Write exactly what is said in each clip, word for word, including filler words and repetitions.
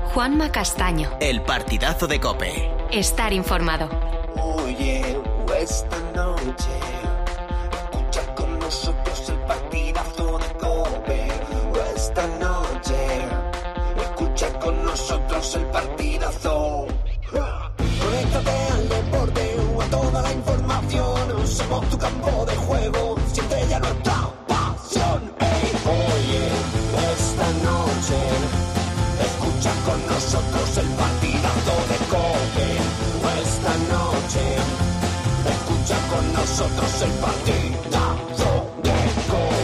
Juanma Castaño. El partidazo de COPE. Estar informado. Oye, esta noche escucha con nosotros el partidazo de COPE. Esta noche escucha con nosotros el partidazo. Conéctate al deporte o a toda la información. Somos tu campo de juego, siente ya nuestra pasión. Hey, oye, esta noche escucha con nosotros el partidazo de COPE. Esta noche escucha con nosotros el partidazo de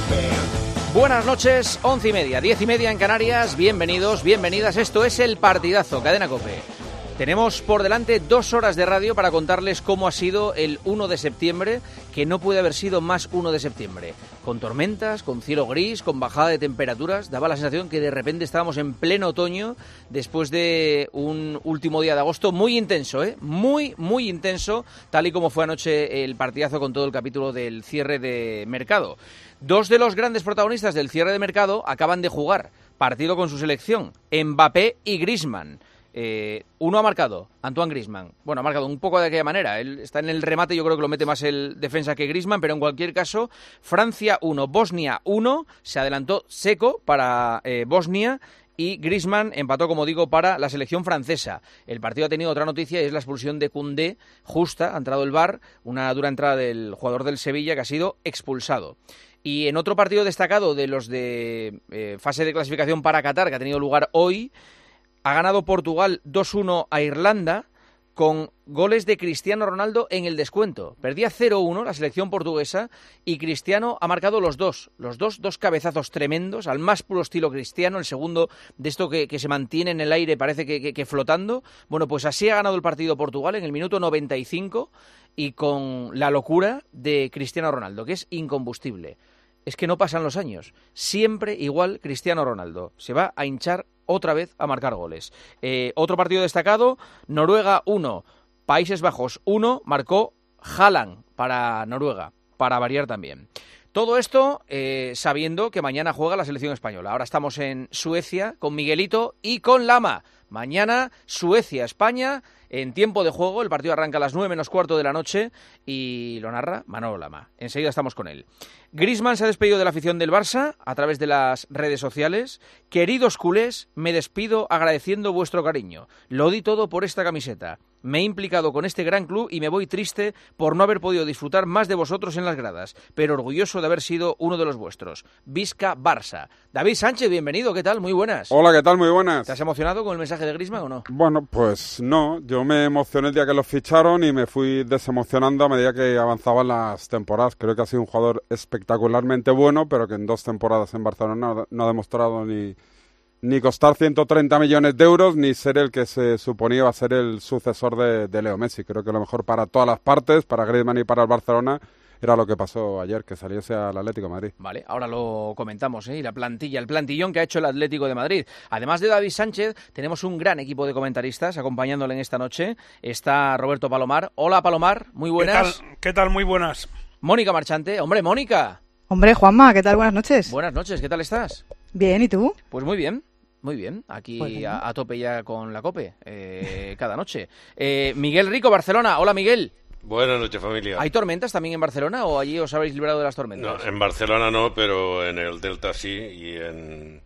COPE. Buenas noches, once y media, diez y media en Canarias. Bienvenidos, bienvenidas. Esto es el partidazo, Cadena COPE. Tenemos por delante dos horas de radio para contarles cómo ha sido el uno de septiembre, que no puede haber sido más uno de septiembre. Con tormentas, con cielo gris, con bajada de temperaturas. Daba la sensación que de repente estábamos en pleno otoño después de un último día de agosto muy intenso, ¿eh? Muy, muy intenso, tal y como fue anoche el partidazo con todo el capítulo del cierre de mercado. Dos de los grandes protagonistas del cierre de mercado acaban de jugar partido con su selección, Mbappé y Griezmann. Eh, uno ha marcado, Antoine Griezmann. Bueno, ha marcado un poco de aquella manera. Él está en el remate, yo creo que lo mete más el defensa que Griezmann, pero en cualquier caso, Francia uno, Bosnia uno. Se adelantó Seco para eh, Bosnia y Griezmann empató, como digo, para la selección francesa. El partido ha tenido otra noticia y es la expulsión de Koundé, justa. Ha entrado el V A R, una dura entrada del jugador del Sevilla que ha sido expulsado. Y en otro partido destacado de los de eh, fase de clasificación para Qatar, que ha tenido lugar hoy, ha ganado Portugal dos uno a Irlanda con goles de Cristiano Ronaldo en el descuento. Perdía cero uno la selección portuguesa y Cristiano ha marcado los dos. Los dos, dos cabezazos tremendos, al más puro estilo Cristiano, el segundo de esto que, que se mantiene en el aire, parece que, que, que flotando. Bueno, pues así ha ganado el partido Portugal en el minuto noventa y cinco y con la locura de Cristiano Ronaldo, que es incombustible. Es que no pasan los años. Siempre igual Cristiano Ronaldo. Se va a hinchar otra vez a marcar goles. Eh, otro partido destacado, Noruega uno, Países Bajos uno, marcó Haaland para Noruega, para variar también. Todo esto eh, sabiendo que mañana juega la selección española. Ahora estamos en Suecia con Miguelito y con Lama. Mañana Suecia-España en tiempo de juego. El partido arranca a las nueve menos cuarto de la noche y lo narra Manolo Lama. Enseguida estamos con él. Griezmann se ha despedido de la afición del Barça a través de las redes sociales. Queridos culés, me despido agradeciendo vuestro cariño. Lo di todo por esta camiseta. Me he implicado con este gran club y me voy triste por no haber podido disfrutar más de vosotros en las gradas, pero orgulloso de haber sido uno de los vuestros. Visca Barça. David Sánchez, bienvenido, ¿qué tal? Muy buenas. Hola, ¿qué tal? Muy buenas. ¿Te has emocionado con el mensaje de Griezmann o no? Bueno, pues no. Yo me emocioné el día que los ficharon y me fui desemocionando a medida que avanzaban las temporadas. Creo que ha sido un jugador espectacularmente bueno, pero que en dos temporadas en Barcelona no ha demostrado ni... ni costar ciento treinta millones de euros, ni ser el que se suponía iba a ser el sucesor de, de Leo Messi. Creo que lo mejor para todas las partes, para Griezmann y para el Barcelona, era lo que pasó ayer, que saliese al Atlético de Madrid. Vale, ahora lo comentamos, ¿eh? Y la plantilla, el plantillón que ha hecho el Atlético de Madrid. Además de David Sánchez, tenemos un gran equipo de comentaristas acompañándole en esta noche. Está Roberto Palomar. Hola, Palomar, muy buenas. ¿Qué tal? ¿Qué tal? Muy buenas. Mónica Marchante. Hombre, Mónica. Hombre, Juanma, ¿qué tal? Buenas noches. Buenas noches, ¿qué tal estás? Bien, ¿y tú? Pues muy bien. Muy bien, aquí pues a, a tope ya con la COPE, eh, cada noche. Eh, Miguel Rico, Barcelona. Hola, Miguel. Buenas noches, familia. ¿Hay tormentas también en Barcelona o allí os habéis librado de las tormentas? No, en Barcelona no, pero en el Delta sí, y en,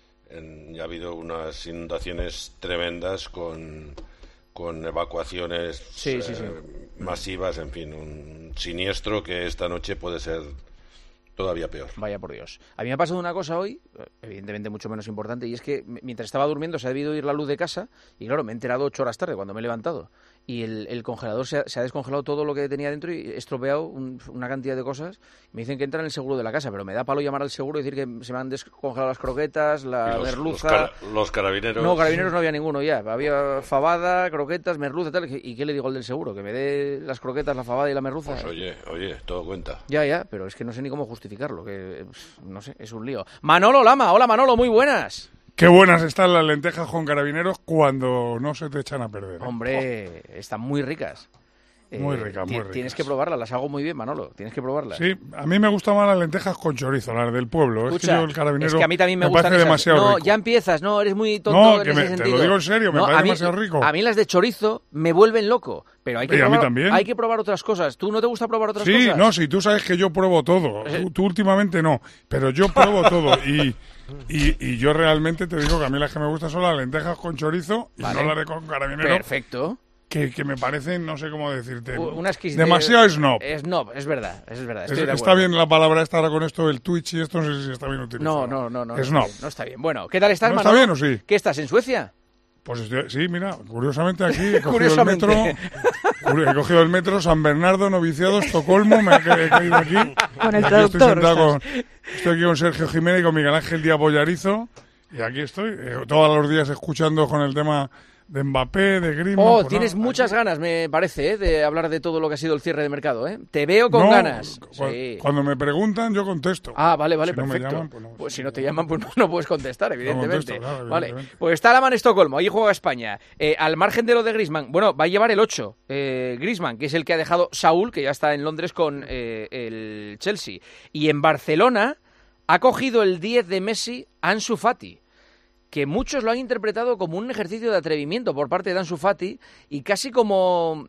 en ya ha habido unas inundaciones tremendas con, con evacuaciones sí, sí, sí. Eh, masivas, en fin, un siniestro que esta noche puede ser todavía peor. Vaya por Dios. A mí me ha pasado una cosa hoy, evidentemente mucho menos importante, y es que mientras estaba durmiendo se ha debido ir la luz de casa y claro, me he enterado ocho horas tarde cuando me he levantado y el, el congelador se ha, se ha descongelado todo lo que tenía dentro y he estropeado un, una cantidad de cosas. Me dicen que entra en el seguro de la casa, pero me da palo llamar al seguro y decir que se me han descongelado las croquetas, la los, merluza... Los, car los carabineros... No, carabineros no había ninguno ya. Había fabada, croquetas, merluza y tal. ¿Y qué le digo al del seguro? ¿Que me dé las croquetas, la fabada y la merluza? Pues oye, oye, todo cuenta. Ya, ya, pero es que no sé ni cómo justificarlo, que no sé, es un lío. Manolo Lama, hola Manolo, muy buenas. Qué buenas están las lentejas con carabineros cuando no se te echan a perder, ¿eh? Hombre, están muy ricas. Muy rica, muy ti- rica. Tienes que probarlas, las hago muy bien, Manolo. Tienes que probarlas. Sí, a mí me gustan más las lentejas con chorizo, las del pueblo. Escucha, es que yo el carabinero es que a mí también me, me gustan parece esas. demasiado No, rico. ya empiezas, no, eres muy tonto No, en que ese me- te lo sentido. digo en serio, me No, parece a mí, demasiado rico. A mí las de chorizo me vuelven loco, pero hay que, Y a mí probar, también. hay que probar otras cosas. ¿Tú no te gusta probar otras Sí, cosas? no, sí, tú sabes que yo pruebo todo. Eh. Tú, tú últimamente no, pero yo pruebo todo. Y, y, y yo realmente te digo que a mí las que me gustan son las lentejas con chorizo y Vale. no las de con carabinero. Perfecto. Que, que me parecen, no sé cómo decirte, U- Una exquisitez- demasiado snob. Snob, es verdad, es verdad. Es- Estoy de está acuerdo. bien la palabra esta ahora con esto del Twitch y esto, no sé si está bien utilizado. No, no, no, no. No Snob. está bien, no está bien. Bueno, ¿qué tal estás, ¿No está Manolo? bien o sí? ¿Qué estás, en Suecia? Pues estoy- sí, mira, curiosamente aquí he cogido Curiosamente. el metro, curi- he cogido el metro San Bernardo, Noviciado, Estocolmo, me he, ca- he caído aquí. Con el Aquí traductor, Estoy, sentado estás. con, estoy aquí con Sergio Jiménez y con Miguel Ángel Díaz Bollarizo y aquí estoy, eh, todos los días escuchando con el tema de Mbappé, de Griezmann. Oh, pues tienes nada, muchas aquí. ganas, me parece, ¿eh? de hablar de todo lo que ha sido el cierre de mercado. ¿eh? Te veo con No, ganas. cu- Sí. Cuando me preguntan yo contesto. Ah, vale, vale, Si no me perfecto. llaman, pues no. Pues si no te llaman, pues no, no puedes contestar, evidentemente. contesto, claro, Vale, evidentemente. pues está la mano en Estocolmo, ahí juega España. Eh, al margen de lo de Griezmann, bueno, va a llevar el ocho, eh, Griezmann, que es el que ha dejado Saúl, que ya está en Londres con eh, el Chelsea. Y en Barcelona ha cogido el diez de Messi, Ansu Fati, que muchos lo han interpretado como un ejercicio de atrevimiento por parte de Ansu Fati y casi como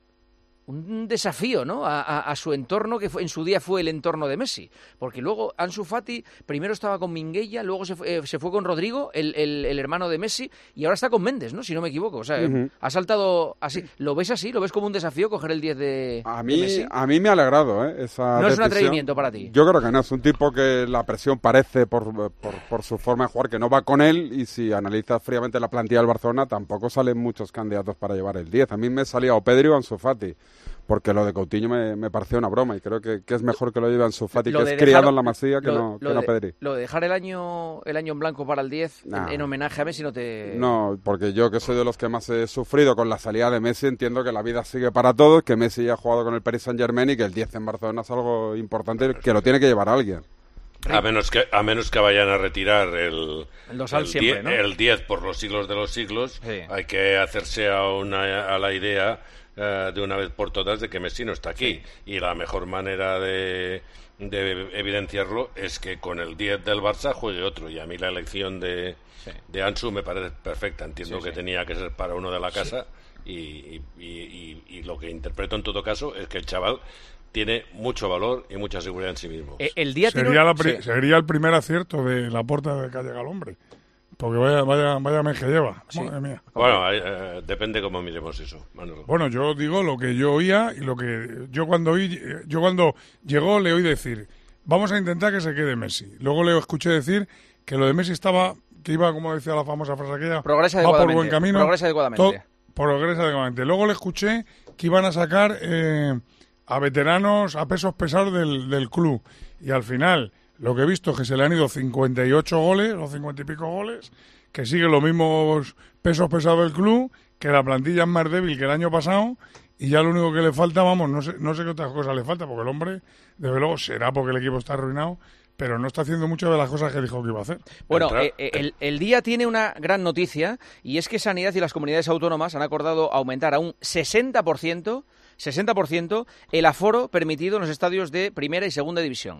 un desafío, ¿no? A, a- a su entorno, que fue, en su día fue el entorno de Messi. Porque luego Ansu Fati primero estaba con Minguella, luego se fue, eh, se fue con Rodrigo, el, el- el hermano de Messi, y ahora está con Méndez, ¿no? Si no me equivoco. O sea, Ujú. ha saltado así. ¿Lo ves así? ¿Lo ves como un desafío coger el diez de, A de mí, Messi? a mí me ha alegrado, ¿eh? Esa No es un decisión. atrevimiento para ti. Yo creo que no, es un tipo que la presión parece por, por, por su forma de jugar que no va con él y si analizas fríamente la plantilla del Barcelona tampoco salen muchos candidatos para llevar el diez. A mí me salía o Pedri o Ansu Fati, porque lo de Coutinho me, me pareció una broma y creo que, que es mejor que lo lleve Ansu Fati, Lo que de es criado dejar- en la Masía, que lo- no, lo que no de- Pedri. Lo de dejar el año, el año en blanco para el diez en- Nah. en, homenaje a Messi no te... No, porque yo que soy de los que más he sufrido con la salida de Messi, entiendo que la vida sigue para todos, que Messi ya ha jugado con el Paris Saint-Germain y que el diez en Barcelona es algo importante que lo tiene que llevar alguien. A menos que a menos que vayan a retirar el El dosal el siempre, die- ¿no? el diez por los siglos de los siglos, Sí. hay que hacerse a una a la idea eh, de una vez por todas de que Messi no está aquí y la mejor manera de de evidenciarlo es que con el diez del Barça juegue otro y a mí la elección de, Sí. de Ansu me parece perfecta, entiendo Sí, que sí. tenía que ser para uno de la casa y, y- y- y- y lo que interpreto en todo caso es que el chaval tiene mucho valor y mucha seguridad en sí mismo. Eh, el día tiene Sería, un- la pri- sí. sería el primer acierto de la puerta de Calle Galombre. Porque vaya, vaya, vaya mes que lleva. Sí. Madre mía. Bueno, eh, depende cómo miremos eso, Manolo. Bueno, yo digo lo que yo oía y lo que yo cuando oí, yo cuando llegó le oí decir, vamos a intentar que se quede Messi. Luego le escuché decir que lo de Messi estaba, que iba, como decía la famosa frase aquella, Progresa va por adecuadamente, buen camino. progresa adecuadamente. to- progresa adecuadamente. Luego le escuché que iban a sacar eh, a veteranos, a pesos pesados del, del club. Y al final, lo que he visto es que se le han ido cincuenta y ocho goles, o cincuenta y pico goles, que siguen los mismos pesos pesados del club, que la plantilla es más débil que el año pasado, y ya lo único que le falta, vamos, no sé, no sé qué otras cosas le falta, porque el hombre, desde luego, será porque el equipo está arruinado, pero no está haciendo muchas de las cosas que dijo que iba a hacer. Bueno, Entra- eh, eh, el, el día tiene una gran noticia y es que Sanidad y las comunidades autónomas han acordado aumentar a un sesenta por ciento, sesenta por ciento el aforo permitido en los estadios de primera y segunda división.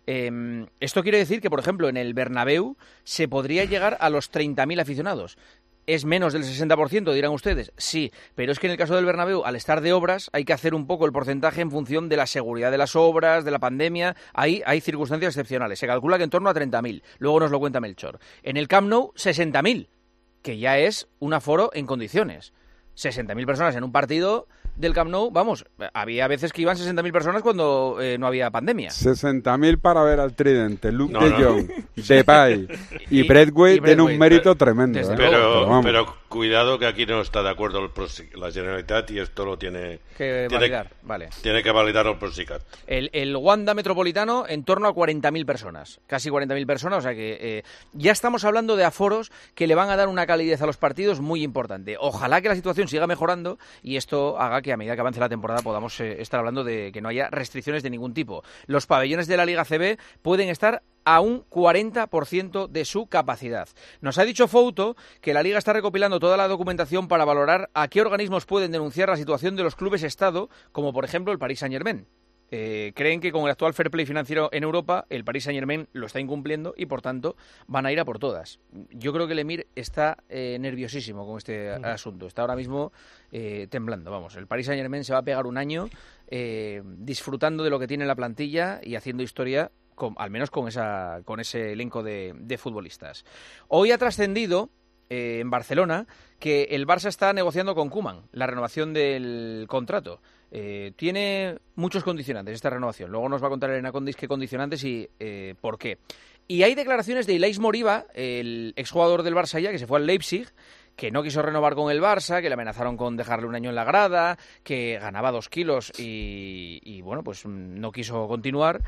Eh, esto quiere decir que, por ejemplo, en el Bernabéu se podría llegar a los treinta mil aficionados. ¿Es menos del sesenta por ciento, dirán ustedes? Sí, pero es que en el caso del Bernabéu, al estar de obras, hay que hacer un poco el porcentaje en función de la seguridad de las obras, de la pandemia. Ahí hay circunstancias excepcionales. Se calcula que en torno a treinta mil. Luego nos lo cuenta Melchor. En el Camp Nou, sesenta mil, que ya es un aforo en condiciones. sesenta mil personas en un partido del Camp Nou, vamos, había veces que iban sesenta mil personas cuando eh, no había pandemia. sesenta mil para ver al Tridente, Luke No, de no. Jong, Depay y, Y- Braithwaite y tiene un Braithwaite. mérito tremendo. Desde ¿eh? luego. Pero, vamos. pero cuidado que aquí no está de acuerdo el Prosi- la Generalitat y esto lo tiene Que tiene, validar, vale. tiene que validar el Prosicat. El, el Wanda Metropolitano en torno a cuarenta mil personas, casi cuarenta mil personas, o sea que eh, ya estamos hablando de aforos que le van a dar una calidez a los partidos muy importante. Ojalá que la situación siga mejorando y esto haga que a medida que avance la temporada podamos eh, estar hablando de que no haya restricciones de ningún tipo. Los pabellones de la Liga C B pueden estar a un cuarenta por ciento de su capacidad. Nos ha dicho Fouto que la Liga está recopilando toda la documentación para valorar a qué organismos pueden denunciar la situación de los clubes Estado, como por ejemplo el Paris Saint-Germain. Eh, creen que con el actual fair play financiero en Europa, el Paris Saint-Germain lo está incumpliendo y, por tanto, van a ir a por todas. Yo creo que el Emir está eh, nerviosísimo con este uh-huh. asunto. Está ahora mismo eh, temblando. Vamos, el Paris Saint-Germain se va a pegar un año eh, disfrutando de lo que tiene la plantilla y haciendo historia, con, al menos con, esa, con ese elenco de, de futbolistas. Hoy ha trascendido eh, en Barcelona que el Barça está negociando con Koeman la renovación del contrato. Eh, tiene muchos condicionantes esta renovación. Luego nos va a contar Elena Condis qué condicionantes y eh, por qué. Y hay declaraciones de Ilaix Moriba, el exjugador del Barça ya, que se fue al Leipzig, que no quiso renovar con el Barça, que le amenazaron con dejarle un año en la grada, que ganaba dos kilos y, y bueno, pues no quiso continuar.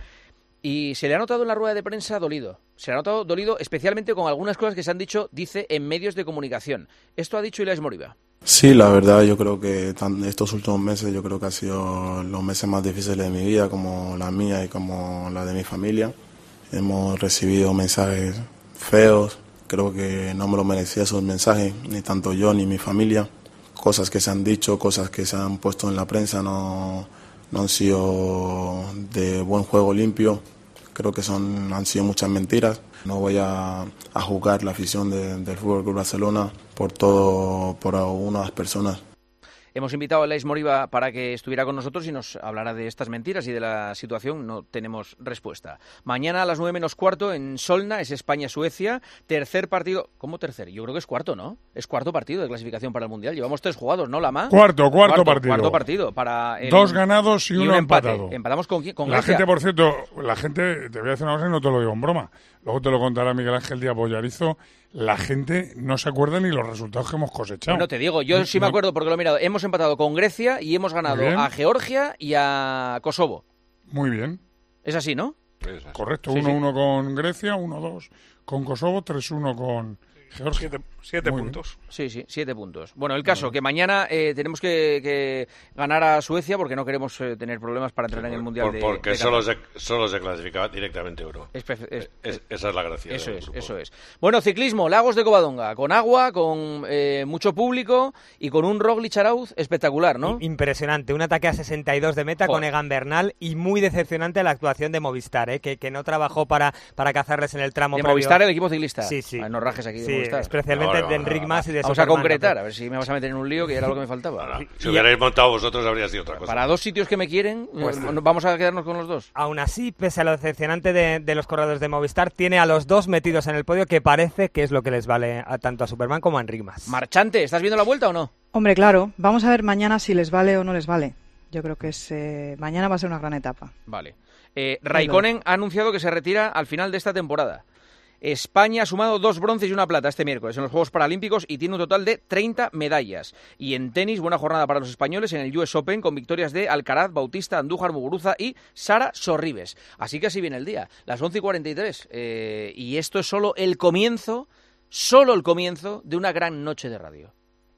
Y se le ha notado en la rueda de prensa dolido. Se le ha notado dolido especialmente con algunas cosas que se han dicho, dice, en medios de comunicación. Esto ha dicho Ilaix Moriba. Sí, la verdad yo creo que estos últimos meses yo creo que han sido los meses más difíciles de mi vida, como la mía y como la de mi familia. Hemos recibido mensajes feos, creo que no me lo merecía esos mensajes, ni tanto yo ni mi familia. Cosas que se han dicho, cosas que se han puesto en la prensa no, no han sido de buen juego limpio. Creo que son han sido muchas mentiras. No voy a, a juzgar la afición de, del F C Barcelona por todo, por algunas personas. Hemos invitado a Ilaix Moriba para que estuviera con nosotros y nos hablara de estas mentiras y de la situación. No tenemos respuesta. Mañana a las nueve menos cuarto en Solna, es España-Suecia. Tercer partido. ¿Cómo tercer? Yo creo que es cuarto, ¿no? Es cuarto partido de clasificación para el Mundial. Llevamos tres jugados, ¿no, Lama? Cuarto, cuarto, cuarto partido. Cuarto partido. Para el... Dos ganados y, y uno un empate. empatado. ¿Empatamos con quién? Con la Grecia. gente, por cierto, la gente, te voy a decir una cosa y no te lo digo en broma. Luego te lo contará Miguel Ángel Díaz Bollarizo. La gente no se acuerda ni los resultados que hemos cosechado. Bueno, te digo, yo sí me acuerdo porque lo he mirado. Hemos empatado con Grecia y hemos ganado a Georgia y a Kosovo. Muy bien. Es así, ¿no? Es así. Correcto, uno uno sí, sí. con Grecia, uno dos con Kosovo, tres uno con Georgia. Siete, siete puntos. Bien. Sí, sí, siete puntos. Bueno, el caso, que mañana eh, tenemos que, que ganar a Suecia porque no queremos eh, tener problemas para entrar sí, en el Mundial por, de Porque de solo, se, solo se clasificaba directamente Euro. Es, es, es, esa es la gracia. Eso es, grupo. eso es. Bueno, ciclismo, Lagos de Covadonga, con agua, con eh, mucho público y con un Roglic Arauz espectacular, ¿no? Impresionante, un ataque a sesenta y dos de meta Joder. con Egan Bernal y muy decepcionante la actuación de Movistar, ¿eh? que, que no trabajó para, para cazarles en el tramo de previo. Movistar, el equipo ciclista. Sí, sí. A ver, no rajes aquí de sí, Movistar. especialmente Ahora, de Enric Mas y de Vamos Superman, a concretar, ¿no? a ver si me vas a meter en un lío, que era lo que me faltaba. Ahora, si hubierais montado vosotros habría sido otra cosa. Para dos sitios que me quieren, pues, vamos a quedarnos con los dos. Aún así, pese a lo decepcionante de, de los corredores de Movistar, tiene a los dos metidos en el podio, que parece que es lo que les vale a tanto a Superman como a Enric Mas. Marchante, ¿estás viendo la vuelta o no? Hombre, claro. Vamos a ver mañana si les vale o no les vale. Yo creo que es, eh, mañana va a ser una gran etapa. Vale. Eh, Raikkonen ha anunciado que se retira al final de esta temporada. España ha sumado dos bronces y una plata este miércoles en los Juegos Paralímpicos y tiene un total de treinta medallas. Y en tenis, buena jornada para los españoles en el U S Open con victorias de Alcaraz, Bautista, Andújar, Muguruza y Sara Sorribes. Así que así viene el día, las once y cuarenta y tres. Eh, y esto es solo el comienzo, solo el comienzo de una gran noche de radio.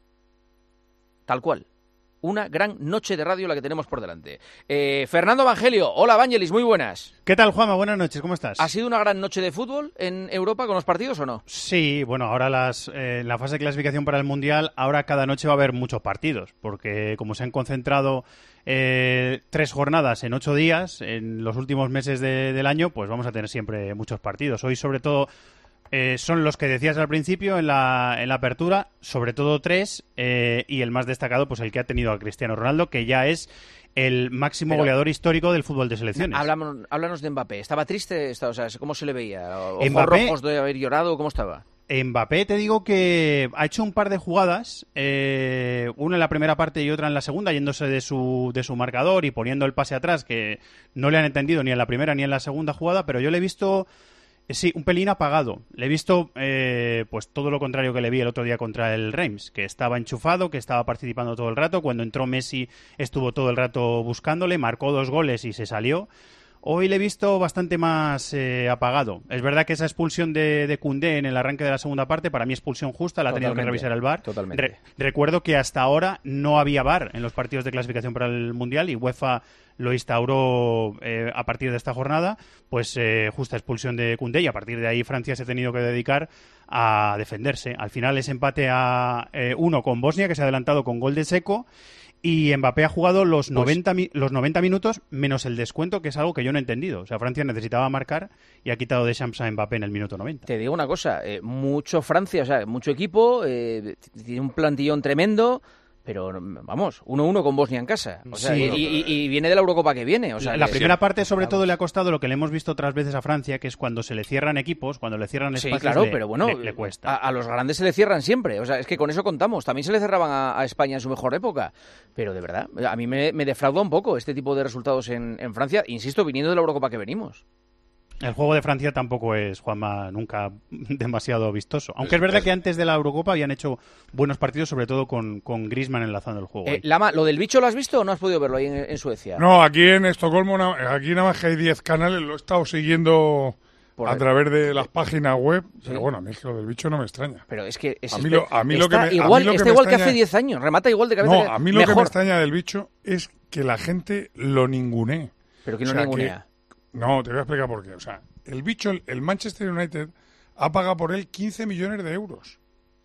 Tal cual. Una gran noche de radio la que tenemos por delante. Eh, Fernando Evangelio, hola Vangelis, muy buenas. ¿Qué tal, Juanma? Buenas noches, ¿cómo estás? ¿Ha sido una gran noche de fútbol en Europa con los partidos o no? Sí, bueno, ahora las, eh, en la fase de clasificación para el Mundial, ahora cada noche va a haber muchos partidos, porque como se han concentrado eh, tres jornadas en ocho días en los últimos meses de, del año, pues vamos a tener siempre muchos partidos. Hoy, sobre todo, Eh, son los que decías al principio en la, en la apertura, sobre todo tres, eh, y el más destacado, pues el que ha tenido a Cristiano Ronaldo, que ya es el máximo Pero, goleador histórico del fútbol de selecciones. Háblanos, háblanos de Mbappé. ¿Estaba triste? O sea, ¿cómo se le veía? ¿Ojos Mbappé, rojos de haber llorado? ¿Cómo estaba? Mbappé, te digo que ha hecho un par de jugadas, eh, una en la primera parte y otra en la segunda, yéndose de su, de su marcador y poniendo el pase atrás, que no le han entendido ni en la primera ni en la segunda jugada, pero yo le he visto... Sí, un pelín apagado. Le he visto eh, pues todo lo contrario que le vi el otro día contra el Reims, que estaba enchufado, que estaba participando todo el rato. Cuando entró Messi estuvo todo el rato buscándole, marcó dos goles y se salió. Hoy le he visto bastante más eh, apagado. Es verdad que esa expulsión de, de Koundé en el arranque de la segunda parte, para mí expulsión justa, la ha tenido que revisar el V A R. Totalmente. Re- recuerdo que hasta ahora no había V A R en los partidos de clasificación para el Mundial y UEFA lo instauró eh, a partir de esta jornada, pues eh, justa expulsión de Koundé, y a partir de ahí Francia se ha tenido que dedicar a defenderse. Al final es empate a eh, uno con Bosnia, que se ha adelantado con gol de Seco, y Mbappé ha jugado los, pues, noventa, los noventa minutos menos el descuento, que es algo que yo no he entendido. O sea, Francia necesitaba marcar y ha quitado de Champs a Mbappé en el minuto noventa. Te digo una cosa, eh, mucho Francia, o sea, mucho equipo, eh, tiene un plantillón tremendo, pero vamos, uno uno con Bosnia en casa. O sea, Sí. y, y- y viene de la Eurocopa que viene. O sea, la que- primera parte, sobre vamos. todo, le ha costado lo que le hemos visto otras veces a Francia, que es cuando se le cierran equipos, cuando le cierran Sí, espacios, claro, le- pero bueno, le, le cuesta. A, a los grandes se le cierran siempre. O sea, es que con eso contamos. También se le cerraban a, a España en su mejor época. Pero de verdad, a mí me, me defrauda un poco este tipo de resultados en, en Francia. Insisto, viniendo de la Eurocopa que venimos. El juego de Francia tampoco es, Juanma, nunca demasiado vistoso. Aunque es verdad que antes de la Eurocopa habían hecho buenos partidos, sobre todo con, con Griezmann enlazando el juego. Eh, ahí. Lama, ¿lo del bicho lo has visto o no has podido verlo ahí en, en Suecia? No, aquí en Estocolmo, na- aquí nada más que hay diez canales, lo he estado siguiendo Por a ahí. través de las páginas web, Sí. pero bueno, a mí es que lo del bicho no me extraña. Pero es que es A mí lo- a mí lo que está me- a igual, mí lo que está me igual que extraña- hace diez años. Remata igual de cabeza. No, que- a mí lo que me mejor. extraña del bicho es que la gente lo ningunee. Pero que no O sea, ningunea. que- No, te voy a explicar por qué. O sea, el bicho, el, el Manchester United, ha pagado por él quince millones de euros.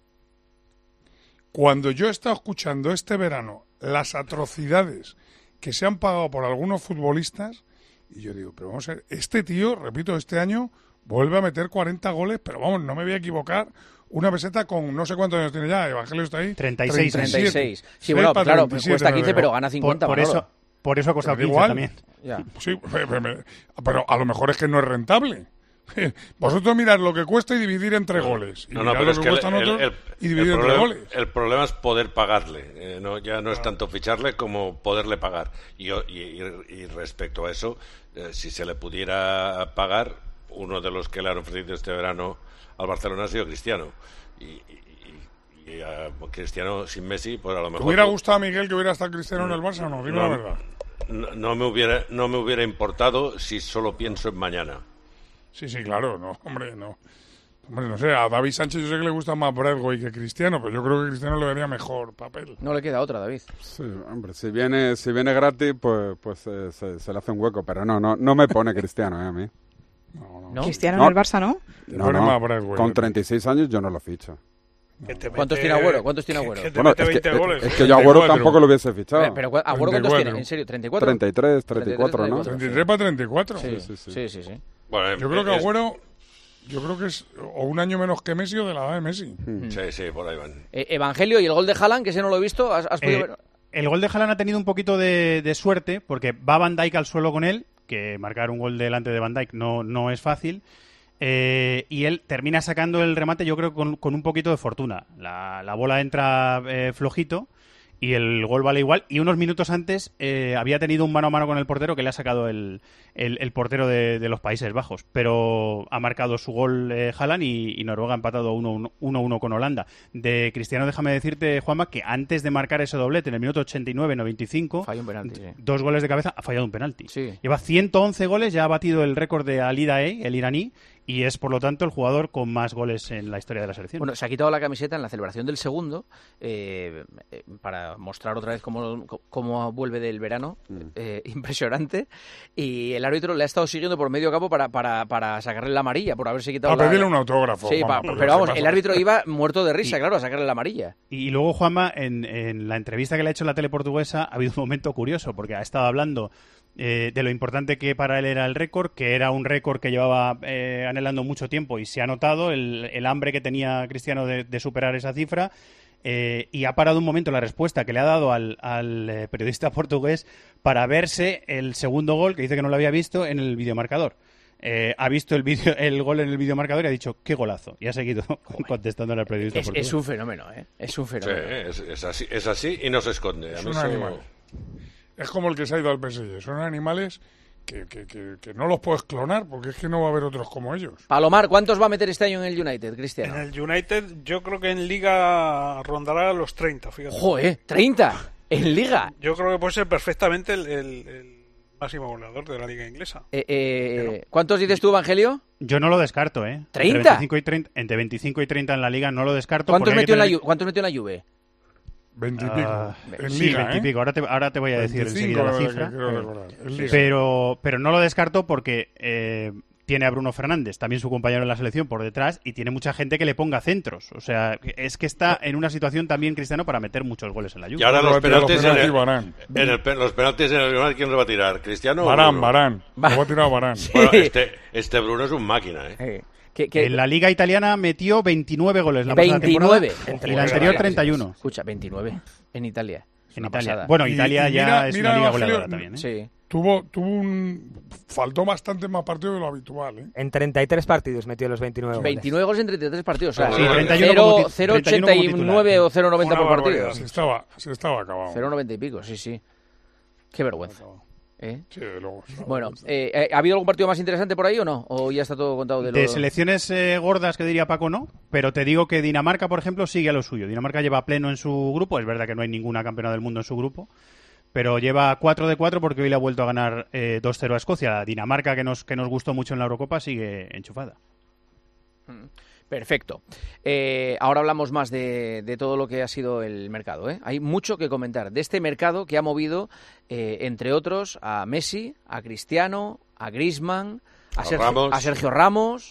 Cuando yo he estado escuchando este verano las atrocidades que se han pagado por algunos futbolistas, y yo digo, pero vamos a ver, este tío, repito, este año vuelve a meter cuarenta goles, pero vamos, no me voy a equivocar, una peseta con no sé cuántos años tiene ya, Evangelio está ahí. treinta y seis. treinta y seis. Sí, seis bueno, para claro, treinta y pues siete, cuesta quince, digo. pero gana Por, cincuenta. por Manolo. eso, por eso ha costado Pero quince igual. también. Ya. Sí, me- me- me- pero a lo mejor es que no es rentable. Vosotros mirad lo que cuesta y dividir entre goles. Y No, no, mirad pero lo es que que el, cuestan el- otros el- y dividir el entre problema, goles. el problema es poder pagarle. eh, no, ya no es tanto ficharle como poderle pagar. Y, yo- y, y- y respecto a eso, eh, si se le pudiera pagar, uno de los que le han ofrecido este verano al Barcelona ha sido Cristiano. Y, y- y- y a Cristiano sin Messi, pues a lo ¿Te mejor... hubiera gustado a Miguel que hubiera estado Cristiano en el Barça o no? Dime la No, verdad. no, no me hubiera, no me hubiera importado si solo pienso en mañana. Sí, sí, claro. No, hombre, no. Hombre, no sé, a David Sánchez yo sé que le gusta más Bradway que Cristiano, pero yo creo que Cristiano le daría mejor papel. No le queda otra, David. Sí, hombre, si viene, si viene gratis, pues, pues eh, se, se le hace un hueco, pero no, no, no me pone Cristiano, eh, a mí. ¿No? Cristiano No. en el Barça, ¿no? Te No, pone no, más Bradway. con treinta y seis años yo no lo ficho. Que te ¿Cuántos mete- tiene Agüero? ¿Cuántos tiene Agüero? Que te Bueno, mete es que, veinte es- goles. es ¿eh? que yo a Agüero treinta y cuatro. tampoco lo hubiese fichado. Eh, pero ¿Agüero cuántos treinta y cuatro. tiene? ¿En serio? ¿treinta y cuatro? treinta y tres, treinta y cuatro, ¿no? treinta y treinta y tres para treinta y cuatro. Sí, Sí, sí, sí, sí, sí. Bueno, Yo creo que es- Agüero, yo creo que es o un año menos que Messi o de la edad de Messi. Sí, sí, por ahí van. Eh, Evangelio, ¿y el gol de Haaland, que ese no lo he visto? ¿Has, has podido Eh, ver? el gol de Haaland ha tenido un poquito de, de suerte, porque va Van Dijk al suelo con él, que marcar un gol delante de Van Dijk no, no es fácil. Eh, y él termina sacando el remate, yo creo, con, con un poquito de fortuna. La, la bola entra eh, flojito y el gol vale igual. Y unos minutos antes eh, había tenido un mano a mano con el portero que le ha sacado el, el, el portero de, de los Países Bajos. Pero ha marcado su gol eh, Haaland y, y Noruega ha empatado uno uno con Holanda. De Cristiano, déjame decirte, Juanma, que antes de marcar ese doblete en el minuto ochenta y nueve noventa y cinco, Falla un penalti, sí. dos goles de cabeza, ha fallado un penalti. Sí. Lleva ciento once goles, ya ha batido el récord de Ali Daei, el iraní, y es por lo tanto el jugador con más goles en la historia de la selección. Bueno, se ha quitado la camiseta en la celebración del segundo eh, eh, para mostrar otra vez cómo, cómo vuelve del verano. Eh, impresionante. Y el árbitro le ha estado siguiendo por medio campo para, para, para sacarle la amarilla, por haberse quitado A la... pedirle un autógrafo. Sí, Juanma, pa- porque pero se vamos, pasa. el árbitro iba muerto de risa, Y- claro, a sacarle la amarilla. Y luego, Juanma, en, en la entrevista que le ha hecho la tele portuguesa, ha habido un momento curioso, porque ha estado hablando eh, de lo importante que para él era el récord, que era un récord que llevaba eh, anhelando mucho tiempo y se ha notado el, el hambre que tenía Cristiano de, de superar esa cifra. Eh, y ha parado un momento la respuesta que le ha dado al, al eh, periodista portugués para verse el segundo gol, que dice que no lo había visto, en el videomarcador. Eh, ha visto el, video, el gol en el videomarcador y ha dicho, qué golazo. Y ha seguido contestándole al periodista Es, portugués. es un fenómeno, ¿eh? Es un Sí, fenómeno. es, es así, es así y no se esconde. A Es mí un eso- animal. Es como el que se ha ido al P S G. Son animales que, que, que, que no los puedes clonar porque es que no va a haber otros como ellos. Palomar, ¿cuántos va a meter este año en el United, En Cristiano? el United yo creo que en Liga rondará los treinta, fíjate. ¡Joder! ¡treinta! ¿En Liga? Yo creo que puede ser perfectamente el, el- el máximo goleador de la Liga Inglesa. Eh, eh, ¿Cuántos dices tú, Evangelio? Yo no lo descarto, ¿eh? ¿treinta? Entre veinticinco y treinta, entre veinticinco y treinta en la liga no lo descarto. ¿Cuántos porque hay metió, que en la, tener- Ju- ¿Cuántos metió en la Juve? veintipico. Uh, en sí, Liga, veintipico. ¿eh? Ahora te, ahora te voy a decir enseguida la cifra. Que pero, pero no lo descarto porque eh, tiene a Bruno Fernández, también su compañero en la selección, por detrás, y tiene mucha gente que le ponga centros. O sea, es que está en una situación también, Cristiano, para meter muchos goles en la Juve. Y ahora los penaltis, en el, Varane. en el, los penaltis en el Real, ¿quién lo va a tirar? ¿Cristiano Varane, o Bruno? Varane. Lo va a tirar Varane. Sí. Bueno, este, este Bruno es un máquina, ¿eh? eh. Que, que... En la Liga Italiana metió veintinueve goles la veintinueve. Y la anterior treinta y uno. Escucha, veintinueve en Italia. En Italia. Pasada. Bueno, Italia y, y ya mira, es mira, una liga Evangelio, goleadora también, ¿eh? Sí. Tuvo, tuvo un... Faltó bastante más partido de lo habitual, ¿eh? En treinta y tres partidos metió los veintinueve goles. veintinueve goles en treinta y tres partidos. O sea, sí, treinta y uno cero coma ochenta y nueve o cero coma noventa por partido. Se estaba, se estaba acabado. cero coma noventa y pico, sí, sí. Qué vergüenza. ¿Eh? Sí, de luego. Bueno, eh, ¿ha habido algún partido más interesante por ahí o no? ¿O ya está todo contado de lo... De selecciones eh, gordas que diría Paco no, pero te digo que Dinamarca, por ejemplo, sigue a lo suyo. Dinamarca lleva pleno en su grupo, es verdad que no hay ninguna campeona del mundo en su grupo, pero lleva cuatro de cuatro porque hoy le ha vuelto a ganar eh, dos cero a Escocia. Dinamarca, que nos, que nos gustó mucho en la Eurocopa, sigue enchufada. Perfecto. Eh, ahora hablamos más de, de todo lo que ha sido el mercado, ¿eh? Hay mucho que comentar de este mercado que ha movido, eh, entre otros, a Messi, a Cristiano, a Griezmann, a, a, Sergio, Ramos. a Sergio Ramos.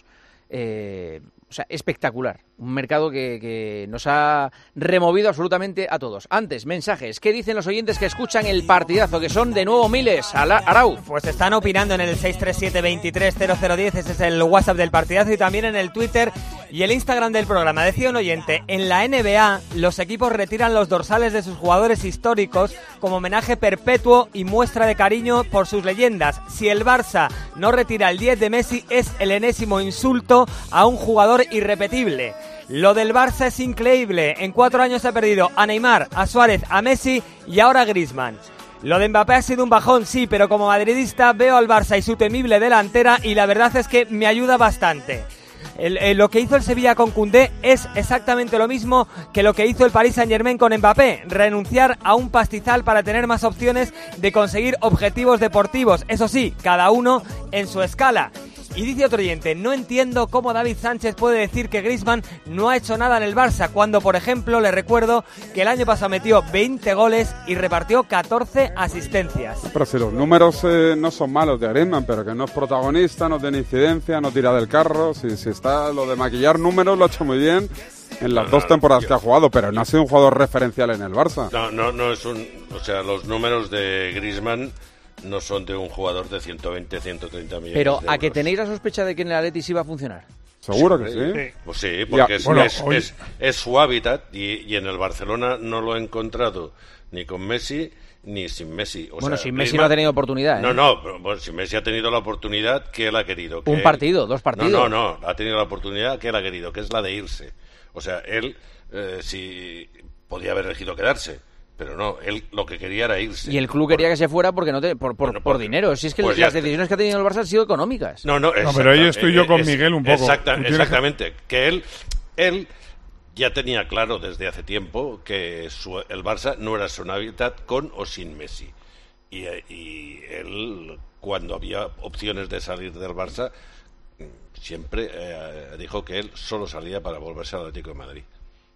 Eh, o sea, espectacular. Un mercado que, que nos ha removido absolutamente a todos. Antes, mensajes. ¿Qué dicen los oyentes que escuchan el partidazo? Que son de nuevo miles. Ala- Arau. Pues están opinando en el seis tres siete, veintitrés cero cero diez. Ese es el WhatsApp del partidazo. Y también en el Twitter y el Instagram del programa. Decía un oyente, en la N B A los equipos retiran los dorsales de sus jugadores históricos como homenaje perpetuo y muestra de cariño por sus leyendas. Si el Barça no retira el diez de Messi, es el enésimo insulto a un jugador irrepetible. Lo del Barça es increíble. En cuatro años ha perdido a Neymar, a Suárez, a Messi y ahora a Griezmann. Lo de Mbappé ha sido un bajón, sí, pero como madridista veo al Barça y su temible delantera y la verdad es que me ayuda bastante. El, el, lo que hizo el Sevilla con Koundé es exactamente lo mismo que lo que hizo el Paris Saint-Germain con Mbappé, renunciar a un pastizal para tener más opciones de conseguir objetivos deportivos, eso sí, cada uno en su escala. Y dice otro oyente, no entiendo cómo David Sánchez puede decir que Griezmann no ha hecho nada en el Barça, cuando, por ejemplo, le recuerdo que el año pasado metió veinte goles y repartió catorce asistencias. Pero si los números eh, no son malos de Griezmann, pero que no es protagonista, no tiene incidencia, no tira del carro, si, si está lo de maquillar números lo ha hecho muy bien en las no, dos no, temporadas yo... que ha jugado, pero no ha sido un jugador referencial en el Barça. No, no, no es un... O sea, los números de Griezmann no son de un jugador de ciento veinte, ciento treinta millones Pero de euros. ¿a que tenéis la sospecha de que en el Atleti sí va a funcionar? Seguro que sí. sí. Pues sí, porque ya, es, bueno, es, hoy... es, es su hábitat y, y en el Barcelona no lo he encontrado ni con Messi ni sin Messi. O bueno, sea, sin Messi Griezmann... no ha tenido oportunidad, ¿eh? No, no, pero, bueno, si Messi ha tenido la oportunidad que él ha querido. Que Un él... partido, dos partidos. No, no, no, ha tenido la oportunidad que él ha querido, que es la de irse. O sea, él, eh, si podía haber elegido quedarse, pero no, él lo que quería era irse. Y el club quería que se fuera porque no te, por, por, bueno, por dinero. Si es que pues las decisiones que ha tenido el Barça han sido económicas. No, no, no pero ahí estoy yo con es, Miguel un poco. Exacta, exactamente, que él, él ya tenía claro desde hace tiempo que su, el Barça no era su hábitat con o sin Messi. Y, y él, cuando había opciones de salir del Barça, siempre eh, dijo que él solo salía para volverse al Atlético de Madrid.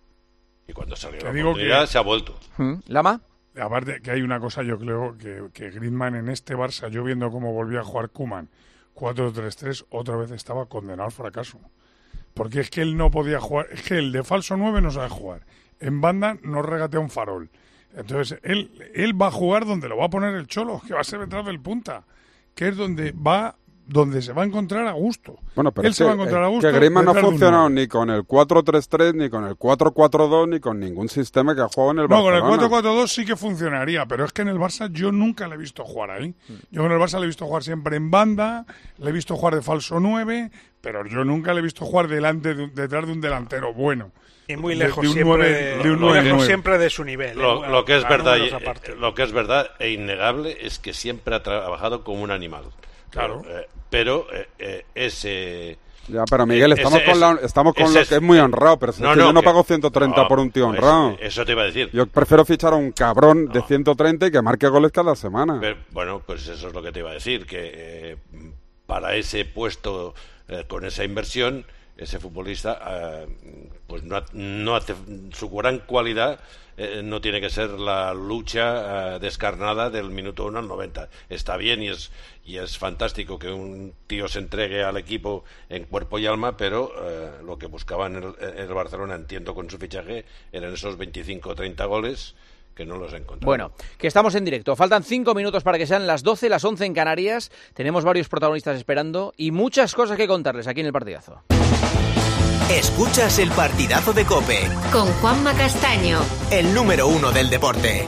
Y cuando salió Te la digo oportunidad que... se ha vuelto. ¿Lama? Aparte que hay una cosa, yo creo que, que Griezmann en este Barça, yo viendo cómo volvía a jugar Koeman cuatro tres tres, otra vez estaba condenado al fracaso. Porque es que él no podía jugar, es que el de falso nueve no sabe jugar. En banda no regatea un farol. Entonces él, él va a jugar donde lo va a poner el Cholo, que va a ser detrás del punta, que es donde va... donde se va a encontrar a gusto. Bueno, pero él es se que, va a encontrar a gusto. Que Griezmann no ha funcionado ni con el cuatro tres tres, ni con el cuatro cuatro dos, ni con ningún sistema que ha jugado en el no, Barcelona. No, con el cuatro cuatro dos sí que funcionaría, pero es que en el Barça yo nunca le he visto jugar ahí. Yo en el Barça le he visto jugar siempre en banda, le he visto jugar de falso nueve, pero yo nunca le he visto jugar delante de, detrás de un delantero bueno. Y muy lejos de, de siempre, nueve, de un nueve, lejos nueve. siempre de su nivel. Lo, ¿eh? lo que es verdad, aparte. lo que es verdad e innegable es que siempre ha trabajado como un animal. Claro. Eh, pero eh, eh, ese... Ya, pero Miguel, estamos ese, con, la, estamos con ese, lo que es muy honrado, pero si no, es que no, yo no que, pago ciento treinta no, por un tío honrado. Eso, eso te iba a decir. Yo prefiero fichar a un cabrón no. de ciento treinta y que marque goles cada semana. Pero, bueno, pues eso es lo que te iba a decir, que eh, para ese puesto, eh, con esa inversión, ese futbolista eh, pues no, no hace su gran cualidad. Eh, no tiene que ser la lucha eh, descarnada del minuto uno al noventa. Está bien y es y es fantástico que un tío se entregue al equipo en cuerpo y alma, pero eh, lo que buscaban en el, en el Barcelona, entiendo, con su fichaje, eran esos veinticinco o treinta goles que no los he encontrado. Bueno, que estamos en directo. Faltan cinco minutos para que sean las doce, las once en Canarias. Tenemos varios protagonistas esperando y muchas cosas que contarles aquí en el partidazo. Escuchas el partidazo de COPE. Con Juanma Castaño. El número uno del deporte.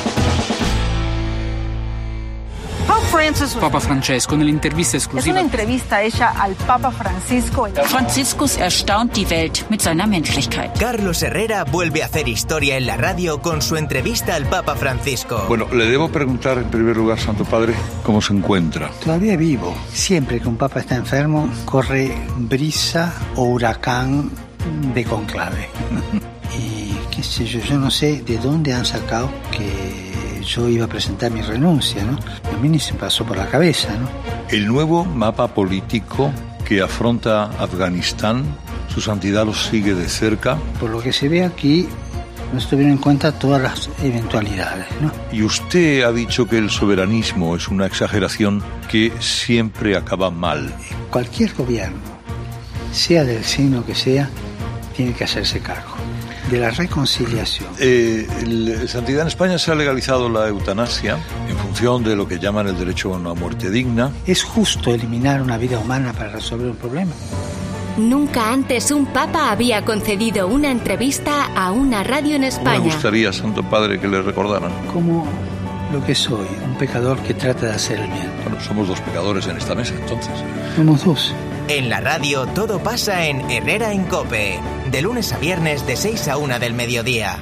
Papa Francesco, nell'intervista esclusiva. Es una entrevista hecha al Papa Francisco. Franziskus erstaunt die Welt mit seiner Menschlichkeit. Carlos Herrera vuelve a hacer historia en la radio con su entrevista al Papa Francisco. Bueno, le debo preguntar en primer lugar, Santo Padre, ¿cómo se encuentra? Todavía vivo. Siempre que un papa está enfermo, corre brisa o huracán de conclave. Y qué sé yo, yo no sé de dónde han sacado que yo iba a presentar mi renuncia, ¿no? A mí ni se pasó por la cabeza, ¿no? El nuevo mapa político que afronta Afganistán, su santidad lo sigue de cerca. Por lo que se ve aquí, no se tuvieron en cuenta todas las eventualidades, ¿no? Y usted ha dicho que el soberanismo es una exageración que siempre acaba mal. Cualquier gobierno, sea del signo que sea, tiene que hacerse cargo de la reconciliación. Eh, el, Santidad, en España se ha legalizado la eutanasia en función de lo que llaman el derecho a una muerte digna. ¿Es justo eliminar una vida humana para resolver un problema? Nunca antes un papa había concedido una entrevista a una radio en España. Me gustaría, Santo Padre, que le recordaran. Como lo que soy, un pecador que trata de hacer el bien. Bueno, somos dos pecadores en esta mesa, entonces. Somos dos. En la radio todo pasa en Herrera en COPE, de lunes a viernes de seis a una del mediodía.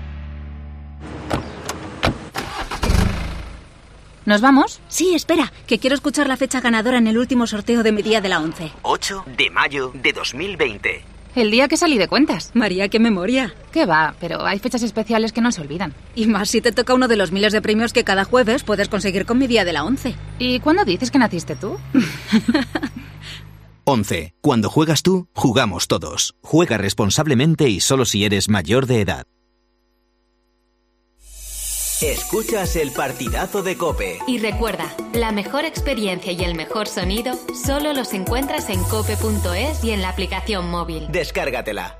¿Nos vamos? Sí, espera, que quiero escuchar la fecha ganadora en el último sorteo de mi día de la once. ocho de mayo de dos mil veinte. El día que salí de cuentas. María, qué memoria. Qué va, pero hay fechas especiales que no se olvidan. Y más si te toca uno de los miles de premios que cada jueves puedes conseguir con mi día de la once. ¿Y cuándo dices que naciste tú? once. Cuando juegas tú, jugamos todos. Juega responsablemente y solo si eres mayor de edad. Escuchas el partidazo de COPE. Y recuerda, la mejor experiencia y el mejor sonido solo los encuentras en cope punto es y en la aplicación móvil. Descárgatela.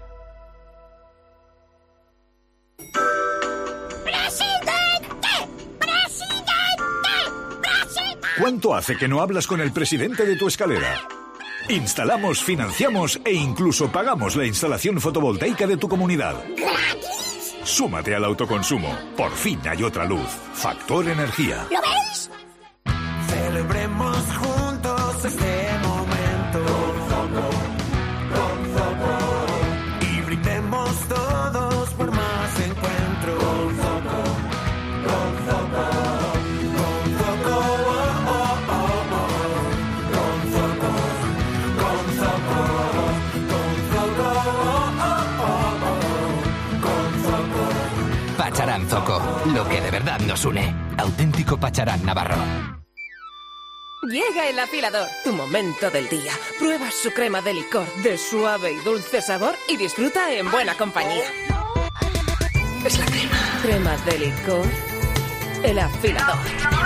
¿Cuánto hace que no hablas con el presidente de tu escalera? Instalamos, financiamos e incluso pagamos la instalación fotovoltaica de tu comunidad. ¡Gratis! Súmate al autoconsumo. Por fin hay otra luz. Factor Energía. ¿Lo veis? Celebremos juntos este momento. Con Zoco, con Zoco. Y brindemos todos por más encuentros. Con Zoco, con Zoco. Con Zoco, oh, oh, oh, oh. Con Zoco, con Zoco. Con Zoco, oh, oh, oh, oh. Con Zoco. Pacharán Zoco, lo que de verdad nos une. Auténtico Pacharán Navarro. Llega el afilador, tu momento del día. Prueba su crema de licor de suave y dulce sabor y disfruta en buena compañía. Es la crema. Crema de licor, el afilador.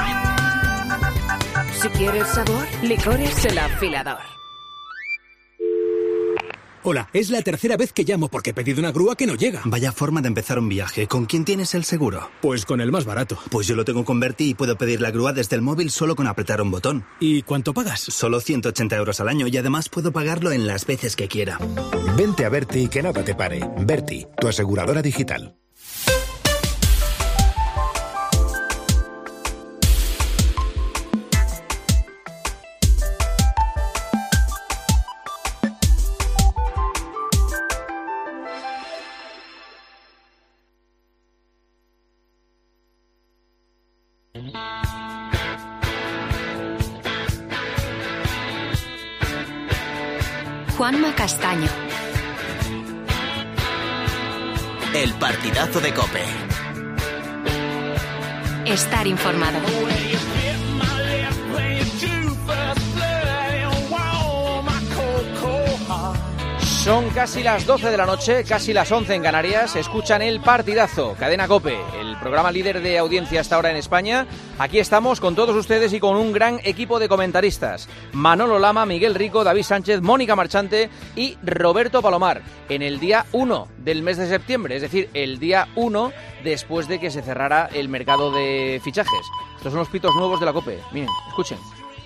Si quieres sabor, licores el afilador. Hola, es la tercera vez que llamo porque he pedido una grúa que no llega. Vaya forma de empezar un viaje. ¿Con quién tienes el seguro? Pues con el más barato. Pues yo lo tengo con Berti y puedo pedir la grúa desde el móvil solo con apretar un botón. ¿Y cuánto pagas? Solo ciento ochenta euros al año y además puedo pagarlo en las veces que quiera. Vente a Berti y que nada te pare. Berti, tu aseguradora digital. Juanma Castaño. El partidazo de COPE. Estar informado. Son casi las doce de la noche, casi las once en Canarias. Escuchan El Partidazo, Cadena COPE, el programa líder de audiencia hasta ahora en España. Aquí estamos con todos ustedes y con un gran equipo de comentaristas. Manolo Lama, Miguel Rico, David Sánchez, Mónica Marchante y Roberto Palomar. En el día uno del mes de septiembre, es decir, el día uno después de que se cerrara el mercado de fichajes. Estos son los pitos nuevos de la COPE. Miren, escuchen.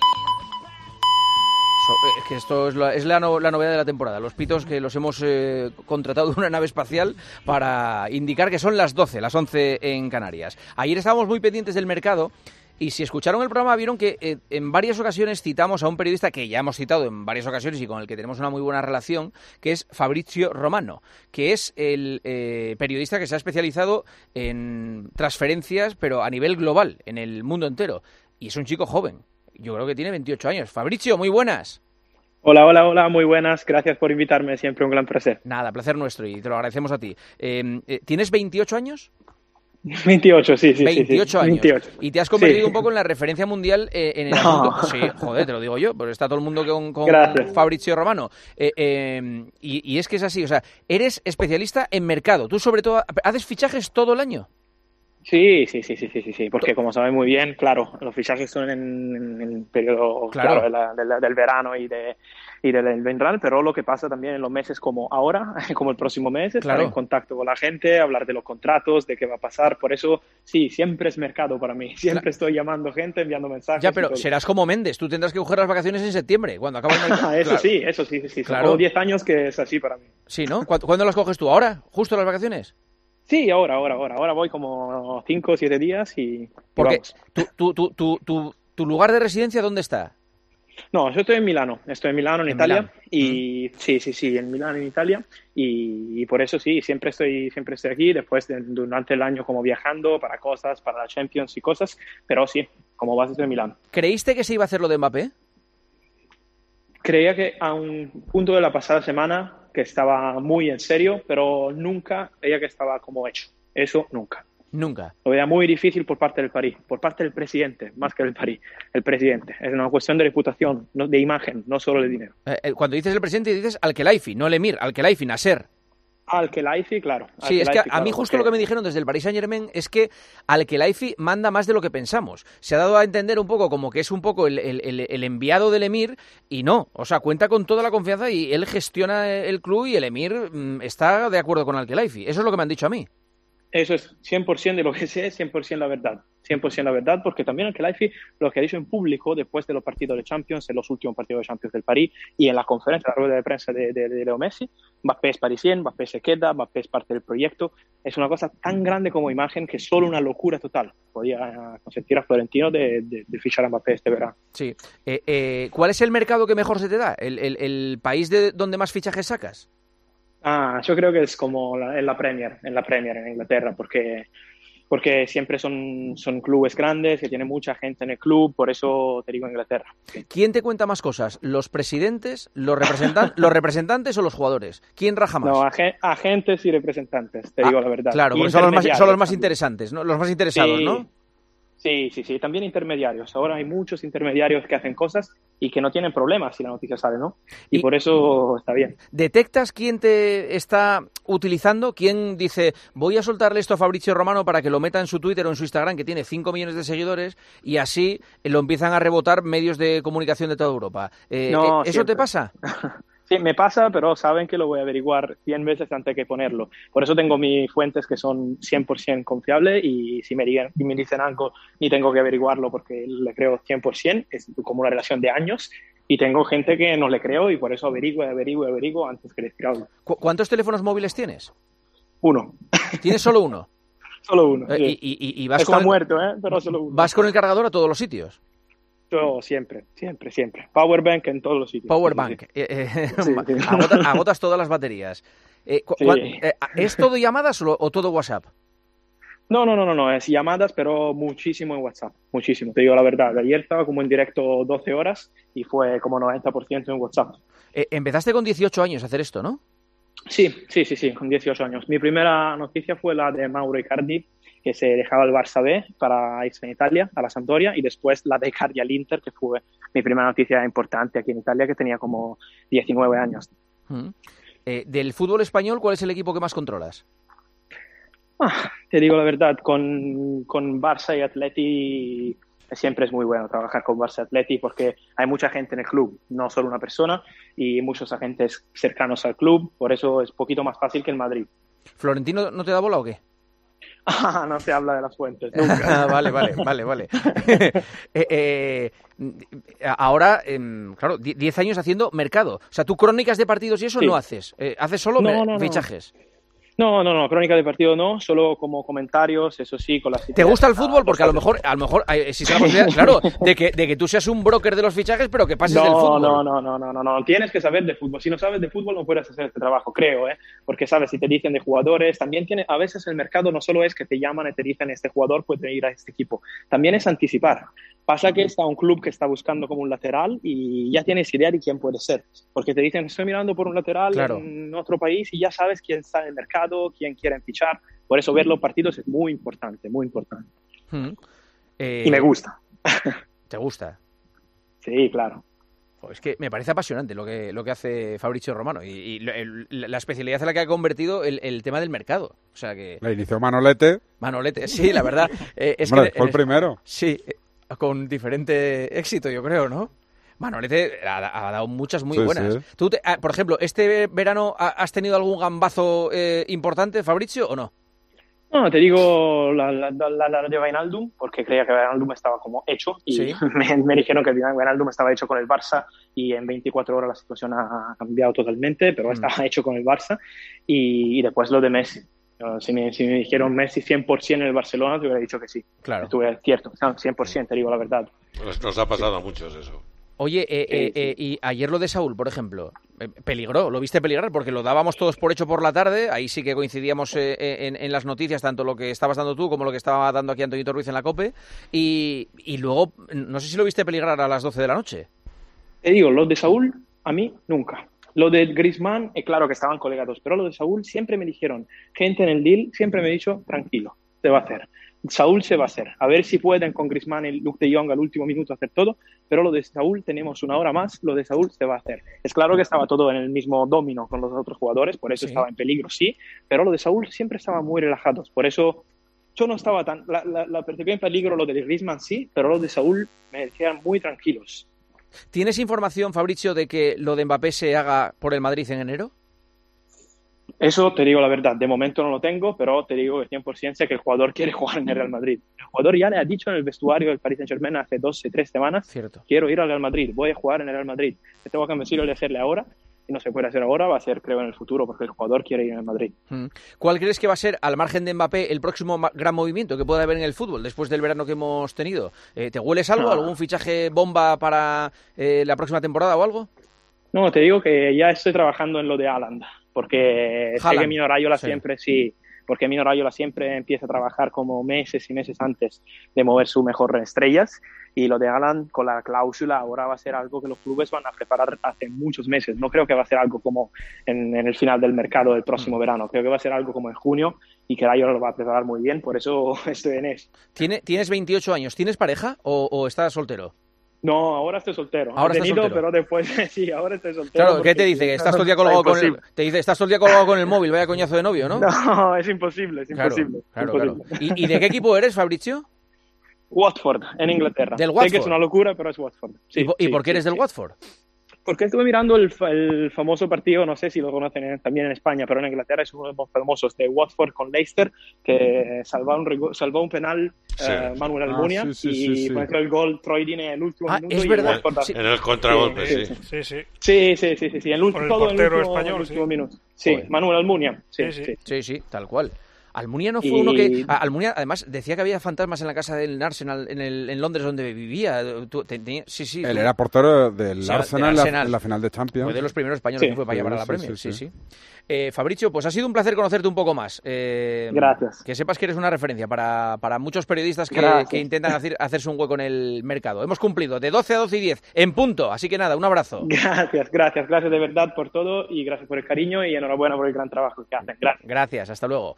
Es que esto es, la, es la, no, la novedad de la temporada. Los pitos que los hemos eh, contratado de una nave espacial para indicar que son las doce, las once en Canarias. Ayer estábamos muy pendientes del mercado y si escucharon el programa vieron que eh, en varias ocasiones citamos a un periodista que ya hemos citado en varias ocasiones y con el que tenemos una muy buena relación, que es Fabrizio Romano, que es el eh, periodista que se ha especializado en transferencias, pero a nivel global, en el mundo entero. Y es un chico joven. Yo creo que tiene veintiocho años. Fabrizio, muy buenas. Hola, hola, hola, muy buenas. Gracias por invitarme, siempre un gran placer. Nada, placer nuestro y te lo agradecemos a ti. Eh, ¿Tienes veintiocho años? veintiocho, sí, sí. veintiocho sí, sí. años. veintiocho. Y te has convertido sí. un poco en la referencia mundial eh, en el no. asunto. Sí, joder, te lo digo yo, pero está todo el mundo con, con Fabrizio Romano. Eh, eh, y, y es que es así, o sea, eres especialista en mercado. Tú sobre todo, ¿haces fichajes todo el año? Sí, sí, sí, sí, sí, sí, sí, porque como sabes muy bien, claro, los fichajes son en, en, en el periodo Claro. claro, de la- de la- del verano y de y del invernal, pero lo que pasa también en los meses como ahora, como el próximo mes, estar Claro. en contacto con la gente, hablar de los contratos, de qué va a pasar, por eso sí, siempre es mercado para mí, siempre estoy llamando gente, enviando mensajes. Ya, y pero todo. serás como Méndez, tú tendrás que coger las vacaciones en septiembre, cuando acabe el mercado. eso Claro. sí, eso sí, sí, sí, son Claro. como diez años que es así para mí. Sí, ¿no? ¿Cu- ¿Cuándo las coges tú? ¿Ahora? ¿Justo las vacaciones? Sí, ahora, ahora, ahora, ahora voy como cinco o siete días y, y Porque vamos. tu, tu, tu, tu, tu, tu lugar de residencia, ¿dónde está? No, yo estoy en Milano, estoy en Milano, en, En Italia, Milán. y sí, sí, sí, en Milano, en Italia, y, y por eso sí, siempre estoy, siempre estoy aquí, después de- durante el año como viajando para cosas, para la Champions y cosas, pero sí, como base estoy en Milano. ¿Creíste que se iba a hacer lo de Mbappé? Creía que a un punto de la pasada semana que estaba muy en serio, pero nunca veía que estaba como hecho, eso nunca. Nunca. Lo veía muy difícil por parte del París, por parte del presidente, más que del París, el presidente. Es una cuestión de reputación, no- de imagen, no solo de dinero. Eh, eh, cuando dices el presidente dices Al-Khelaifi, no el emir, Al-Khelaifi, Nasser. Al-Khelaifi, claro. Sí, es que a, Al-Khelaifi, a mí claro, justo porque- lo que me dijeron desde el Paris Saint-Germain es que Al-Khelaifi manda más de lo que pensamos. Se ha dado a entender un poco como que es un poco el, el- el- el enviado del emir y no, o sea, cuenta con toda la confianza y él gestiona el club y el emir mm, está de acuerdo con Al-Khelaifi. Eso es lo que me han dicho a mí. Eso es cien por ciento de lo que sé, cien por ciento la verdad. cien por ciento la verdad, porque también Al-Khelaifi lo que ha dicho en público después de los partidos de Champions, en los últimos partidos de Champions del París y en la conferencia, la rueda de prensa de, de, de Leo Messi, Mbappé es parisien, Mbappé se queda, Mbappé es parte del proyecto. Es una cosa tan grande como imagen que solo una locura total podía consentir a Florentino de, de, de fichar a Mbappé este verano. Sí. Eh, eh, ¿Cuál es el mercado que mejor se te da? ¿El, el- el país de donde más fichajes sacas? Ah, yo creo que es como la- en la Premier, en la Premier en Inglaterra, porque porque siempre son, son clubes grandes, que tiene mucha gente en el club, por eso te digo Inglaterra. ¿Quién te cuenta más cosas? ¿Los presidentes, los, representan- los representantes o los jugadores? ¿Quién raja más? No, agen- agentes y representantes, te digo la verdad. Claro, Y porque son los, más, son los más intermediarios interesantes, ¿no? Los más interesados, Sí. ¿no? Sí, sí, sí, también intermediarios. Ahora hay muchos intermediarios que hacen cosas y que no tienen problemas si la noticia sale, ¿no? Y, por eso está bien. ¿Detectas quién te está utilizando? ¿Quién dice, voy a soltarle esto a Fabrizio Romano para que lo meta en su Twitter o en su Instagram, que tiene cinco millones de seguidores, y así lo empiezan a rebotar medios de comunicación de toda Europa? Eh, No, ¿Eso siempre. te pasa? Sí, me pasa, pero saben que lo voy a averiguar cien veces antes que ponerlo. Por eso tengo mis fuentes que son cien por ciento confiables y si me, digan, si me dicen algo ni tengo que averiguarlo porque le creo cien por ciento, es como una relación de años. Y tengo gente que no le creo y por eso averiguo, averiguo, averiguo antes que decir algo. ¿Cu- ¿Cuántos teléfonos móviles tienes? Uno. ¿Tienes solo uno? Solo uno. Eh, sí. y, y- y vas, Está con el, muerto, ¿eh? Pero solo uno. vas con el cargador a todos los sitios. Yo siempre, siempre, siempre. Powerbank en todos los sitios. Powerbank. Sí, sí, Eh, eh, Sí, sí. agotas, agotas todas las baterías. Eh, cu- Sí. cuan- eh, ¿Es todo llamadas o, o todo WhatsApp? No, no, no, no, no, es llamadas, pero muchísimo en WhatsApp, muchísimo, te digo la verdad. Ayer estaba como en directo doce horas y fue como noventa por ciento en WhatsApp. Eh, empezaste con dieciocho años a hacer esto, ¿no? Sí, sí, sí, sí, con dieciocho años. Mi primera noticia fue la de Mauro Icardi, que se dejaba el Barça B para irse en Italia, a la Sampdoria, y después la de Icardi al Inter, que fue mi primera noticia importante aquí en Italia, que tenía como diecinueve años. Mm. Eh, del fútbol español, ¿cuál es el equipo que más controlas? Ah, te digo la verdad, con, con Barça y Atleti siempre es muy bueno trabajar con Barça y Atleti porque hay mucha gente en el club, no solo una persona, y muchos agentes cercanos al club, por eso es un poquito más fácil que en Madrid. ¿Florentino no te da bola o qué? Ah, no se habla de las fuentes, nunca. vale, vale, vale, vale. eh, eh, ahora, eh, claro, diez años haciendo mercado. O sea, tú crónicas de partidos y eso sí. no haces. Eh, ¿Haces solo no, no, fichajes? No. No, no, no, crónica de partido no, solo como comentarios, eso sí, con las... ¿Te gusta el fútbol? Porque a lo mejor, a lo mejor existe la posibilidad, claro, de que, de que tú seas un broker de los fichajes, pero que pases no, del fútbol. No, no, no, no, no, no, tienes que saber de fútbol. Si no sabes de fútbol no puedes hacer este trabajo, creo, ¿eh? Porque sabes, si te dicen de jugadores, también tiene, a veces el mercado no solo es que te llaman y te dicen este jugador puede ir a este equipo, también es anticipar. Pasa que está un club que está buscando como un lateral y ya tienes idea de quién puede ser. Porque te dicen, estoy mirando por un lateral claro. en otro país y ya sabes quién está en el mercado, quién quieren fichar. Por eso ver los partidos es muy importante, muy importante. Hmm. Eh, y me gusta. ¿Te gusta? Sí, claro. Es que me parece apasionante lo que, lo que hace Fabrizio Romano y, y el, la especialidad en la que ha convertido el, el tema del mercado. O sea que... La inició Manolete. Manolete, sí, la verdad. Eh, es Hombre, que, fue el primero. Sí, con diferente éxito, yo creo, ¿no? Manolete ha, ha dado muchas muy sí, buenas. Sí. Tú, te, por ejemplo, ¿este verano has tenido algún gambazo eh, importante, Fabrizio, o no? No, te digo la, la, la, la de Wijnaldum, porque creía que Wijnaldum estaba como hecho y ¿sí? me, me dijeron que Wijnaldum estaba hecho con el Barça y en veinticuatro horas la situación ha cambiado totalmente, pero mm. estaba hecho con el Barça y, y después lo de Messi. Si me, si me dijeron Messi cien por ciento en el Barcelona, te hubiera dicho que sí. Claro. Estuve cierto, cien por ciento, te digo la verdad. Pues nos ha pasado a muchos eso. Oye, eh, eh, eh, y ayer lo de Saúl, por ejemplo, eh, peligró, ¿lo viste peligrar? Porque lo dábamos todos por hecho por la tarde, ahí sí que coincidíamos eh, en, en las noticias, tanto lo que estabas dando tú como lo que estaba dando aquí Antonio Ruiz en la COPE, y, y luego, no sé si lo viste peligrar a las doce de la noche. Te digo, lo de Saúl, a mí, nunca. Lo de Griezmann, es claro que estaban colegados, pero lo de Saúl siempre me dijeron, gente en el deal siempre me ha dicho, tranquilo, se va a hacer. Saúl se va a hacer. A ver si pueden con Griezmann y Luke de Jong al último minuto hacer todo, pero lo de Saúl tenemos una hora más, lo de Saúl se va a hacer. Es claro que estaba todo en el mismo domino con los otros jugadores, por eso sí. estaba en peligro, sí, pero lo de Saúl siempre estaba muy relajados, por eso yo no estaba tan... La, la, la percibí en peligro lo de Griezmann sí, pero lo de Saúl me decían muy tranquilos. ¿Tienes información, Fabrizio, de que lo de Mbappé se haga por el Madrid en enero? Eso te digo la verdad, de momento no lo tengo, pero te digo que cien por ciento sé que el jugador quiere jugar en el Real Madrid. El jugador ya le ha dicho en el vestuario del Paris Saint-Germain hace dos o tres semanas, Cierto. quiero ir al Real Madrid, voy a jugar en el Real Madrid. Te tengo que convencer de hacerle ahora, y no se puede hacer ahora, va a ser creo en el futuro, porque el jugador quiere ir al Madrid. ¿Cuál crees que va a ser, al margen de Mbappé, el próximo gran movimiento que pueda haber en el fútbol después del verano que hemos tenido? ¿Te hueles algo? Ah. ¿Algún fichaje bomba para eh, la próxima temporada o algo? No, te digo que ya estoy trabajando en lo de Haaland, porque Haaland. sé que Mino Raiola sí. siempre, sí, porque Mino Raiola siempre empieza a trabajar como meses y meses antes de mover su mejor estrellas, y lo de Haaland con la cláusula ahora va a ser algo que los clubes van a preparar hace muchos meses. No creo que va a ser algo como en, en el final del mercado del próximo mm. verano, creo que va a ser algo como en junio y que Raiola lo va a preparar muy bien, por eso estoy en eso. ¿Tiene, ¿Tienes veintiocho años? ¿Tienes pareja o, o estás soltero? No, ahora estoy soltero. Ahora He tenido, soltero. pero después sí, ahora estoy soltero. Claro, ¿qué te dice? Que estás todo el día colgado con el, te dice, estás todo el día colgado con el móvil, vaya coñazo de novio, ¿no? No, es imposible, es imposible. Claro, imposible. claro. ¿Y, ¿Y de qué equipo eres, Fabrizio? Watford, en Inglaterra. ¿Del Watford? Sé que es una locura, pero es Watford. Sí, ¿Y, ¿y sí, por qué eres sí, del sí. Watford? Porque estuve mirando el, el famoso partido, no sé si lo conocen también en España, pero en Inglaterra es uno de los famosos de Watford con Leicester, que salvó un, salvó un penal sí. uh, Manuel Almunia ah, sí, sí, sí, y sí, sí. el gol Troy Deeney en el último ah, minuto. Es verdad. Y sí. En el contragolpe, sí. Sí, sí. sí, sí, sí, sí, sí, sí. En el, Con el todo portero en el último, español, el último sí. minuto. Sí, Joder. Manuel Almunia. Sí sí. Sí, sí, sí, tal cual. Almunia no fue y... uno que... Almunia, además, decía que había fantasmas en la casa del Arsenal en, el, en Londres, donde vivía. Tú, tenía... Sí, sí. Él tú... era portero del sí, Arsenal, del Arsenal. En, la, en la final de Champions. Fue de los primeros españoles sí. que fue para sí, llevar a la sí, Premier. Sí, sí. sí. sí. Eh, Fabrizio, pues ha sido un placer conocerte un poco más. Eh, Gracias. Que sepas que eres una referencia para, para muchos periodistas que, que intentan hacer, hacerse un hueco en el mercado. Hemos cumplido de doce a doce y diez, en punto. Así que nada, un abrazo. Gracias, gracias. Gracias de verdad por todo y gracias por el cariño y enhorabuena por el gran trabajo que hacen. Gracias. Gracias, hasta luego. Gracias.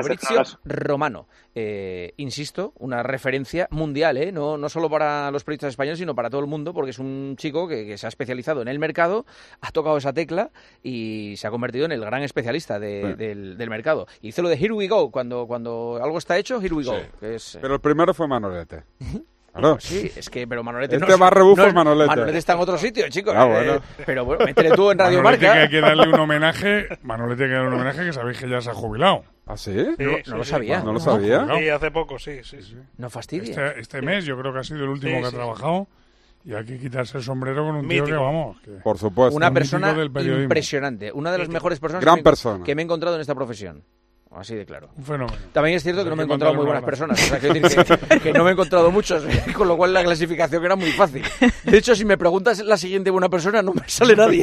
Fabrizio Romano. Eh, insisto, una referencia mundial, ¿eh? No, no solo para los periodistas españoles, sino para todo el mundo, porque es un chico que, que se ha especializado en el mercado, ha tocado esa tecla y se ha convertido en el gran especialista de, sí. del, del mercado. Hizo lo de Here We Go, cuando, cuando algo está hecho, Here We Go. Sí. Que es, Pero el primero fue Manolete. Claro. Sí, es que, pero Manolete este no... Este más rebufo no, es Manolete. Manolete está en otro sitio, chicos. Ah, bueno. eh, pero bueno, métele tú en Radio Manolete, Marca. que hay que darle un homenaje. Manolete, que hay que darle un homenaje, que sabéis que ya se ha jubilado. ¿Ah, sí? No, sí, no sí, lo sí, sabía. ¿No lo sabía? No, sí, hace poco, sí, sí, sí. No fastidies. Este, este mes yo creo que ha sido el último sí, que ha sí, trabajado. Y hay que quitarse el sombrero con un Mítico. tío que, vamos... Que Por supuesto. Una un persona mítico del periodismo. impresionante. Una de las mejores personas Gran que, me, persona. que me he encontrado en esta profesión. Así de claro. Un fenómeno. También es cierto que Hay no me he que encontrado muy mandarle buenas un abrazo. personas. O sea, quiero decir que, que no me he encontrado muchos, con lo cual la clasificación era muy fácil. De hecho, si me preguntas la siguiente buena persona, no me sale nadie.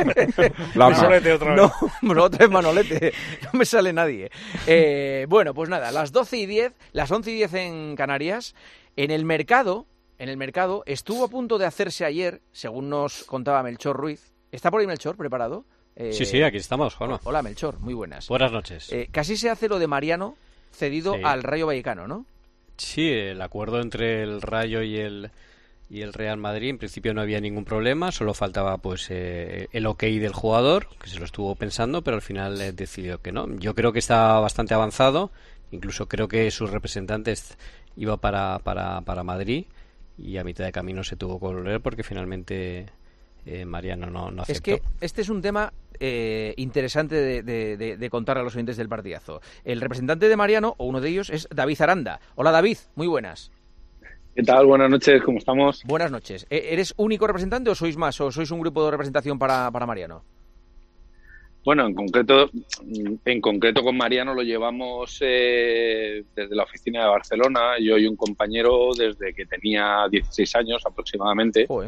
La Manolete otra vez. No, no, otra vez Manolete. No me sale nadie. Eh, bueno, pues nada, las doce y diez, las once y diez en Canarias, en el mercado, en el mercado, estuvo a punto de hacerse ayer, según nos contaba Melchor Ruiz. ¿Está por ahí Melchor preparado? Eh, sí, sí, aquí estamos, Juanma. Hola, Melchor, muy buenas. Buenas noches. Eh, casi se hace lo de Mariano cedido sí. al Rayo Vallecano, ¿no? Sí, el acuerdo entre el Rayo y el y el Real Madrid, en principio no había ningún problema, solo faltaba pues eh, el ok del jugador, que se lo estuvo pensando, pero al final eh, decidió que no. Yo creo que está bastante avanzado, incluso creo que sus representantes iba para, para, para Madrid y a mitad de camino se tuvo que volver porque finalmente... Eh, Mariano no, no aceptó. Es que este es un tema eh, interesante de, de, de, de contar a los oyentes del partidazo. El representante de Mariano, o uno de ellos, es David Aranda. Hola David, muy buenas. ¿Qué tal? Buenas noches, ¿cómo estamos? Buenas noches. ¿Eres único representante o sois más? ¿O sois un grupo de representación para, para Mariano? Bueno, en concreto, en concreto con Mariano lo llevamos eh, desde la oficina de Barcelona, yo y un compañero desde que tenía dieciséis años aproximadamente. Joder.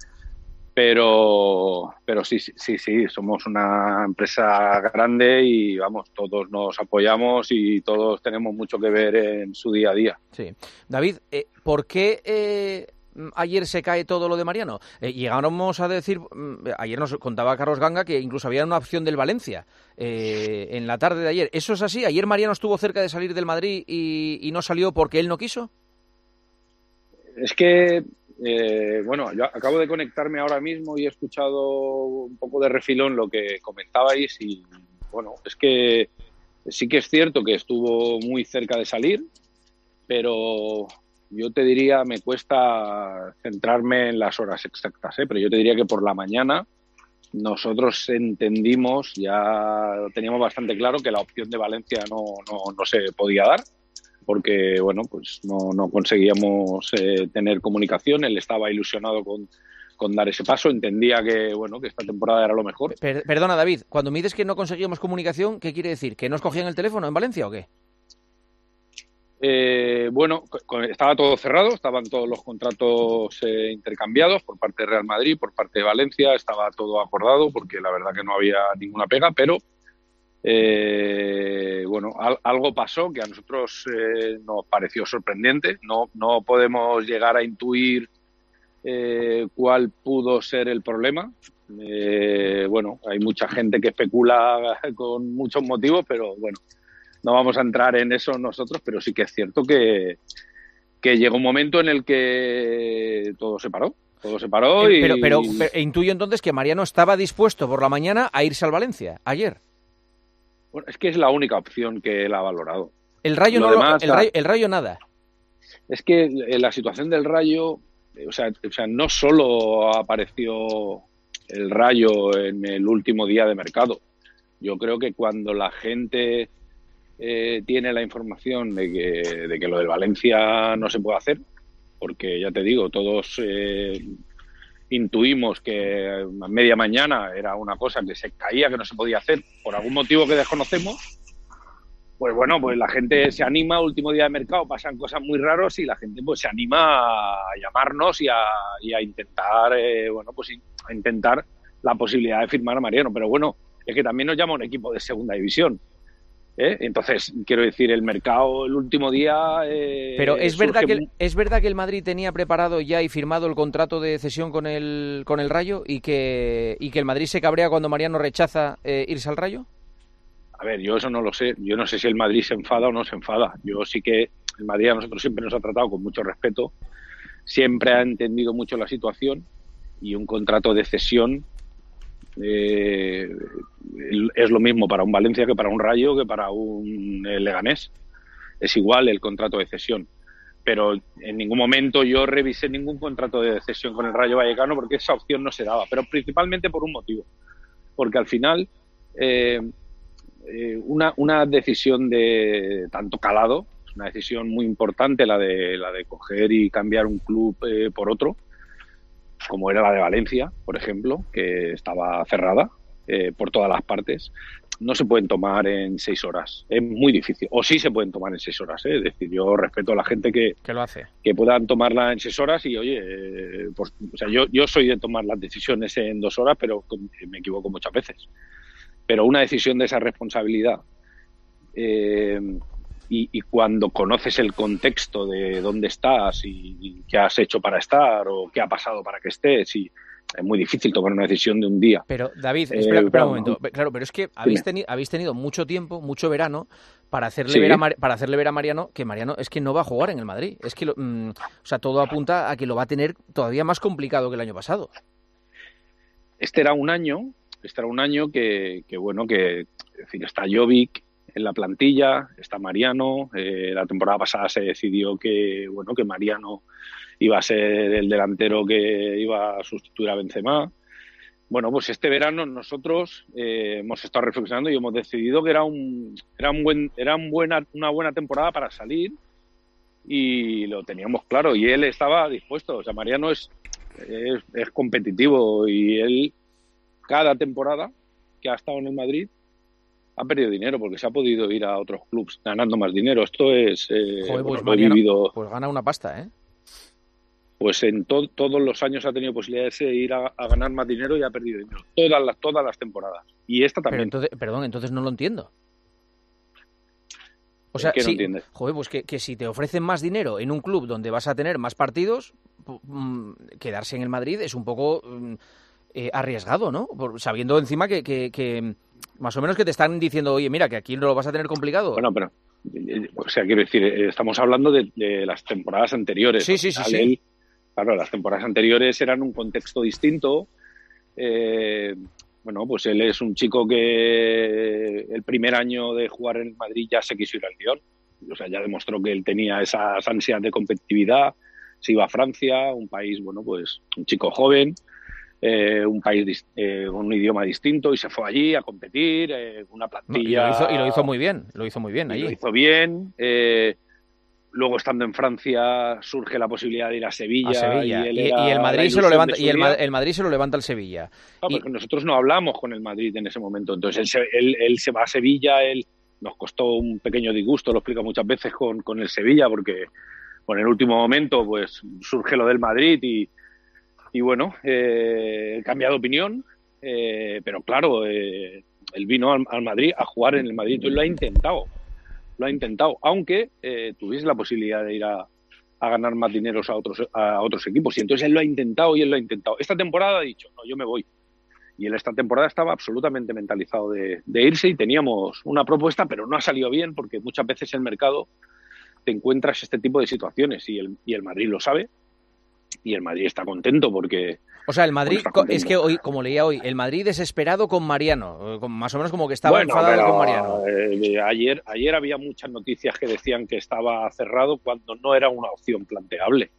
Pero, pero sí, sí, sí, sí, somos una empresa grande y vamos, todos nos apoyamos y todos tenemos mucho que ver en su día a día. Sí. David, eh, ¿por qué eh, ayer se cae todo lo de Mariano? Eh, llegamos a decir, ayer nos contaba Carlos Ganga que incluso había una opción del Valencia eh, en la tarde de ayer. ¿Eso es así? ¿Ayer Mariano estuvo cerca de salir del Madrid y, y no salió porque él no quiso? Es que... Eh, bueno, yo acabo de conectarme ahora mismo y he escuchado un poco de refilón lo que comentabais y bueno, es que sí que es cierto que estuvo muy cerca de salir, pero yo te diría, me cuesta centrarme en las horas exactas, ¿eh? Pero yo te diría que por la mañana nosotros entendimos, ya teníamos bastante claro que la opción de Valencia no, no, no se podía dar. Porque, bueno, pues no, no conseguíamos eh, tener comunicación. Él estaba ilusionado con, con dar ese paso. Entendía que, bueno, que esta temporada era lo mejor. Per- perdona, David, cuando me dices que no conseguíamos comunicación, ¿qué quiere decir? ¿Que no os cogían el teléfono en Valencia o qué? Eh, bueno, con, estaba todo cerrado, estaban todos los contratos eh, intercambiados por parte de Real Madrid, por parte de Valencia. Estaba todo acordado porque la verdad que no había ninguna pega, pero... Eh, bueno, al, algo pasó que a nosotros eh, nos pareció sorprendente. No, no podemos llegar a intuir eh, cuál pudo ser el problema. Eh, bueno, hay mucha gente que especula con muchos motivos, pero bueno, no vamos a entrar en eso nosotros, pero sí que es cierto que, que llegó un momento en el que todo se paró. Todo se paró eh, y... Pero, pero, pero intuyo entonces que Mariano estaba dispuesto por la mañana a irse al Valencia, ayer. Bueno, es que es la única opción que él ha valorado. El Rayo, lo no demás, lo, el, rayo, el Rayo nada. Es que en la situación del Rayo, o sea, o sea, no solo apareció el Rayo en el último día de mercado. Yo creo que cuando la gente eh, tiene la información de que, de que lo del Valencia no se puede hacer, porque ya te digo, todos... Eh, intuimos que a media mañana era una cosa que se caía, que no se podía hacer por algún motivo que desconocemos, pues bueno, pues la gente se anima, último día de mercado pasan cosas muy raras y la gente pues se anima a llamarnos y a, y a intentar, eh, bueno, pues a intentar la posibilidad de firmar a Mariano, pero bueno, es que también nos llama un equipo de segunda división. ¿Eh? Entonces, quiero decir, el mercado el último día... Eh, Pero es verdad, surge... que el, es verdad que el Madrid tenía preparado ya y firmado el contrato de cesión con el con el Rayo y que y que el Madrid se cabrea cuando Mariano rechaza eh, irse al Rayo. A ver, yo eso no lo sé. Yo no sé si el Madrid se enfada o no se enfada. Yo sí que el Madrid a nosotros siempre nos ha tratado con mucho respeto, siempre ha entendido mucho la situación y un contrato de cesión eh, es lo mismo para un Valencia que para un Rayo que para un eh, Leganés. Es igual el contrato de cesión. Pero en ningún momento yo revisé ningún contrato de cesión con el Rayo Vallecano porque esa opción no se daba, pero principalmente por un motivo. Porque al final eh, eh, una, una decisión de tanto calado, una decisión muy importante la de, la de coger y cambiar un club eh, por otro, como era la de Valencia, por ejemplo, que estaba cerrada eh, por todas las partes, no se pueden tomar en seis horas. Es muy difícil. O sí se pueden tomar en seis horas. ¿eh? Es decir, yo respeto a la gente que, que lo hace, que puedan tomarla en seis horas y, oye, eh, pues, o sea, yo, yo soy de tomar las decisiones en dos horas, pero me equivoco muchas veces. Pero una decisión de esa responsabilidad eh, y, y cuando conoces el contexto de dónde estás y, y qué has hecho para estar o qué ha pasado para que estés y es muy difícil tomar una decisión de un día. Pero, David, espera, eh, espera un momento. No. Claro, pero es que habéis, teni habéis tenido mucho tiempo, mucho verano, para hacerle, sí. ver a para hacerle ver a Mariano que Mariano es que no va a jugar en el Madrid. Es que, lo, mmm, o sea, todo apunta a que lo va a tener todavía más complicado que el año pasado. Este era un año, este era un año que, que bueno, que es decir, está Jovic en la plantilla, está Mariano. Eh, la temporada pasada se decidió que, bueno, que Mariano iba a ser el delantero que iba a sustituir a Benzema. Bueno, pues este verano nosotros eh, hemos estado reflexionando y hemos decidido que era un era un buen era un buena una buena temporada para salir y lo teníamos claro y él estaba dispuesto. O sea, Mariano es es, es competitivo y él cada temporada que ha estado en el Madrid ha perdido dinero porque se ha podido ir a otros clubes ganando más dinero. Esto es eh, Joder, pues, bueno, Mariano, lo he vivido. Pues gana una pasta, ¿eh? Pues en to todos los años ha tenido posibilidades de ir a, a ganar más dinero y ha perdido dinero. Todas las, todas las temporadas. Y esta también. Pero entonces, perdón, entonces no lo entiendo. O sea, ¿Qué no sí, entiendes? Joder, pues que, que si te ofrecen más dinero en un club donde vas a tener más partidos, mmm, quedarse en el Madrid es un poco mmm, eh, arriesgado, ¿no? Por, sabiendo encima que, que, que más o menos que te están diciendo, oye, mira, que aquí no lo vas a tener complicado. Bueno, pero, o sea, quiero decir, estamos hablando de, de las temporadas anteriores. Sí, sí, sí, sí. Él, claro, las temporadas anteriores eran un contexto distinto. Eh, bueno, pues él es un chico que el primer año de jugar en Madrid ya se quiso ir al Lyon. O sea, ya demostró que él tenía esas ansias de competitividad. Se iba a Francia, un país, bueno, pues un chico joven, eh, un país eh, un idioma distinto y se fue allí a competir, eh, una plantilla. No, y, lo hizo, y lo hizo muy bien, lo hizo muy bien allí. Lo hizo bien. Eh, Luego, estando en Francia, surge la posibilidad de ir a Sevilla. A Sevilla. Y, él y, y el Madrid se lo levanta, y el, el Madrid se lo levanta al Sevilla. No, y... porque nosotros no hablamos con el Madrid en ese momento. Entonces, él se, él, él se va a Sevilla. Él nos costó un pequeño disgusto, lo explica muchas veces con, con el Sevilla, porque bueno, en el último momento pues surge lo del Madrid y, y bueno, eh, cambia de opinión. Eh, pero claro, eh, él vino al, al Madrid a jugar en el Madrid. Entonces, lo ha intentado. Lo ha intentado, aunque eh, tuviese la posibilidad de ir a, a ganar más dinero a otros, a otros equipos. Y entonces él lo ha intentado y él lo ha intentado. Esta temporada ha dicho, no, yo me voy. Y él esta temporada estaba absolutamente mentalizado de, de irse y teníamos una propuesta, pero no ha salido bien porque muchas veces en el mercado te encuentras este tipo de situaciones y el, y el Madrid lo sabe y el Madrid está contento porque... O sea, el Madrid, es que hoy, como leía hoy, el Madrid desesperado con Mariano, más o menos como que estaba bueno, enfadado pero, con Mariano. Eh, ayer, ayer había muchas noticias que decían que estaba cerrado cuando no era una opción planteable,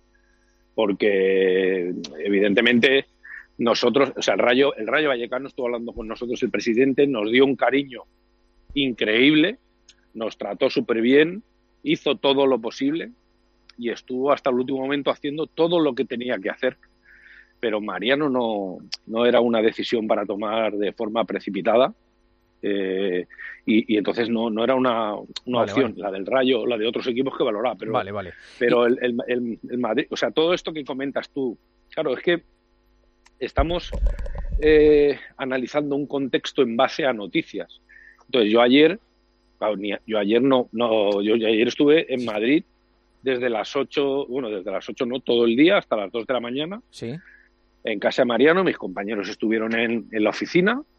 porque evidentemente nosotros, o sea, el Rayo, el Rayo Vallecano estuvo hablando con nosotros, el presidente nos dio un cariño increíble, nos trató súper bien, hizo todo lo posible y estuvo hasta el último momento haciendo todo lo que tenía que hacer. Pero Mariano no, no era una decisión para tomar de forma precipitada eh, y, y entonces no, no era una, una vale, opción, vale. la del Rayo, la de otros equipos que valoraba. Pero, vale, vale. pero y... el, el, el, el Madrid, o sea, todo esto que comentas tú, claro, es que estamos eh, analizando un contexto en base a noticias. Entonces yo ayer, yo ayer no, no yo ayer estuve en Madrid desde las ocho, bueno, desde las ocho no, todo el día hasta las dos de la mañana. Sí. En casa de Mariano, mis compañeros estuvieron en, en la oficina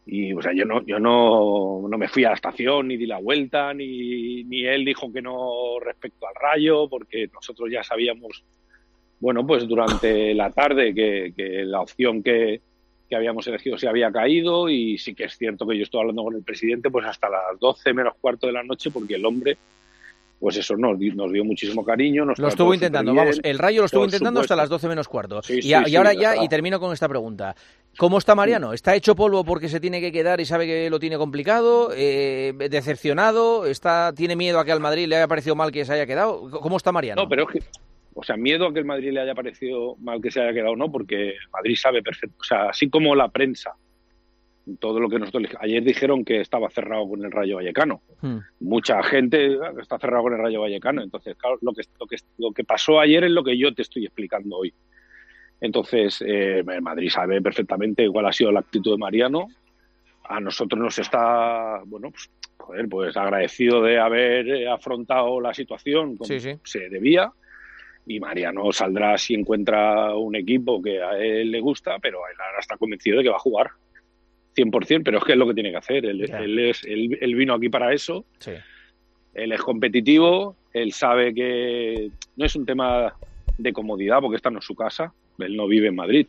Y, o sea, yo no, yo no, no me fui a la estación, ni di la vuelta, ni, ni él dijo que no respecto al Rayo, porque nosotros ya sabíamos, bueno, pues durante la tarde que, que la opción que, que habíamos elegido se había caído, y sí que es cierto que yo estoy hablando con el presidente pues hasta las doce menos cuarto de la noche, porque el hombre, pues eso, nos, nos dio muchísimo cariño. Nos lo estuvo intentando, bien, vamos, el Rayo lo estuvo intentando supuesto. hasta las doce menos cuarto. Sí, y, sí, a, y sí, ahora ya ya, está. y termino con esta pregunta. ¿Cómo está Mariano? ¿Está hecho polvo porque se tiene que quedar y sabe que lo tiene complicado? Eh, ¿Decepcionado? ¿Está, ¿Tiene miedo a que al Madrid le haya parecido mal que se haya quedado? ¿Cómo está Mariano? No, pero es que, o sea, miedo a que el Madrid le haya parecido mal que se haya quedado, no, porque el Madrid sabe perfecto. O sea, así como la prensa, todo lo que nosotros ayer dijeron que estaba cerrado con el Rayo Vallecano. Hmm. Mucha gente está cerrado con el Rayo Vallecano. Entonces, claro, lo que, lo que, lo que pasó ayer es lo que yo te estoy explicando hoy. Entonces, eh, el Madrid sabe perfectamente cuál ha sido la actitud de Mariano. A nosotros nos está, bueno, pues, joder, pues agradecido de haber afrontado la situación como Sí, sí. se debía. Y Mariano saldrá si encuentra un equipo que a él le gusta, pero él ahora está convencido de que va a jugar cien por ciento, pero es que es lo que tiene que hacer. Él, Ya. él, es, él, él vino aquí para eso. Sí. Él es competitivo, él sabe que no es un tema de comodidad, porque esta no es su casa, él no vive en Madrid.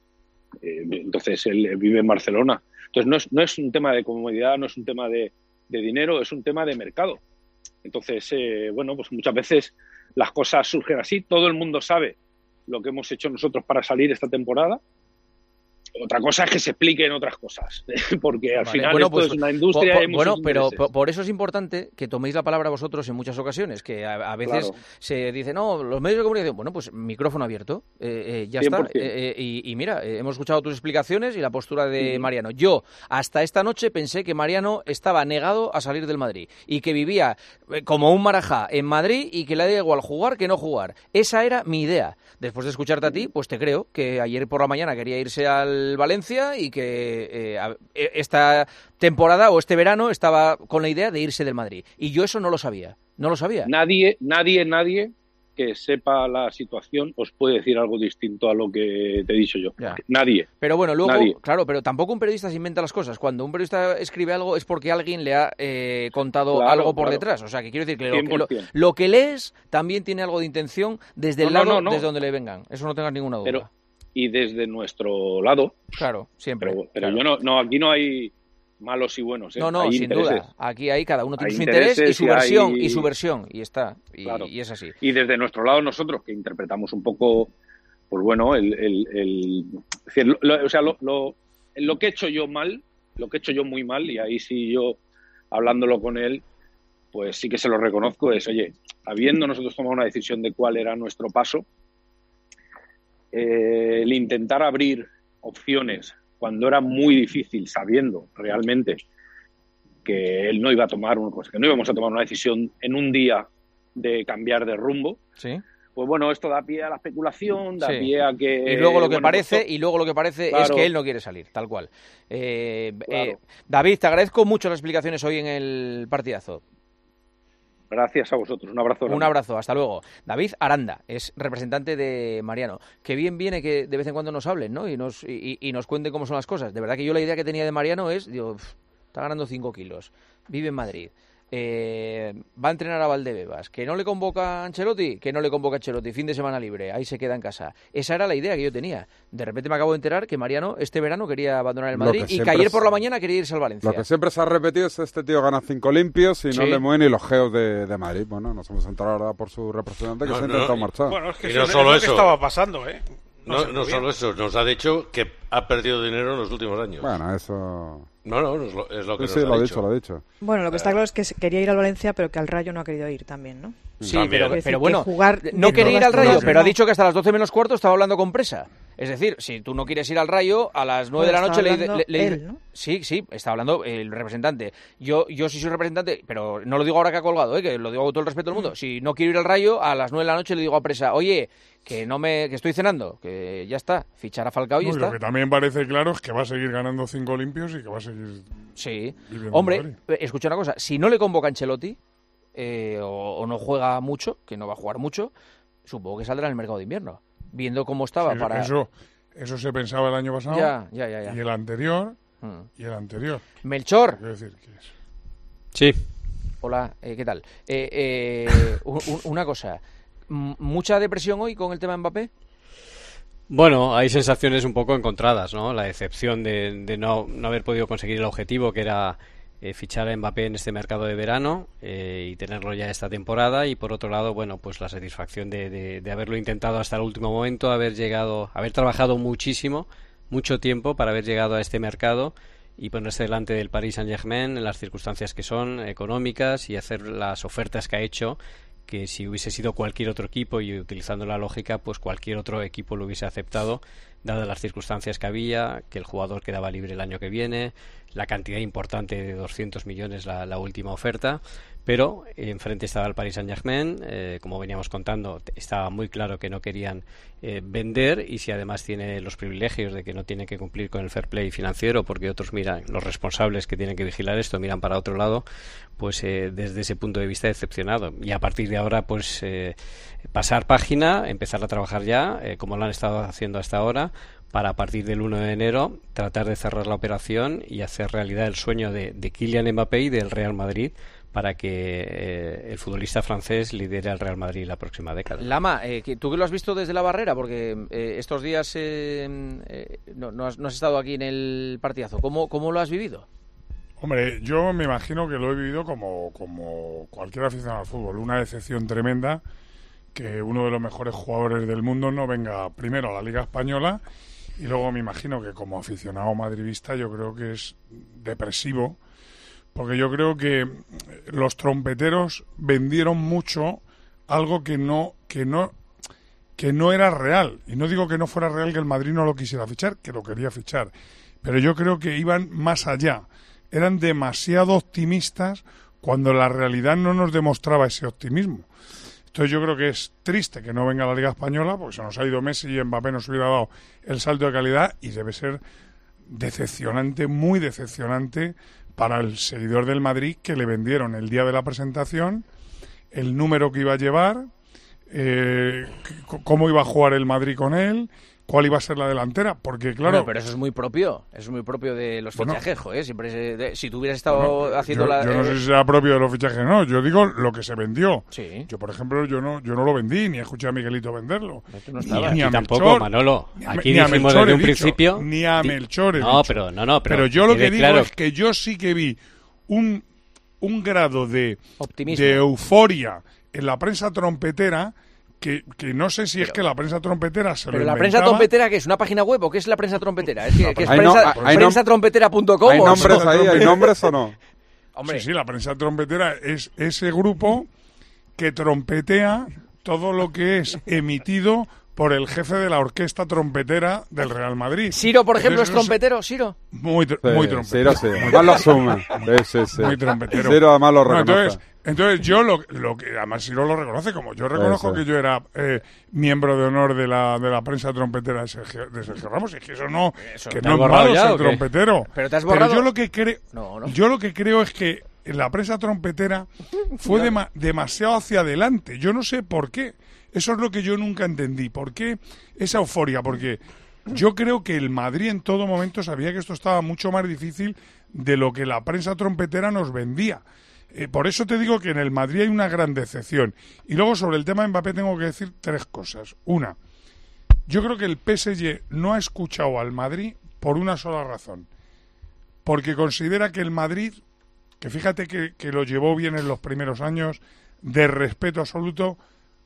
Eh, entonces, él vive en Barcelona. Entonces, no es, no es un tema de comodidad, no es un tema de, de dinero, es un tema de mercado. Entonces, eh, bueno, pues muchas veces las cosas surgen así. Todo el mundo sabe lo que hemos hecho nosotros para salir esta temporada. Otra cosa es que se expliquen otras cosas, porque al Vale, final bueno, esto pues, es una industria. po- po- y hay bueno, muchos pero intereses. po- por eso es importante que toméis la palabra vosotros en muchas ocasiones, que a, a veces Claro. se dice, no, los medios de comunicación, bueno, pues micrófono abierto, eh, eh, ya está. cien por ciento. Eh, eh, y, y mira, eh, hemos escuchado tus explicaciones y la postura de Mariano. Yo, hasta esta noche, pensé que Mariano estaba negado a salir del Madrid y que vivía eh, como un marajá en Madrid y que le da igual jugar que no jugar. Esa era mi idea. Después de escucharte a ti, pues te creo que ayer por la mañana quería irse al Valencia y que eh, a- esta temporada o este verano estaba con la idea de irse del Madrid. Y yo eso no lo sabía. No lo sabía. Nadie, nadie, nadie que sepa la situación os puede decir algo distinto a lo que te he dicho yo. Ya. Nadie. Pero bueno, luego, Nadie. claro, pero tampoco un periodista se inventa las cosas. Cuando un periodista escribe algo es porque alguien le ha eh, contado Claro, algo por claro. detrás. O sea, que quiero decir que lo, cien que por lo, ciento. lo que lees también tiene algo de intención desde el No, no, lado no, no. desde donde le vengan. Eso no tengas ninguna duda. Pero, y desde nuestro lado. Claro, siempre. Pero, pero claro. yo no, no, aquí no hay malos y buenos. ¿eh? No, no, Hay sin intereses. duda. Aquí hay cada uno tiene Hay su interés y intereses su y versión, hay- y su versión, y está. Y, Claro. y es así. Y desde nuestro lado nosotros, que interpretamos un poco, pues bueno, el... el, el- es decir, lo- lo- o sea, lo, lo, lo que he hecho yo mal, lo que he hecho yo muy mal, y ahí sí yo, hablándolo con él, pues sí que se lo reconozco, es, oye, habiendo nosotros tomado una decisión de cuál era nuestro paso, eh, el intentar abrir opciones cuando era muy difícil, sabiendo realmente que él no iba a tomar una cosa, que no íbamos a tomar una decisión en un día de cambiar de rumbo, Sí. pues bueno, esto da pie a la especulación, da Sí. pie a que... Y luego lo que bueno, parece, pues, y luego lo que parece es Claro. que él no quiere salir, tal cual. Eh, Claro. eh, David, te agradezco mucho las explicaciones hoy en el partidazo. gracias a vosotros, un abrazo. Un grande. abrazo, hasta luego. David Aranda es representante de Mariano. Que bien viene que de vez en cuando nos hablen, ¿no? Y nos, y, y nos cuenten cómo son las cosas. De verdad que yo la idea que tenía de Mariano es, digo, pff, está ganando cinco kilos, vive en Madrid, eh, va a entrenar a Valdebebas, que no le convoca a Ancelotti, que no le convoca a Ancelotti, fin de semana libre, ahí se queda en casa. Esa era la idea que yo tenía. De repente me acabo de enterar que Mariano este verano quería abandonar el Lo Madrid que y que siempre ayer es- por la mañana quería irse al Valencia. Lo que siempre se ha repetido es este tío gana cinco limpios y no Sí. le mueven ni los geos de, de Madrid. Bueno, nos hemos enterado ahora por su representante que No, se ha no, intentado y- marchar. Bueno, es que Y eso no es solo lo que eso. estaba pasando, ¿eh? No, sé no muy bien. solo eso, nos ha dicho que ha perdido dinero en los últimos años. Bueno, eso... No, no, es lo, es lo que Sí, nos sí, ha lo ha dicho. dicho, lo ha dicho. Bueno, lo que está claro es que se- quería ir al Valencia, pero que al Rayo no ha querido ir también, ¿no? Sí, También. pero, Es decir, pero que bueno, jugar no de quería ir todas al Rayo, formas, pero ha no. dicho que hasta las doce menos cuarto estaba hablando con Presa. Es decir, si tú no quieres ir al Rayo, a las nueve de la Bueno, noche está le, hablando le- le- él, ¿no? Sí, sí, está hablando el representante. Yo yo sí soy representante, pero no lo digo ahora que ha colgado, ¿eh? Que lo digo con todo el respeto del mundo. Si no quiero ir al Rayo, a las nueve de la noche le digo a Presa, oye, que no me que estoy cenando, que ya está, fichar a Falcao y No, y está. lo que también parece claro es que va a seguir ganando cinco limpios y que va a seguir Sí. viviendo en Hombre, Madrid. eh, escucha una cosa, si no le convoca a Ancelotti eh, o, o no juega mucho, que no va a jugar mucho, supongo que saldrá en el mercado de invierno. Viendo cómo estaba Sí, para... eso, eso se pensaba el año pasado Ya, ya, ya, ya. y el anterior. Hmm. y el anterior. Melchor. Quiero decir que es... Sí. Hola, eh, ¿qué tal? Eh, eh, un, una cosa, ¿mucha depresión hoy con el tema Mbappé? Bueno, hay sensaciones un poco encontradas, ¿no? La decepción de, de no, no haber podido conseguir el objetivo, que era eh, fichar a Mbappé en este mercado de verano eh, y tenerlo ya esta temporada, y por otro lado, bueno, pues la satisfacción de, de, de haberlo intentado hasta el último momento, haber llegado, haber trabajado muchísimo, mucho tiempo para haber llegado a este mercado y ponerse delante del Paris Saint-Germain en las circunstancias que son económicas y hacer las ofertas que ha hecho, que si hubiese sido cualquier otro equipo y utilizando la lógica, pues cualquier otro equipo lo hubiese aceptado, dadas las circunstancias que había, que el jugador quedaba libre el año que viene, la cantidad importante de doscientos millones la, la última oferta, pero eh, enfrente estaba el Paris Saint-Germain, eh, como veníamos contando, estaba muy claro que no querían eh, vender, y si además tiene los privilegios de que no tiene que cumplir con el fair play financiero, porque otros miran, los responsables que tienen que vigilar esto miran para otro lado, pues eh, desde ese punto de vista decepcionado, y a partir de ahora pues eh, pasar página, empezar a trabajar ya, eh, como lo han estado haciendo hasta ahora, para a partir del uno de enero tratar de cerrar la operación y hacer realidad el sueño de, de Kylian Mbappé y del Real Madrid, para que eh, el futbolista francés lidere al Real Madrid la próxima década. Lama, eh, ¿tú que lo has visto desde la barrera? Porque eh, estos días eh, eh, no, no, has, no has estado aquí en el partidazo. ¿Cómo, cómo lo has vivido? Hombre, yo me imagino que lo he vivido como, como cualquier aficionado al fútbol. Una decepción tremenda que uno de los mejores jugadores del mundo no venga primero a la Liga Española, y luego me imagino que como aficionado madridista yo creo que es depresivo, porque yo creo que los trompeteros vendieron mucho algo que no que no que no era real, y no digo que no fuera real que el Madrid no lo quisiera fichar, que lo quería fichar, pero yo creo que iban más allá, eran demasiado optimistas cuando la realidad no nos demostraba ese optimismo. Entonces yo creo que es triste que no venga a la Liga Española, porque se nos ha ido Messi y Mbappé nos hubiera dado el salto de calidad, y debe ser decepcionante, muy decepcionante para el seguidor del Madrid, que le vendieron el día de la presentación el número que iba a llevar, eh, cómo iba a jugar el Madrid con él, cuál iba a ser la delantera, porque claro... Bueno, pero eso es muy propio, eso es muy propio de los bueno, fichajes, ¿eh? Siempre se, de, si tú hubieras estado bueno, haciendo yo, la... Yo no eh... sé si sea propio de los fichajes, no, yo digo lo que se vendió. Sí. Yo, por ejemplo, yo no yo no lo vendí, ni escuché a Miguelito venderlo. No ni, ni a tampoco, Melchor, Manolo. Aquí ni a dijimos Melchor desde un dicho, principio... Ni a Melchor he No, dicho. pero, no, no, pero, pero yo lo que digo claro. es que yo sí que vi un, un grado de, optimismo, de euforia en la prensa trompetera... Que, que no sé si pero, es que la prensa trompetera se pero lo la inventaba. prensa trompetera, ¿qué es? ¿Una página web o qué es la prensa trompetera? ¿Es, que, que es hay prensa, no, hay prensa trompetera punto com? ¿Hay nombres ahí? ¿Hay nombres o no? Hombre. Sí, sí, la prensa trompetera es ese grupo que trompetea todo lo que es emitido por el jefe de la orquesta trompetera del Real Madrid. Siro, por ejemplo, Entonces, ¿es trompetero? ¿Siro? Muy, sí, muy trompetero. Siro, sí. Además lo asume. Sí, sí, sí. Muy trompetero. Siro además lo reconoce. No, entonces, entonces yo lo, lo que... Además Siro lo reconoce, como yo reconozco sí, sí. que yo era eh, miembro de honor de la, de la prensa trompetera de Sergio, de Sergio Ramos. Y es que eso no... Eso, que no es malo ser trompetero. ¿Pero te has borrado? Pero yo lo que creo... No, no. Yo lo que creo es que la prensa trompetera fue no. dema, demasiado hacia adelante. Yo no sé por qué. Eso es lo que yo nunca entendí. ¿Por qué esa euforia? Porque yo creo que el Madrid en todo momento sabía que esto estaba mucho más difícil de lo que la prensa trompetera nos vendía. Eh, por eso te digo que en el Madrid hay una gran decepción. Y luego sobre el tema de Mbappé tengo que decir tres cosas. Una, yo creo que el P S G no ha escuchado al Madrid por una sola razón. Porque considera que el Madrid, que fíjate que, que lo llevó bien en los primeros años, de respeto absoluto,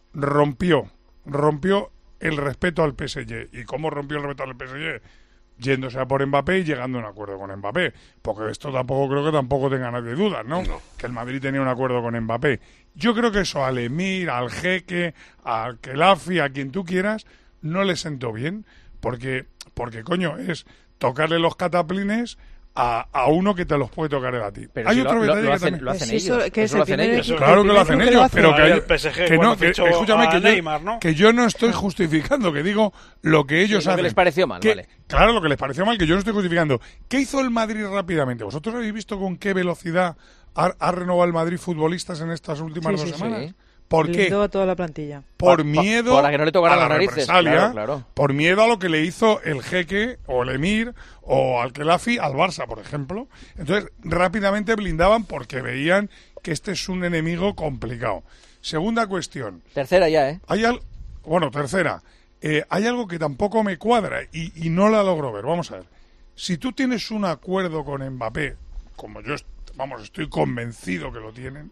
rompió, rompió el respeto al P S G. ¿Y cómo rompió el respeto al P S G? Yéndose a por Mbappé y llegando a un acuerdo con Mbappé. Porque de esto tampoco creo que tampoco tenga nadie dudas, ¿no? no. Que el Madrid tenía un acuerdo con Mbappé. Yo creo que eso al Emir, al Jeque, al Kelafi, a quien tú quieras, no le sentó bien. Porque, porque coño, es tocarle los cataplines a, a uno que te los puede tocar a ti. Pero hay si otro lo, detalle lo, lo que hacen, también... lo hacen eso, ellos. que Eso lo hacen ellos. Claro que lo hacen ellos, hace. pero que, hay, el P S G, que no, que, escúchame, que, Neymar, yo, ¿no? que yo no estoy justificando, que digo lo que ellos sí, lo hacen. que les pareció mal, que, vale. Claro, lo que les pareció mal, que yo no estoy justificando. ¿Qué hizo el Madrid rápidamente? ¿Vosotros habéis visto con qué velocidad ha, ha renovado el Madrid futbolistas en estas últimas sí, dos sí, semanas? Sí. ¿Por qué? Blindó a toda la plantilla. Por Pa- pa- miedo para que no le tocaran a la las narices. represalia, Claro, claro. por miedo a lo que le hizo el Jeque o el Emir o al Khelafi al Barça, por ejemplo. Entonces, rápidamente blindaban porque veían que este es un enemigo complicado. Segunda cuestión. Tercera ya, ¿eh? Hay al... Bueno, tercera. Eh, hay algo que tampoco me cuadra y, y no la logro ver. Vamos a ver. Si tú tienes un acuerdo con Mbappé, como yo, est- vamos, estoy convencido que lo tienen,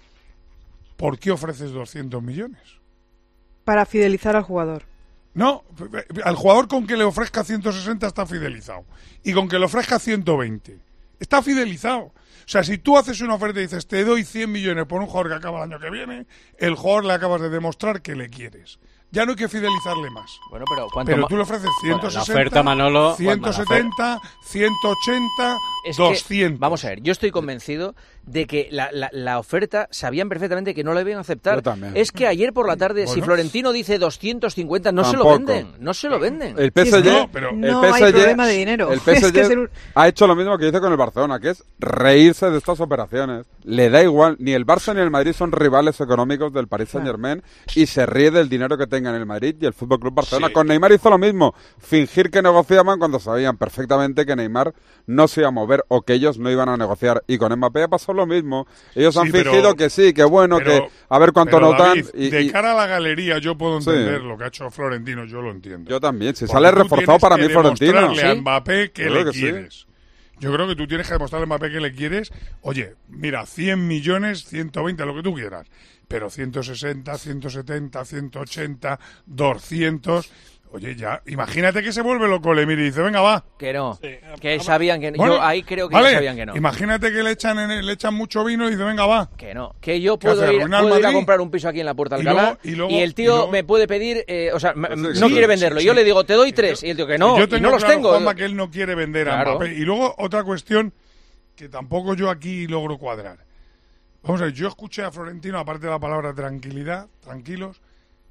¿por qué ofreces doscientos millones? Para fidelizar al jugador. No, al jugador con que le ofrezca ciento sesenta está fidelizado. Y con que le ofrezca ciento veinte. Está fidelizado. O sea, si tú haces una oferta y dices, te doy cien millones por un jugador que acaba el año que viene, el jugador le acabas de demostrar que le quieres. Ya no hay que fidelizarle más. Bueno, pero ¿cuánto Pero ma- tú le ofreces ciento sesenta, Bueno, la oferta, Manolo, ciento setenta, ciento ochenta, Es que, doscientos. vamos a ver, yo estoy convencido de que la, la, la oferta sabían perfectamente que no la iban a aceptar. Yo también. Es que ayer por la tarde, si Bueno. Florentino dice doscientos cincuenta, no se lo Tampoco. venden. No se lo venden. El P S G, No, pero- el No P S G hay problema de dinero. El P S G Es que es el- ha hecho lo mismo que hizo con el Barcelona, que es reírse de estas operaciones. Le da igual, ni el Barça ni el Madrid son rivales económicos del Paris Saint-Germain y se ríe del dinero que tengan el Madrid y el Fútbol Club Barcelona. Sí. Con Neymar hizo lo mismo, fingir que negociaban cuando sabían perfectamente que Neymar no se iba a mover o que ellos no iban a negociar. Y con Mbappé ha pasado lo mismo. Ellos Sí, han pero- fingido que sí, que bueno, pero- que a ver cuánto pero, notan. David, Y, de y- cara a la galería yo puedo Sí. entender lo que ha hecho Florentino, yo lo entiendo. yo también, si Porque sale tú reforzado tienes para que mí Florentino. demostrarle a Sí. Mbappé que Yo le creo que sí. quieres. Yo creo que tú tienes que demostrarle a Mbappé que le quieres. Oye, mira, cien millones, ciento veinte, lo que tú quieras. Pero ciento sesenta, ciento setenta, ciento ochenta, doscientos... Oye, ya, imagínate que se vuelve loco el Emir y dice, venga, va. Que no. Que sabían que no. Bueno, Yo ahí creo que vale, ya sabían que no. Imagínate que le echan, en- le echan mucho vino y dice, venga, va. Que no. Que yo ¿Qué puedo, hace, ir, arruinar puedo ir a Madrid? comprar un piso aquí en la Puerta Y Alcalá luego- y, y luego- el tío y luego- me puede pedir, eh, o sea, m- Sí, no sí, quiere sí, venderlo. sí. Yo le digo, te doy tres. Y el tío que no. yo Y tengo no los claro, tengo. Juanma, que él no quiere vender Claro. a Mbappé. Y luego otra cuestión que tampoco yo aquí logro cuadrar. Vamos a ver, yo escuché a Florentino, aparte de la palabra tranquilidad, tranquilos,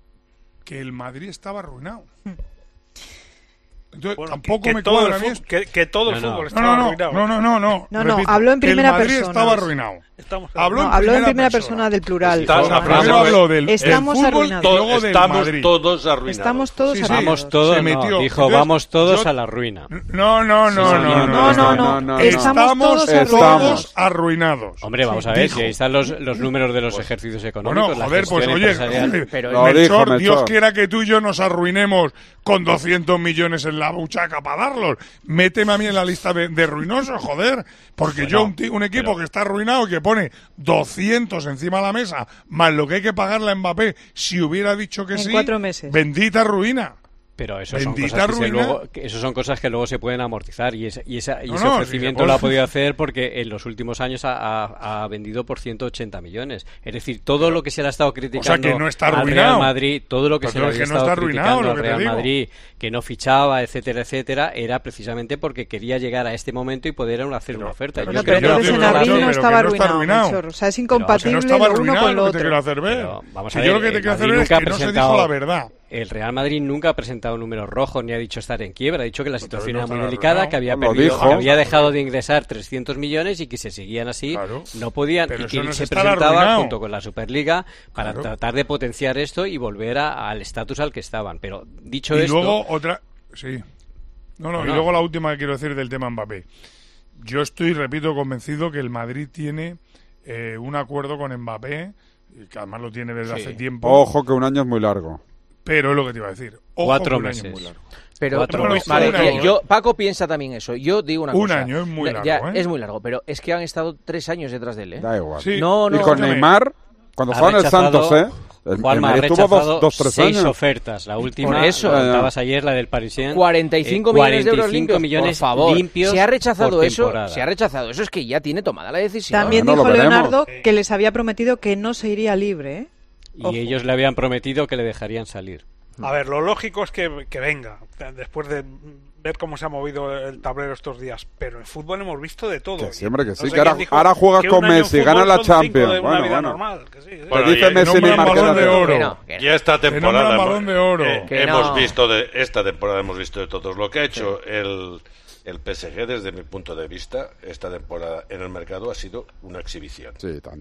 que el Madrid estaba arruinado. Entonces, Bueno, tampoco que, me que todo cuadra el a mí fu- esto. que, que todo el No, no. fútbol No, estaba no, no, arruinado. no, no, no, no. No, no, Repito, habló en que el primera Madrid persona. estaba arruinado. Estamos Habló en No, habló en primera primera persona. persona del plural. Estamos Juanma. hablando- Primero habló del Estamos el fútbol arruinados. y luego del Estamos Madrid. todos arruinados. Estamos todos Sí, sí. arruinados. Vamos todos, Se no, metió. dijo, Entonces, vamos todos yo- a la ruina. No, no, no, Sí, no, sí, no, no, no, no, no, no, Estamos todos Estamos arruinados. todos arruinados. Hombre, vamos a ver, Dijo. si ahí están los, los números de los ejercicios económicos. Bueno, la joder, pues gestión oye, empresarial. joder, pero- Lo Melchor, dijo, Dios Melchor. quiera que tú y yo nos arruinemos con doscientos millones en la buchaca para darlos. Méteme a mí en la lista de, de ruinosos, joder. Porque Bueno, yo, un, ti- un equipo pero- que está arruinado y que pone doscientos encima de la mesa, más lo que hay que pagarle a Mbappé, si hubiera dicho que En sí, cuatro meses. bendita ruina. Pero eso son, Bendita cosas que se ruina. luego, que eso son cosas que luego se pueden amortizar y, esa- y, esa- y No, ese no, ofrecimiento sí, lo ha pues- podido hacer porque en los últimos años ha, ha- ha vendido por ciento ochenta millones. Es decir, todo lo que se le ha estado criticando que no está al arruinado. Real Madrid, todo lo que Pero se le es había que no estado está arruinado, criticando lo al que te Real digo. Madrid, que no fichaba, etcétera, etcétera, era precisamente porque quería llegar a este momento y poder hacer una oferta. pero Yo es Bueno, que pero creo yo que entonces digo, en eso Melchor, abril no pero estaba que no está arruinado, arruinado. Melchor. O sea, es Que incompatible no estaba lo uno arruinado con lo lo que te otro. quiero hacer ver. Pero, vamos a Que yo ver, lo que te el quiero hacer Madrid ver es nunca que ha no se dijo presentado- la verdad. El Real Madrid nunca ha presentado números rojos ni ha dicho estar en quiebra. Ha dicho que la situación no era muy estará delicada, arruinado. que había, Lo perdido, dijo. que había dejado de ingresar trescientos millones y que si seguían así Claro. no podían. Pero Y eso que no es se estar presentaba arruinado. junto con la Superliga para Claro. tratar de potenciar esto y volver a- al estatus al que estaban. Pero dicho Y esto, luego otra... Sí. No, no, Bueno. y luego la última que quiero decir del tema Mbappé. Yo estoy, repito, convencido que el Madrid tiene eh, un acuerdo con Mbappé, y que además lo tiene desde Sí. hace tiempo. Ojo que un año es muy largo. Pero es lo que te iba a decir. Ojo Cuatro que un año meses. es muy largo. Pero, Cuatro meses. vale, Un año, yo, Paco piensa también eso. Yo digo una Un cosa. año es muy Ya, largo, ¿eh? Es muy largo, pero es que han estado tres años detrás de él, ¿eh? Da igual. Sí. No, no. y con escúchame. Neymar, cuando ha estaba en el rechazado- Santos, ¿eh? El, el Juanma ha Madrid tuvo rechazado dos, dos, tres seis años. ofertas. La última, Por eso. lo contabas ayer, la del Parisien. cuarenta y cinco eh, millones de euros cuarenta y cinco limpios, millones por favor. limpios Se ha rechazado por eso, temporada. se ha rechazado eso, es que ya tiene tomada la decisión. También Bueno, dijo lo veremos. Leonardo que les había prometido que no se iría libre, ¿eh? Y Ojo. ellos le habían prometido que le dejarían salir. A ver, lo lógico es que, que venga, después de ver cómo se ha movido el tablero estos días. Pero en fútbol hemos visto de todo. Que siempre que No sí, sé que ahora, quién dijo ahora juegas que con un año en Messi, fútbol gana la son cinco Champions. de una Bueno, vida bueno. normal, que sí, ¿eh? Bueno, Te dice y- Messi, nombran Neymar, balón quédate. de oro. Que no, que Y esta Que temporada nombran hemos- balón de oro. eh, Que hemos no. visto de esta temporada hemos visto de todos lo que ha hecho el el P S G desde mi punto de vista esta temporada en el mercado ha sido una exhibición. Sí, tanto.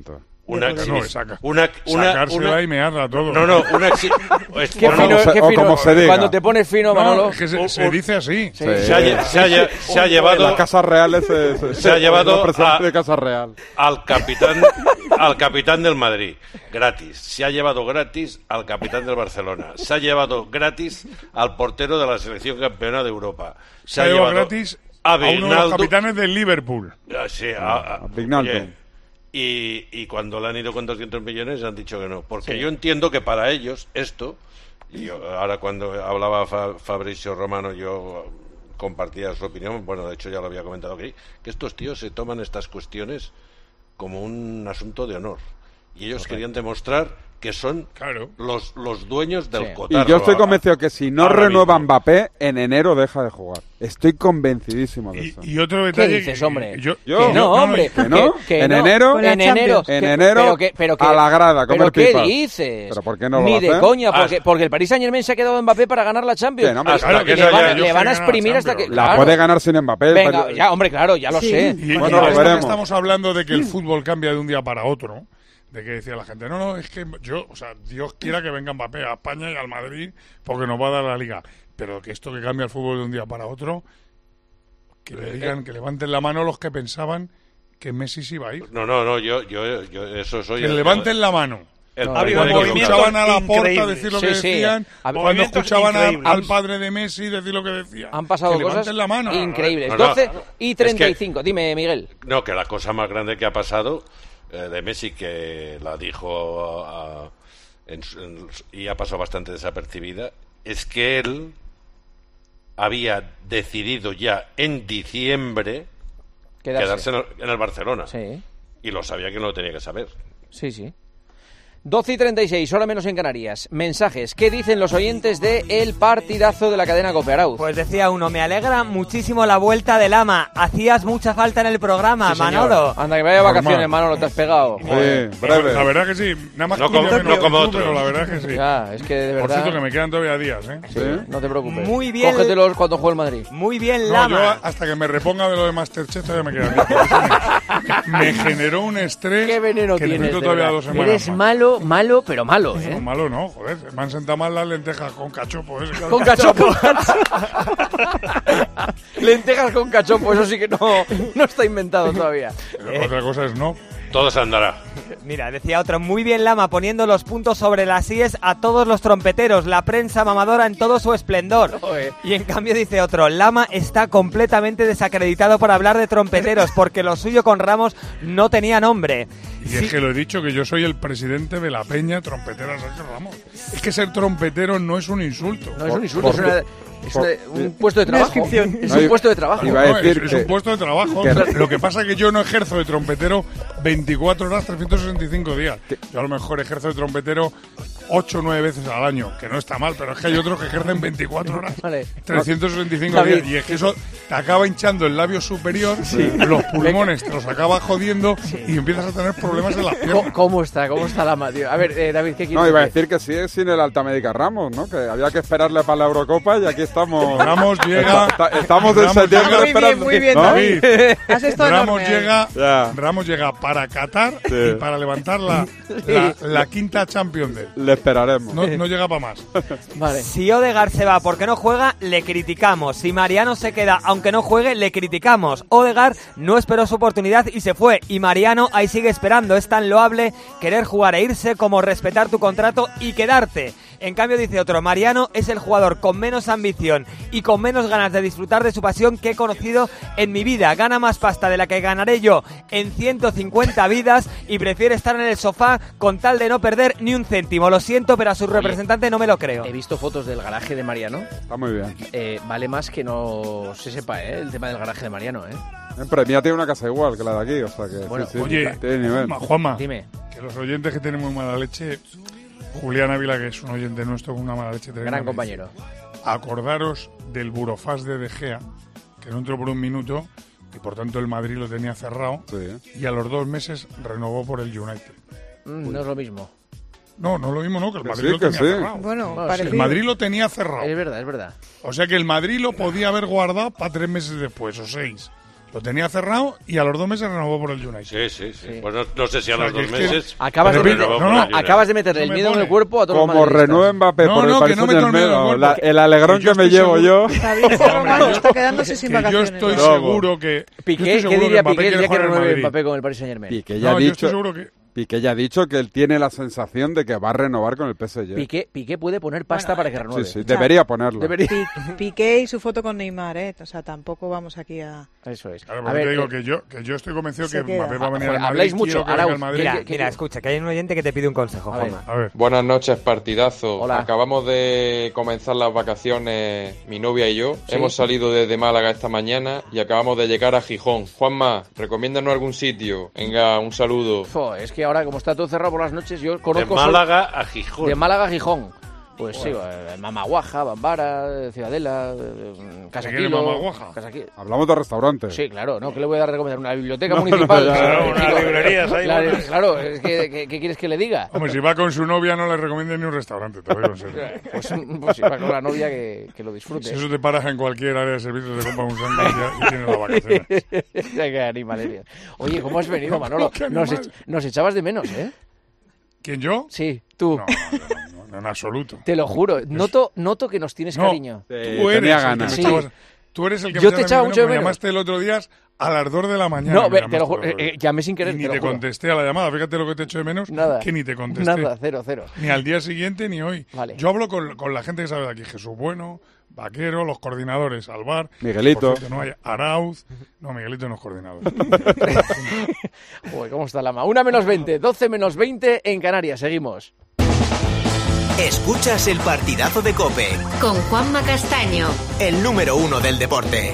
Una, no, exhibi- saca, una, una, sacársela una, y mearla a todo. No, no, una exhi- es- Qué bueno, fino, se- qué o fino. como se diga. Cuando te pones fino, No, Manolo. es que se, un- se dice así. Sí. se, ha, lle- se, ha, lle- se ha llevado Las casas reales se, se, se ha llevado los presidentes a- de Casa Real. al capitán al capitán del Madrid gratis, se ha llevado gratis al capitán del Barcelona, se ha llevado gratis al portero de la selección campeona de Europa, se, Se ha llevado gratis a, a uno de los Wijnaldum- capitanes del Liverpool. Ah, sí, a- a- A Wijnaldum. oye, y, y cuando le han ido con doscientos millones han dicho que no, porque Sí. yo entiendo que para ellos esto, y yo, ahora cuando hablaba Fa- Fabrizio Romano yo compartía su opinión, bueno, de hecho ya lo había comentado aquí, que estos tíos se toman estas cuestiones como un asunto de honor, y ellos Correcto. querían demostrar que son Claro. los, los dueños del Sí. cotarro. Y yo estoy ahora- convencido que si no ahora renueva mismo. Mbappé, en enero deja de jugar. Estoy convencidísimo de Y, eso. y otro ¿Qué detalle. dices, que- hombre? Yo, Yo- Que no, hombre. ¿Que no? que- que En no. enero- Con la En enero. Champions. En que- enero, pero que- pero que- a la grada, a comer ¿Pero qué pipas. dices? ¿Pero por qué no lo Ni va a de hacer? coña, porque, Hasta- porque el Paris Saint-Germain se ha quedado Mbappé para ganar la Champions. Que no, hombre, Hasta claro, que que se le van- haya- le van a ellos exprimir quieren hasta que... ganar La claro. puede ganar sin Mbappé. Venga, pero- ya, hombre, claro, ya lo Sí. sé. Y, y Bueno, ya lo esto que veremos. estamos hablando de que el fútbol cambia de un día para otro, de que decía la gente, no, no, es que yo, o sea, Dios quiera que venga Mbappé a España y al Madrid porque nos va a dar la liga. Pero que esto que cambia el fútbol de un día para otro, que le digan, que levanten la mano los que pensaban que Messi se iba a ir. No, no, no, yo, yo, yo eso soy... Que el- levanten la mano. el No, primero Cuando que- movimiento escuchaban a la increíble. Porta decir lo que Sí, sí. decían, A- cuando movimientos escuchaban a- increíbles. al padre de Messi decir lo que decía. Han pasado que cosas levanten la mano. increíbles. No, no. doce y Es que- treinta y cinco. Dime, Miguel. No, que la cosa más grande que ha pasado eh, de Messi, que la dijo a- en su- en- y ha pasado bastante desapercibida, es que él había decidido ya en diciembre Quedarse. quedarse en el, en el Barcelona. Sí, Y lo sabía que no lo tenía que saber. sí, sí. doce y treinta y seis, hora menos en Canarias. Mensajes. ¿Qué dicen los oyentes de el partidazo de la cadena COPE, Arauz? Pues decía uno, me alegra muchísimo la vuelta de Lama. Hacías mucha falta en el programa, Sí, señor. Manolo. Anda, que vaya de vacaciones, Manolo, te has pegado. Sí, La, breve. la verdad que sí, nada más No que un como- día no menos como que tú, otros. pero la verdad que sí. Ya, es que de Por verdad... cierto, que me quedan todavía días, ¿eh? Sí, no te preocupes. Muy bien. Cógetelos cuando juegue el Madrid. Muy bien, No, Lama. yo hasta que me reponga de lo de Masterchef todavía me quedan días. Me, me generó un estrés Qué veneno que tienes, necesito de todavía verdad. dos semanas Eres más. malo, malo, pero malo, ¿eh? No, malo no, joder. Me han sentado mal las lentejas con cachopo. ¿eh? Con cachopo. Lentejas con cachopo, eso sí que no, no está inventado todavía. Pero otra cosa es no. Todo se andará. Mira, decía otro, muy bien Lama, poniendo los puntos sobre las íes a todos los trompeteros, la prensa mamadora en todo su esplendor. Joder. Y en cambio dice otro, Lama está completamente desacreditado para hablar de trompeteros, porque lo suyo con Ramos no tenía nombre. Y es que lo he dicho, que yo soy el presidente de la peña trompetera Sergio Ramos. Es que ser trompetero no es un insulto. No es un insulto, es, por- una- es una- un puesto de Una trabajo. descripción. Es No, un iba- puesto de trabajo. iba a No, decir es, es que- un puesto de trabajo. que- Lo que pasa es que yo no ejerzo de trompetero veinticuatro horas, trescientos sesenta y cinco días. Yo a lo mejor ejerzo de trompetero ocho o nueve veces al año, que no está mal, pero es que hay otros que ejercen veinticuatro horas, Vale. trescientos sesenta y cinco David. días. Y es que eso te acaba hinchando el labio superior, los pulmones te los acaba jodiendo y empiezas a tener problemas en las ¿Cómo, piernas. cómo está? ¿Cómo está Lama, tío? A ver, eh, David, ¿qué quieres No, iba a decir? decir que sigue sin el Altamédica Ramos, ¿no? Que había que esperarle para la Eurocopa y aquí estamos. Ramos llega. Está- estamos en Ramos septiembre llega- Muy bien, esperando. muy bien, ¿no? David. Has estado Ramos enorme. llega, Ya. Ramos llega para Qatar Sí. y para levantar la, la, la quinta Champions de él. Le esperaremos. No, no llega para más. Vale. Si Odegaard se va porque no juega, le criticamos. Si Mariano se queda aunque no juegue, le criticamos. Odegaard no esperó su oportunidad y se fue. Y Mariano ahí sigue esperando. Es tan loable querer jugar e irse como respetar tu contrato y quedarte. En cambio dice otro, Mariano es el jugador con menos ambición y con menos ganas de disfrutar de su pasión que he conocido en mi vida. Gana más pasta de la que ganaré yo en ciento cincuenta vidas y prefiere estar en el sofá con tal de no perder ni un céntimo. Lo siento, pero a su representante no me lo creo. He visto fotos del garaje de Mariano. Está muy bien. Eh, vale más que no se sepa, ¿eh? El tema del garaje de Mariano, ¿eh? En Premia tiene una casa igual que la de aquí, o sea que. Bueno, sí, sí, Oye, tiene nivel. Juanma, Juanma, Dime. que los oyentes que tienen muy mala leche, Julián Ávila, que es un oyente nuestro con una mala leche tremenda, Gran me compañero. dice, acordaros del burofax de De Gea, que no entró por un minuto y por tanto el Madrid lo tenía cerrado Sí. y a los dos meses renovó por el United. Mm, no es lo mismo. No, no lo mismo, no, que el Que Madrid sí, lo que tenía sí. cerrado. Bueno, Bueno, El parecido. Madrid lo tenía cerrado. Es verdad, es verdad. O sea que el Madrid lo podía haber guardado para tres meses después o seis. lo tenía cerrado y a los dos meses renovó por el United. Sí, sí, sí. sí. Pues no, no sé si a o sea, los dos meses... Acabas de, meter, no, no, acabas de meterle el miedo en el cuerpo a todos Como los renueve Mbappé no, por no, el Paris Saint-Germain, la, el alegrón que, que me llevo seguro. yo... David Romano está quedándose sin vacaciones. Yo estoy no, seguro que... Piqué, ¿qué diría Piqué el día que renueve Mbappé con el Paris Saint-Germain? Piqué ya ha dicho... Piqué ya ha dicho que él tiene la sensación de que va a renovar con el P S G. Piqué, Piqué puede poner pasta bueno, para que renueve. Sí, sí, debería ponerlo. Debería. Piqué y su foto con Neymar, ¿eh? O sea, tampoco vamos aquí a... Eso es. Claro, a ver, te digo eh, que, yo, que yo estoy convencido que queda. Mbappé va a venir ah, al Madrid. Habláis mucho, Arauz. Mira, mira, escucha, que hay un oyente que te pide un consejo, a ver, Juanma. A ver. Buenas noches, partidazo. Hola. Acabamos de comenzar las vacaciones, mi novia y yo. ¿Sí? Hemos salido desde Málaga esta mañana y acabamos de llegar a Gijón. Juanma, recomiéndanos algún sitio. Venga, un saludo. Fo, es que ahora, como está todo cerrado por las noches, yo conozco... De Málaga a Gijón. De Málaga a Gijón. Pues bueno. sí, Mamaguaja, Bambara, Ciudadela, Casaquilo... Mamaguaja? Casaquilo. Hablamos de restaurantes. Sí, claro, ¿no? ¿Qué le voy a dar a recomendar? ¿Una biblioteca no, municipal? No, claro, una librería, ahí. Claro, claro es que, ¿qué, ¿qué quieres que le diga? Hombre, si va con su novia no le recomiende ni un restaurante, te lo digo en serio. Pues, pues si va con la novia que, que lo disfrute. Si eso te paras en cualquier área de servicios, te compras un sándwich y tienes las vacaciones. Qué animalería. Oye, ¿cómo has venido, Manolo? Nos, ech, nos echabas de menos, ¿eh? ¿Quién, yo? Sí, tú. No, no, no, en absoluto. Te lo juro. Noto, noto que nos tienes no, cariño. Eh, tú, eres ganas. Sí. Echabas, tú eres el que yo me te echaba mucho de menos. Me llamaste el otro día a las dos de la mañana. No, te lo juro. Eh, llamé sin querer. Y ni te, te lo juro. contesté a la llamada. Fíjate lo que te echo de menos. Nada. Que ni te contesté. Nada, cero, cero. Ni al día siguiente ni hoy. Vale. Yo hablo con, con la gente que sabe de aquí. Jesús Bueno, Vaquero, los coordinadores, Alvar. Miguelito. Cierto, no hay Arauz. No, Miguelito no es coordinador. Uy, ¿cómo está la ma? Una menos veinte, doce menos veinte en Canarias. Seguimos. Escuchas el partidazo de COPE. Con Juanma Castaño. El número uno del deporte.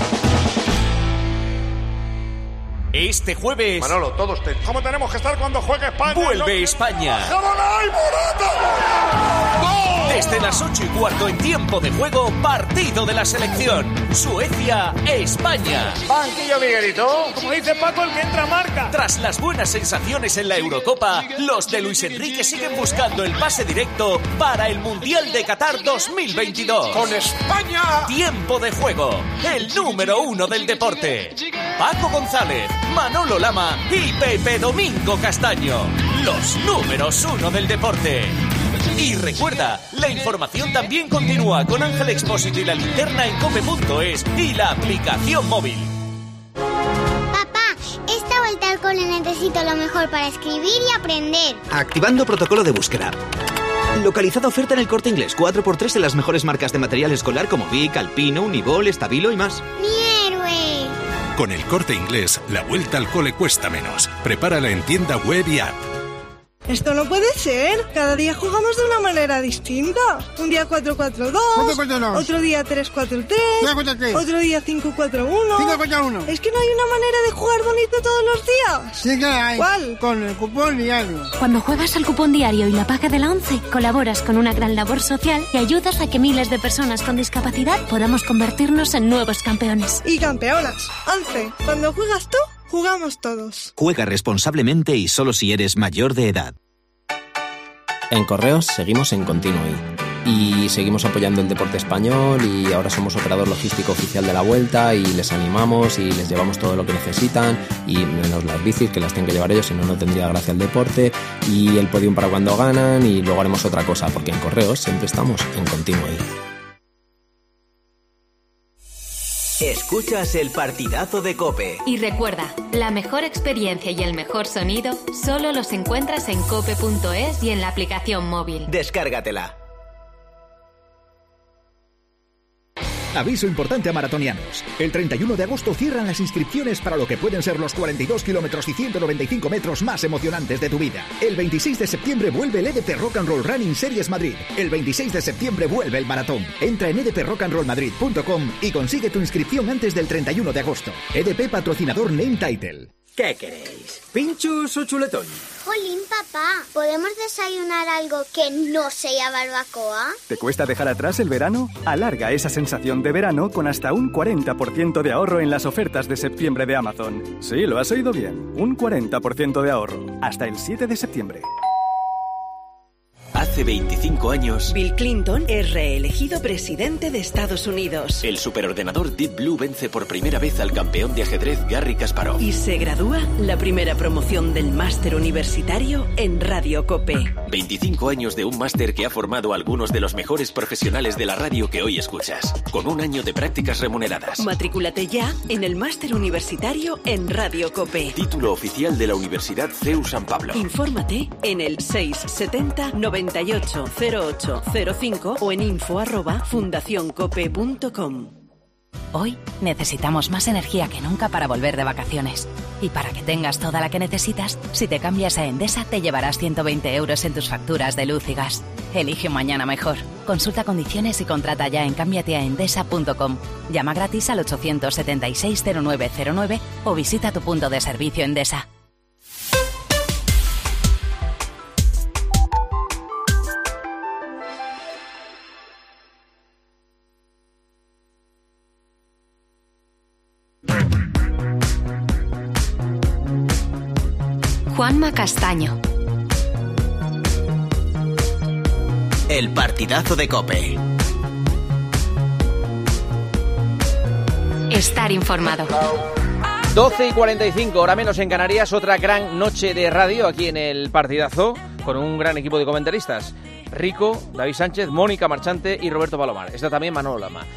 Este jueves... Manolo, todos te... ¿Cómo tenemos que estar cuando juegue España? ¡Vuelve no... España! ¡Ay, Morata! ¡Gol! Desde las ocho y cuarto en tiempo de juego, partido de la selección. Suecia-España. Banquillo, Miguelito. Como dice Paco, el que entra marca. Tras las buenas sensaciones en la Eurocopa, los de Luis Enrique siguen buscando el pase directo para el Mundial de Qatar dos mil veintidós. ¡Con España! Tiempo de juego. El número uno del deporte. Paco González, Manolo Lama y Pepe Domingo Castaño. Los números uno del deporte. Y recuerda, la información también continúa con Ángel Expósito y la linterna en cope punto es y la aplicación móvil. Papá, esta vuelta al cole necesito lo mejor para escribir y aprender. Activando protocolo de búsqueda. Localizada oferta en el Corte Inglés, cuatro por tres en las mejores marcas de material escolar como Vic, Alpino, Unibol, Estabilo y más. ¡Mi héroe! Con el Corte Inglés, la vuelta al cole cuesta menos. Prepárala en tienda web y app. Esto no puede ser. Cada día jugamos de una manera distinta. Un día cuatro cuatro dos, otro día tres cuatro tres, otro día cinco cuatro uno. Es que no hay una manera de jugar bonito todos los días. Sí que hay. ¿Cuál? Con el cupón diario. Cuando juegas al cupón diario y la paga de la ONCE, colaboras con una gran labor social y ayudas a que miles de personas con discapacidad podamos convertirnos en nuevos campeones. Y campeonas. ONCE, cuando juegas tú, jugamos todos. Juega responsablemente y solo si eres mayor de edad. En Correos seguimos en Continuo y seguimos apoyando el deporte español y ahora somos operador logístico oficial de la Vuelta y les animamos y les llevamos todo lo que necesitan y menos las bicis que las tienen que llevar ellos, si no, no tendría gracia el deporte, y el podium para cuando ganan, y luego haremos otra cosa porque en Correos siempre estamos en Continuo. Escuchas el partidazo de COPE. Y recuerda, la mejor experiencia y el mejor sonido solo los encuentras en cope punto es y en la aplicación móvil. Descárgatela. Aviso importante a maratonianos. El treinta y uno de agosto cierran las inscripciones para lo que pueden ser los cuarenta y dos kilómetros y ciento noventa y cinco metros más emocionantes de tu vida. El veintiséis de septiembre vuelve el E D P Rock and Roll Running Series Madrid. El veintiséis de septiembre vuelve el maratón. Entra en e d p rock and roll madrid punto com y consigue tu inscripción antes del treinta y uno de agosto. E D P patrocinador Name Title. ¿Qué queréis? ¿Pinchos o chuletón? Jolín, papá, ¿podemos desayunar algo que no sea barbacoa? ¿Te cuesta dejar atrás el verano? Alarga esa sensación de verano con hasta un cuarenta por ciento de ahorro en las ofertas de septiembre de Amazon. Sí, lo has oído bien. Un cuarenta por ciento de ahorro. Hasta el siete de septiembre. Hace hace veinticinco años, Bill Clinton es reelegido presidente de Estados Unidos. el superordenador Deep Blue vence por primera vez al campeón de ajedrez Garry Kasparov. Y se gradúa la primera promoción del máster universitario en Radio COPE. veinticinco años de un máster que ha formado a algunos de los mejores profesionales de la radio que hoy escuchas, con un año de prácticas remuneradas. Matrículate ya en el máster universitario en Radio COPE. Título oficial de la Universidad C E U San Pablo. Infórmate en el seis setenta noventa y ocho cero ocho cero cinco o en info arroba fundacioncope punto com. Hoy necesitamos más energía que nunca para volver de vacaciones. Y para que tengas toda la que necesitas, si te cambias a Endesa te llevarás ciento veinte euros en tus facturas de luz y gas. Elige un mañana mejor. Consulta condiciones y contrata ya en cámbiate a endesa punto com. Llama gratis al ochocientos setenta y seis cero nueve cero nueve o visita tu punto de servicio Endesa. Juanma Castaño. El partidazo de COPE. Estar informado. doce y cuarenta y cinco, hora menos en Canarias, otra gran noche de radio aquí en el partidazo, con un gran equipo de comentaristas. Rico, David Sánchez, Mónica Marchante y Roberto Palomar. Está también Manolo Lama.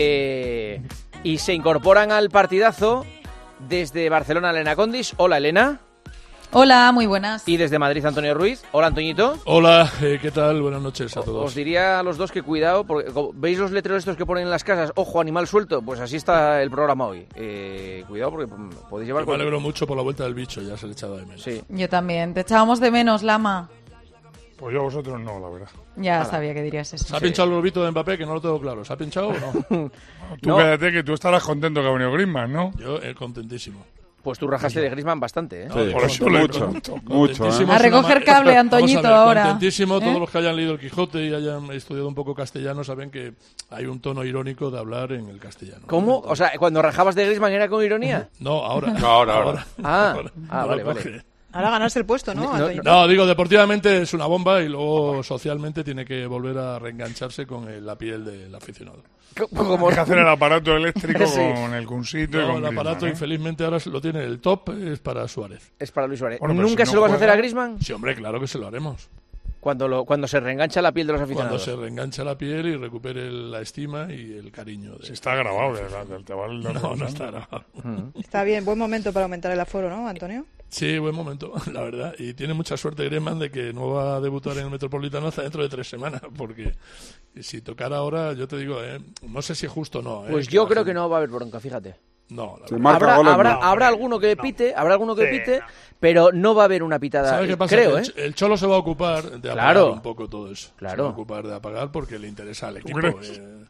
Eh, y se incorporan al partidazo desde Barcelona Elena Condis. Hola, Elena. Hola, muy buenas. Y desde Madrid, Antonio Ruiz. Hola, Antoñito. Hola, eh, ¿qué tal? Buenas noches a todos. Os diría a los dos que cuidado, porque ¿veis los letreros estos que ponen en las casas? Ojo, animal suelto. Pues así está el programa hoy. Eh, cuidado porque podéis llevar... Yo me alegro mucho por la vuelta del bicho, ya se le he echado de menos. Sí. Yo también. Te echábamos de menos, Lama. Pues yo a vosotros no, la verdad. Ya Nada. sabía que dirías eso. ¿Se ha pinchado el globito de Mbappé? Que no lo tengo claro. ¿Se ha pinchado o no? Tú No. quédate que tú estarás contento que ha venido Griezmann, ¿no? Yo eh, contentísimo. Pues tú rajaste de Griezmann bastante, ¿eh? Sí, por eso lo he mucho, dicho. mucho, ¿eh? A recoger cable, Antoñito, Vamos a ver, ahora. Contentísimo, ¿Eh? todos los que hayan leído el Quijote y hayan estudiado un poco castellano saben que hay un tono irónico de hablar en el castellano. ¿Cómo? O sea, cuando rajabas de Griezmann era con ironía. No, ahora. No, ahora, ahora. Ah, Ahora. ah No vale, lo vale. coge. Ahora ganarse el puesto, ¿no? No, Antoñito? No, digo, deportivamente es una bomba y luego socialmente tiene que volver a reengancharse con el- la piel del aficionado. Hay que hacer el aparato eléctrico Sí. con el Cunsito y No, con el Griezmann, aparato ¿eh? infelizmente ahora lo tiene el top, es para Suárez. Es para Luis Suárez. Bueno, pero ¿Nunca si se no lo vas a juega- hacer a Griezmann? Sí, hombre, claro que se lo haremos. Cuando, lo, cuando se reengancha la piel de los Cuando aficionados. se reengancha la piel y recupere la estima y el cariño. De... Si está grabado, ¿verdad? Del Tabal de No, los no años. está grabado. Está bien, buen momento para aumentar el aforo, ¿no, Antonio? Sí, buen momento, la verdad. Y tiene mucha suerte Griezmann de que no va a debutar en el Metropolitano hasta dentro de tres semanas, porque si tocara ahora, yo te digo, eh, no sé si es justo o no. Eh, Pues que yo la creo gente- que no va a haber bronca, fíjate. No, la Si verdad. marca Habrá, goles, habrá, no. habrá alguno que pite, habrá alguno que Sí, pite, pero no va a haber una pitada. ¿Sabes qué pasa? Creo, Que el, ¿eh? Ch- el Cholo se va a ocupar de apagar Claro. un poco todo eso. Claro. Se va a ocupar de apagar porque le interesa al equipo. crees? eh,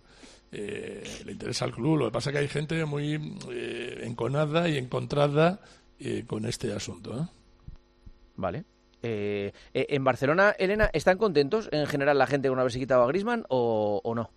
eh, le interesa al club. Lo que pasa es que hay gente muy eh, enconada y encontrada eh, con este asunto. ¿eh? Vale. Eh, eh, en Barcelona, Elena, ¿están contentos en general la gente con haberse quitado a Griezmann o, o no?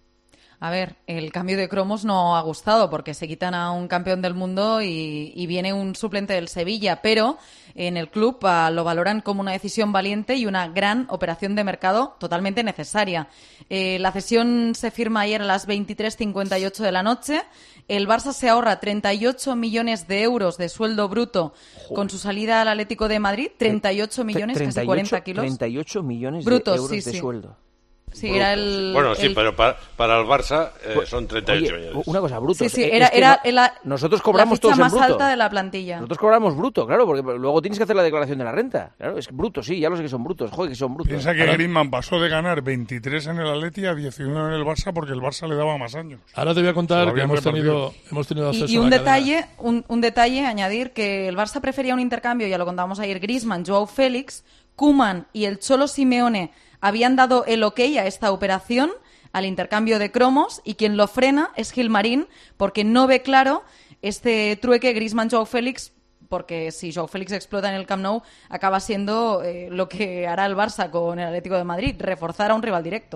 A ver, el cambio de cromos no ha gustado porque se quitan a un campeón del mundo y, y viene un suplente del Sevilla, pero en el club ah, lo valoran como una decisión valiente y una gran operación de mercado totalmente necesaria. Eh, la cesión se firma ayer a las veintitrés cincuenta y ocho de la noche. El Barça se ahorra treinta y ocho millones de euros de sueldo bruto con su salida al Atlético de Madrid, treinta y ocho millones, casi cuarenta kilos. treinta y ocho millones Brutos, de euros sí, de sí. sueldo. Sí, era el... Bueno, sí, el- pero para, para el Barça eh, Pues, son treinta y ocho oye, millones. una cosa, brutos. Sí, sí, eh, era, es que era no- la, nosotros cobramos la ficha todos en más bruto. alta de la plantilla. Nosotros cobramos bruto, claro, porque luego tienes que hacer la declaración de la renta. Claro, es bruto, sí, ya lo sé que son brutos. Joder, que son brutos. Piensa que Ahora- Griezmann pasó de ganar veintitrés en el Atleti a diecinueve en el Barça porque el Barça le daba más años. Ahora te voy a Se contar lo que habían hemos tenido, repartido. hemos tenido acceso Y, y a un la cadena. detalle, un, un detalle, añadir que el Barça prefería un intercambio, ya lo contábamos ayer, Griezmann, Joao Félix, Koeman y el Cholo Simeone habían dado el ok a esta operación, al intercambio de cromos, y quien lo frena es Gilmarín, porque no ve claro este trueque Griezmann-Joao Félix, porque si Joao Félix explota en el Camp Nou, acaba siendo eh, lo que hará el Barça con el Atlético de Madrid, reforzar a un rival directo.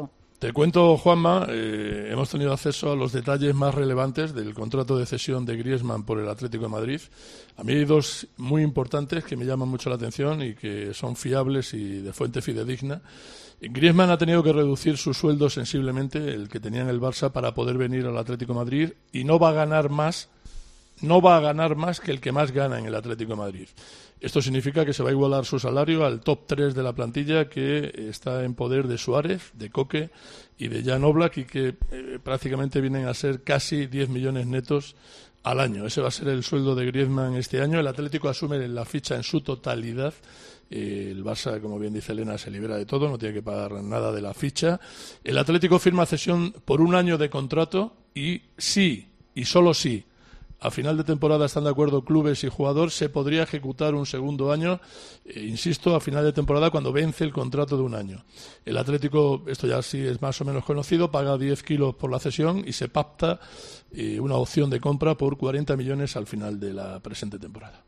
Te cuento, Juanma, eh, hemos tenido acceso a los detalles más relevantes del contrato de cesión de Griezmann por el Atlético de Madrid. A mí hay dos muy importantes que me llaman mucho la atención y que son fiables y de fuente fidedigna. Griezmann ha tenido que reducir su sueldo sensiblemente, el que tenía en el Barça, para poder venir al Atlético de Madrid, y no va a ganar más, no va a ganar más que el que más gana en el Atlético de Madrid. Esto significa que se va a igualar su salario al top tres de la plantilla, que está en poder de Suárez, de Coque y de Jan Oblak, y que eh, prácticamente vienen a ser casi diez millones netos al año. Ese va a ser el sueldo de Griezmann este año. El Atlético asume la ficha en su totalidad. Eh, el Barça, como bien dice Elena, se libera de todo, no tiene que pagar nada de la ficha. El Atlético firma cesión por un año de contrato y sí, y solo sí, a final de temporada están de acuerdo clubes y jugador, se podría ejecutar un segundo año, eh, insisto, a final de temporada cuando vence el contrato de un año. El Atlético, esto ya sí es más o menos conocido, paga diez kilos por la cesión y se pacta eh, una opción de compra por cuarenta millones al final de la presente temporada.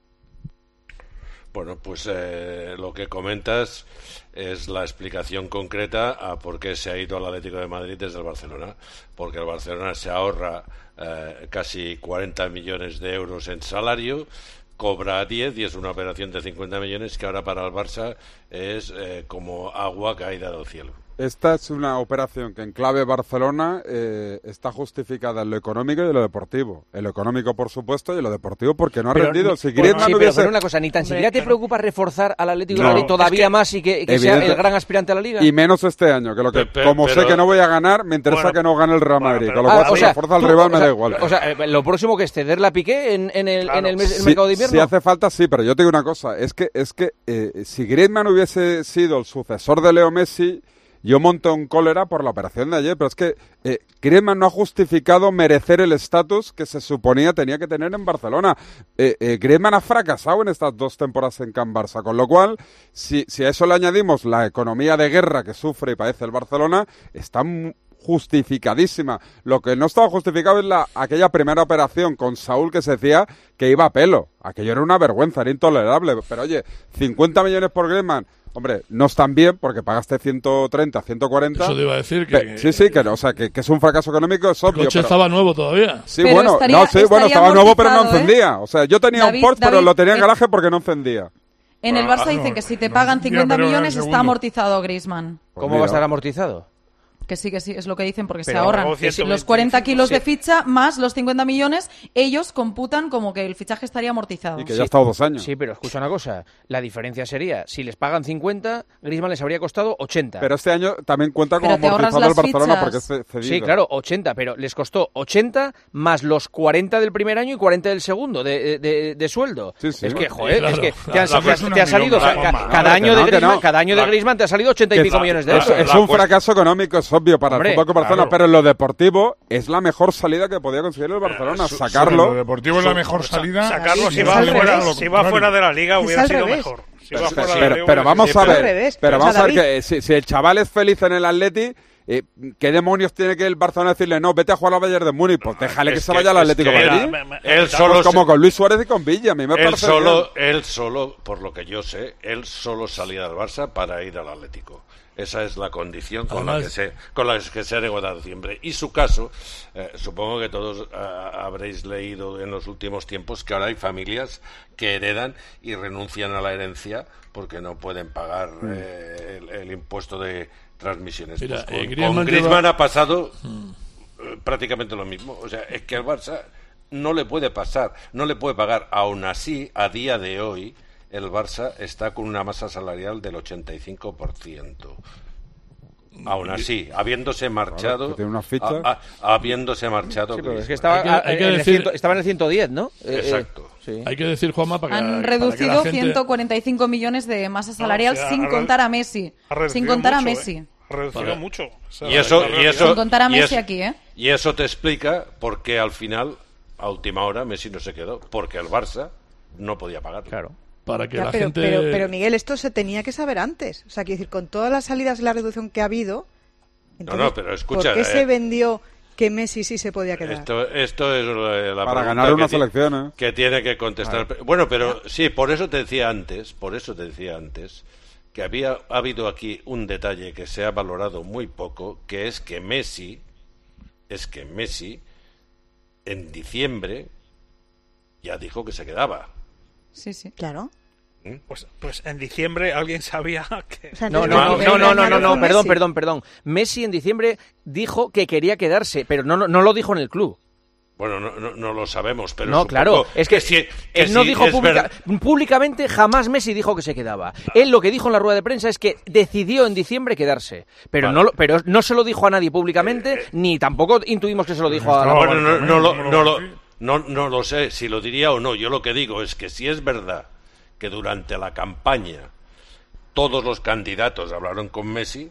Bueno, pues eh, lo que comentas es la explicación concreta a por qué se ha ido al Atlético de Madrid desde el Barcelona. Porque el Barcelona se ahorra eh, casi cuarenta millones de euros en salario, cobra diez y es una operación de cincuenta millones que ahora para el Barça es eh, como agua caída del cielo. Esta es una operación que en clave Barcelona eh, está justificada en lo económico y en lo deportivo. En lo económico, por supuesto, y en lo deportivo porque no ha pero, rendido. Si bueno, Griezmann sí, hubiese... pero una cosa, ni tan siquiera te preocupa reforzar al Atlético de no, Madrid todavía es que, más y que, que sea el gran aspirante a la Liga. Y menos este año, que lo que pero, como pero, sé que no voy a ganar, me interesa bueno, que no gane el Real Madrid. Bueno, pero, con lo cual, ah, o sea, refuerza al rival, me da igual. O sea, lo próximo que es ceder la Piqué en, en, el, claro. en el, mes, el mercado de invierno. Si hace falta, sí, pero yo te digo una cosa, es que, es que eh, si Griezmann hubiese sido el sucesor de Leo Messi, yo monté un cólera por la operación de ayer, pero es que eh, Griezmann no ha justificado merecer el estatus que se suponía tenía que tener en Barcelona. Eh, eh, Griezmann ha fracasado en estas dos temporadas en Can Barça, con lo cual, si, si a eso le añadimos la economía de guerra que sufre y padece el Barcelona, está justificadísima. Lo que no estaba justificado es la aquella primera operación con Saúl que se decía que iba a pelo. Aquello era una vergüenza, era intolerable. Pero oye, cincuenta millones por Griezmann, hombre, no están bien porque pagaste ciento treinta, ciento cuarenta. Eso te iba a decir que... Pe- sí, sí, que, o sea, que, que es un fracaso económico, es obvio. El coche pero... estaba nuevo todavía. Sí, pero bueno, estaría, no, sí, bueno, estaba nuevo pero no encendía. ¿eh? O sea, yo tenía David, un Porsche, David, pero lo tenía en el... garaje porque no encendía. En el Barça ah, dicen no, que si te pagan cincuenta millones está amortizado Griezmann. Pues ¿Cómo mira. va a estar amortizado? Que sí, que sí, es lo que dicen, porque pero se ahorran los cuarenta kilos sí. de ficha más los cincuenta millones, ellos computan como que el fichaje estaría amortizado. Y que ya ha estado dos años. Sí, pero escucha una cosa, la diferencia sería, si les pagan cincuenta, Griezmann les habría costado ochenta. Pero este año también cuenta como amortizado el Barcelona porque es cedido. Sí, claro, ochenta, pero les costó ochenta más los cuarenta del primer año y cuarenta del segundo de, de, de sueldo. Sí, sí, es que, joder, claro, es que te, has, te, has, te ha salido, ca, ca, cada, año de Griezmann, cada año de Griezmann te ha salido ochenta y pico millones de euros. Es un fracaso económico, es obvio para el fútbol Barcelona, claro. Pero en lo deportivo es la mejor salida que podía conseguir el Barcelona, su, sacarlo. En lo deportivo es la mejor salida. Sacarlo si va fuera, si va fuera de la Liga hubiera sido mejor. Si pero, pero, pero, pero vamos a ver, pero vamos a ver que si, si el chaval es feliz en el Atleti, eh, ¿qué demonios tiene que el Barcelona decirle no, vete a jugar al Bayern de Múnich? Pues déjale que, que se vaya al Atlético de Madrid. Él solo como se... con Luis Suárez y con Villa, a mí me él parece solo, bien. Él solo, por lo que yo sé, él solo salía del Barça para ir al Atlético. Esa es la condición con Además, la que se con la que se ha negociado siempre. Y su caso, eh, supongo que todos uh, habréis leído en los últimos tiempos que ahora hay familias que heredan y renuncian a la herencia porque no pueden pagar mm. eh, el, el impuesto de transmisiones. Mira, pues con, eh, Griezmann, con Griezmann lleva... ha pasado mm. eh, prácticamente lo mismo. O sea, es que al Barça no le puede pasar, no le puede pagar. Aún así, a día de hoy, el Barça está con una masa salarial del ochenta y cinco por ciento. Aún así, habiéndose marchado, claro, una ficha. A, a, habiéndose marchado. Sí, pero es que estaba, hay que, hay que en decir, el ciento, estaba en el ciento diez, ¿no? Exacto. Eh, sí. Hay que decir, Juanma, para que han para reducido que la gente... ciento cuarenta y cinco millones de masa salarial no, o sea, sin contar a Messi. Sin contar mucho, a Messi. Eh. Ha reducido vale. mucho. O sea, y eso, y eso, sin contar a Messi y es, aquí, ¿eh? Y eso te explica por qué al final, a última hora, Messi no se quedó. Porque el Barça no podía pagar. Claro. Para que ya, la pero, gente... pero, pero Miguel, esto se tenía que saber antes. O sea, quiero decir, con todas las salidas y la reducción que ha habido, entonces, no, no, pero escucha, ¿por qué eh, se vendió que Messi sí se podía quedar? Esto, esto es la, la para ganar una selección, ¿eh? Que tiene que contestar. Vale. Bueno, pero sí, por eso te decía antes, por eso te decía antes, que había ha habido aquí un detalle que se ha valorado muy poco, que es que Messi, es que Messi en diciembre ya dijo que se quedaba. Sí, sí, claro. Pues, pues en diciembre alguien sabía que... O sea, no, no, no, no, no, no, no, perdón, perdón, perdón. Messi en diciembre dijo que quería quedarse, pero no, no, no lo dijo en el club. Bueno, no, no, no lo sabemos, pero no, claro, es que, que, si, que él no si dijo pública, ver... públicamente, jamás Messi dijo que se quedaba. Él lo que dijo en la rueda de prensa es que decidió en diciembre quedarse, pero vale. no, pero no se lo dijo a nadie públicamente, eh, eh, ni tampoco intuimos que se lo dijo no, a la bueno, no, no, no, no, lo, no, no lo sé si lo diría o no. Yo lo que digo es que si es verdad que durante la campaña todos los candidatos hablaron con Messi,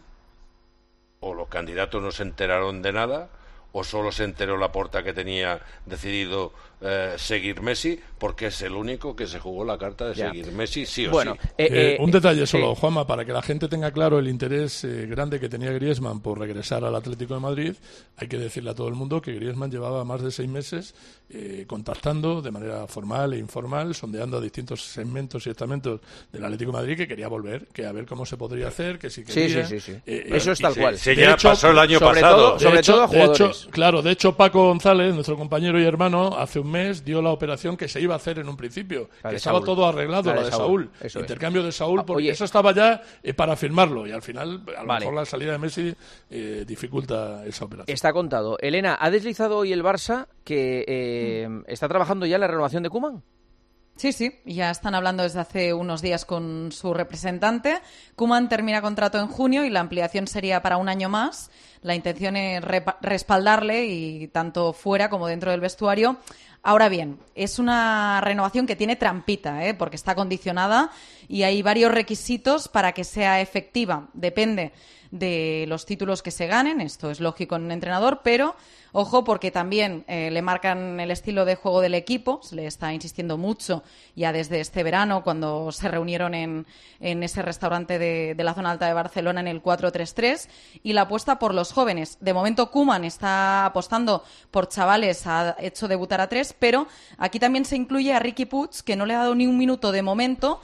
o los candidatos no se enteraron de nada, o solo se enteró Laporta que tenía decidido eh, seguir Messi, porque es el único que se jugó la carta de ya. seguir Messi, sí o bueno, sí. Eh, eh, un detalle solo, sí. Juanma, para que la gente tenga claro el interés eh, grande que tenía Griezmann por regresar al Atlético de Madrid, hay que decirle a todo el mundo que Griezmann llevaba más de seis meses eh, contactando de manera formal e informal, sondeando a distintos segmentos y estamentos del Atlético de Madrid, que quería volver, que a ver cómo se podría hacer, que si quería... Sí, sí, sí. sí. Eh, Eso es tal sí, cual. Se ya hecho, pasó el año sobre pasado. Todo, sobre de hecho, todo a jugadores. De hecho, claro, de hecho Paco González, nuestro compañero y hermano, hace un mes dio la operación que se iba a hacer en un principio, la que estaba Saúl. todo arreglado, la, la de Saúl, Saúl. Intercambio es. de Saúl, porque Oye. eso estaba ya eh, para firmarlo, y al final a lo vale. mejor la salida de Messi eh, dificulta esa operación. Está contado. Elena, ¿ha deslizado hoy el Barça que eh, mm. está trabajando ya en la renovación de Koeman? Sí, sí, ya están hablando desde hace unos días con su representante. Koeman termina contrato en junio y la ampliación sería para un año más. La intención es repa- respaldarle, y tanto fuera como dentro del vestuario. Ahora bien, es una renovación que tiene trampita, ¿eh? Porque está condicionada y hay varios requisitos para que sea efectiva. Depende de los títulos que se ganen, esto es lógico en un entrenador, pero ojo, porque también eh, le marcan el estilo de juego del equipo, se le está insistiendo mucho ya desde este verano, cuando se reunieron en, en ese restaurante de, de la zona alta de Barcelona en el cuatro tres tres, y la apuesta por los jóvenes. De momento Koeman está apostando por chavales, ha hecho debutar a tres, pero aquí también se incluye a Riqui Puig, que no le ha dado ni un minuto de momento,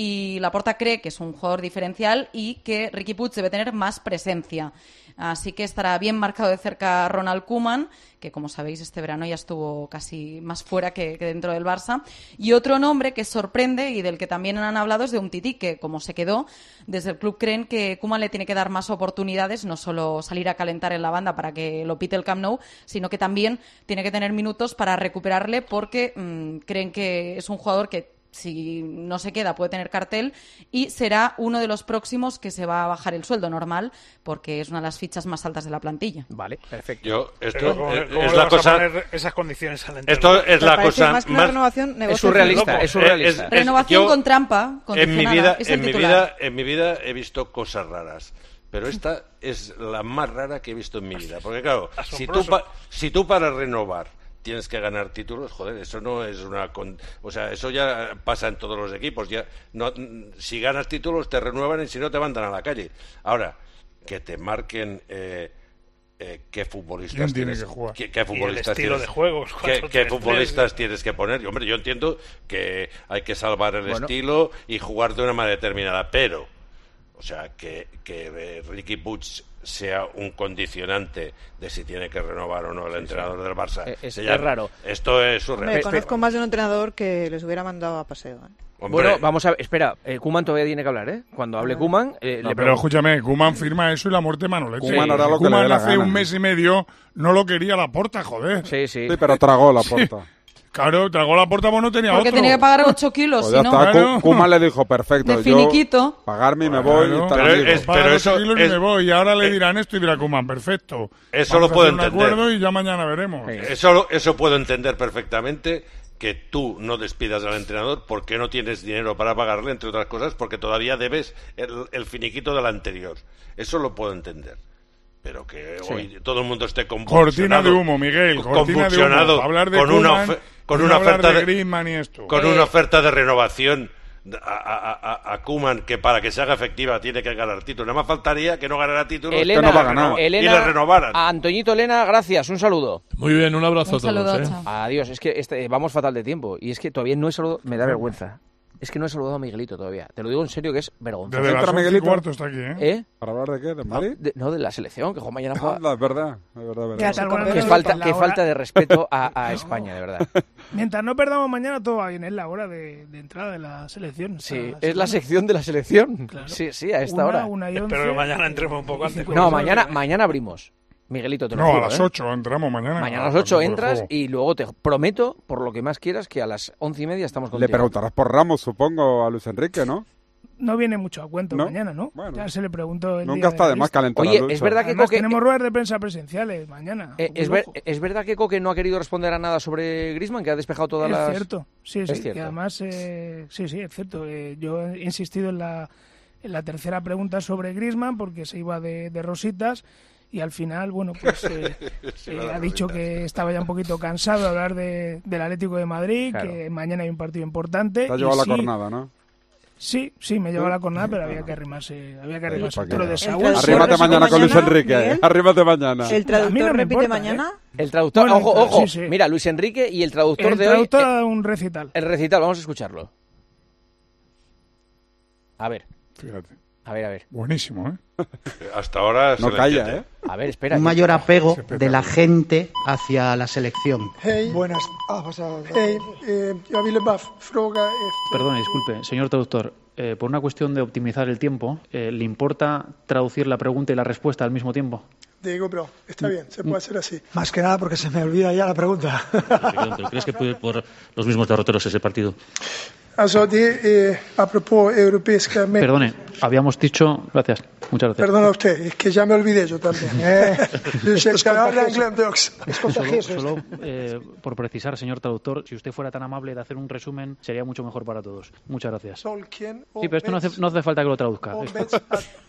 y Laporta cree que es un jugador diferencial y que Riqui Puig debe tener más presencia. Así que estará bien marcado de cerca Ronald Koeman, que como sabéis este verano ya estuvo casi más fuera que, que dentro del Barça. Y otro nombre que sorprende y del que también han hablado es de Umtiti, que como se quedó, desde el club creen que Koeman le tiene que dar más oportunidades, no solo salir a calentar en la banda para que lo pite el Camp Nou, sino que también tiene que tener minutos para recuperarle, porque mmm, creen que es un jugador que, si no se queda, puede tener cartel, y será uno de los próximos que se va a bajar el sueldo normal, porque es una de las fichas más altas de la plantilla. Vale, perfecto. Yo, esto Pero, ¿cómo, es, cómo es le la vas cosa. A poner esas condiciones al esto es la cosa más que una renovación, es surrealista, es surrealista. Es, es, renovación yo, con trampa. En mi vida, en mi vida, en mi vida he visto cosas raras. Pero esta es la más rara que he visto en mi vida. Porque claro, si tú, pa, si tú para renovar tienes que ganar títulos, joder, eso no es una... Con... O sea, eso ya pasa en todos los equipos. Ya no, si ganas títulos te renuevan, y si no te mandan a la calle. Ahora, que te marquen eh, eh, qué futbolistas tiene tienes que jugar. Qué, qué futbolistas y el estilo tienes, de juegos, qué, qué futbolistas tienes que poner. Y, hombre, yo entiendo que hay que salvar el bueno. estilo y jugar de una manera determinada, pero, o sea, que, que eh, Riqui Puig sea un condicionante de si tiene que renovar o no el entrenador del Barça. Es, ya, es raro. Esto es surreal. Me conozco más de un entrenador que les hubiera mandado a paseo. ¿eh? Hombre. Bueno, vamos a ver, espera, eh, Koeman todavía tiene que hablar, ¿eh? Cuando hable Koeman... Eh, no, le pero escúchame, Koeman firma eso y la muerte de Manolete. Koeman hará lo que Koeman le dé la hace gana. un mes y medio no lo quería Laporta, joder. Sí, sí. Sí, pero tragó Laporta. Sí. Claro, tragó Laporta, pues no tenía Porque otro. tenía que pagar ocho kilos, pues si no... Claro. Koeman le dijo, perfecto, de finiquito. Yo pagarme y me voy. Claro, y estar pero, amigo. es, pero eso kilos es, y me voy. Y ahora le dirán esto y dirá Koeman, perfecto. Eso Vamos lo puedo a hacer entender. Un acuerdo y ya mañana veremos. Sí. Eso, eso puedo entender perfectamente, que tú no despidas al entrenador porque no tienes dinero para pagarle, entre otras cosas, porque todavía debes el, el finiquito del anterior. Eso lo puedo entender. Pero que sí. hoy todo el mundo esté convulsionado. Cortina de humo, Miguel. Cortina de humo. Hablar de con Koeman, una, ofe- con una oferta de, Griezmann y esto. con eh. una oferta de renovación a, a, a, a Koeman, que para que se haga efectiva tiene que ganar títulos. Nada más faltaría que no ganara títulos Elena, que no va a ganar. Elena, y le renovaran. A Antoñito Elena, gracias, un saludo. Muy bien, un abrazo un a todos. Saludo, ¿eh? Adiós, es que este, vamos fatal de tiempo. Y es que todavía no he saludado, me da vergüenza. Es que no he saludado a Miguelito todavía. Te lo digo en serio que es vergonzoso. Desde las once y cuarto está aquí, ¿eh? ¿Eh? ¿Para hablar de qué? ¿De Mali? No, de, no, de la selección, que mañana juega. Anda, es verdad, es verdad, es verdad. Qué falta, qué falta de respeto a, a España, de verdad. Mientras no perdamos mañana, todo va bien. Es la hora de, de entrada de la selección. Sí, es la sección de la selección. Claro. Sí, sí, a esta una, hora. Una y once, Espero que mañana entremos un poco antes. No, mañana, mañana abrimos. Miguelito, te lo No, juro, a las ¿eh? ocho entramos mañana. Mañana a las ocho entras y luego te prometo, por lo que más quieras, que a las once y media estamos contigo. Le preguntarás por Ramos, supongo, a Luis Enrique, ¿no? No viene mucho a cuento ¿No? mañana, ¿no? Bueno. Ya se le preguntó el Nunca día está de de más calentar Oye, a Lucho. es verdad que Además, Coque... tenemos ruedas de prensa presenciales mañana. Eh, es, ver, ¿Es verdad que Coque no ha querido responder a nada sobre Griezmann, que ha despejado todas es las... Es cierto, sí, sí. Es cierto. Que además, eh, sí, sí, es cierto. Eh, yo he insistido en la, en la tercera pregunta sobre Griezmann porque se iba de, de rositas. Y al final, bueno, pues eh, Sí, eh, ha dicho que estaba ya un poquito cansado de hablar de, del Atlético de Madrid, Claro. que mañana hay un partido importante. Te ha y llevado la sí, cornada, ¿no? Sí, sí, me llevó a la cornada, pero había que arrimarse, había que arrimarse. ¿para Pero qué? de Saúl... Arrímate mañana con Luis Enrique, Miguel. arrímate mañana. ¿El traductor A mí no me repite importa, mañana? El traductor, Bueno, ojo, ojo, sí, sí. mira, Luis Enrique y el traductor El de traductor hoy... ha dado un recital. El recital, vamos a escucharlo. A ver, Fíjate. a ver, a ver. Buenísimo, ¿eh? Hasta ahora se No le calla, entiende. ¿eh? A ver, espera. Un mayor apego de la gente hacia la selección. Hej, buenas. Ah, pasado. Hej, eh, jag ville bara fråga efter... Perdone, disculpe, señor traductor. Eh, por una cuestión de optimizar el tiempo, eh, ¿le importa traducir la pregunta y la respuesta al mismo tiempo? Digo, bro, está bien, se puede hacer así. Más que nada porque se me olvida ya la pregunta. Perdón, ¿pero crees que puede ir por los mismos derroteros ese partido? Alltså, det är apropå europeiska... Perdone, habíamos dicho... Gracias, muchas gracias. Perdona usted, es que ya me olvidé yo también. Eh, ursäkta, jag hade glömt det också. Solo, solo eh, por precisar, señor traductor, si usted fuera tan amable de hacer un resumen, sería mucho mejor para todos. Muchas gracias. Tolkien Sí, pero esto no hace, no hace falta que lo traduzca. Esto-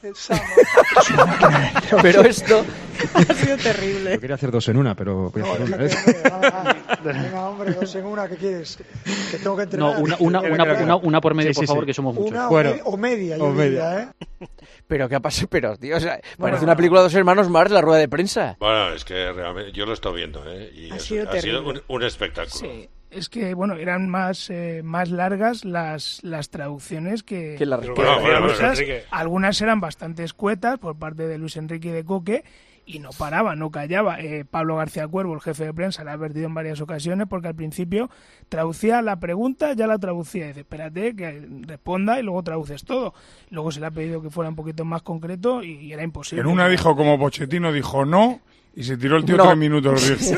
Pero esto... Ha sido terrible. Yo quería hacer dos en una, pero voy a hacer una. ¿eh? Venga, hombre, dos en una, ¿qué quieres? Que tengo que No, entrenar. una, una, una, una, una por medio, Sí, sí, por favor, sí. que somos muchos. Una o, Bueno. me- o media, yo O media. diría, ¿eh? Pero ¿qué ha pasado? Pero, tío, o sea, parece una película de dos hermanos Mars, la rueda de prensa. Bueno, es que realmente yo lo he estado viendo, ¿eh? Y Ha es- sido ha sido terrible. un, un espectáculo. Sí, es que, bueno, eran más, eh, más largas las, las traducciones que, Que la que respuesta. las Bueno, bueno, respuestas. Luis Enrique. Algunas eran bastante escuetas por parte de Luis Enrique y de Coque y no paraba, no callaba. Eh, Pablo García Cuervo, el jefe de prensa, le ha advertido en varias ocasiones porque al principio traducía la pregunta, ya la traducía. Dice, espérate, que responda y luego traduces todo. Luego se le ha pedido que fuera un poquito más concreto y era imposible. En una dijo como Pochettino, dijo no, y se tiró el tío No. tres minutos. Dijo,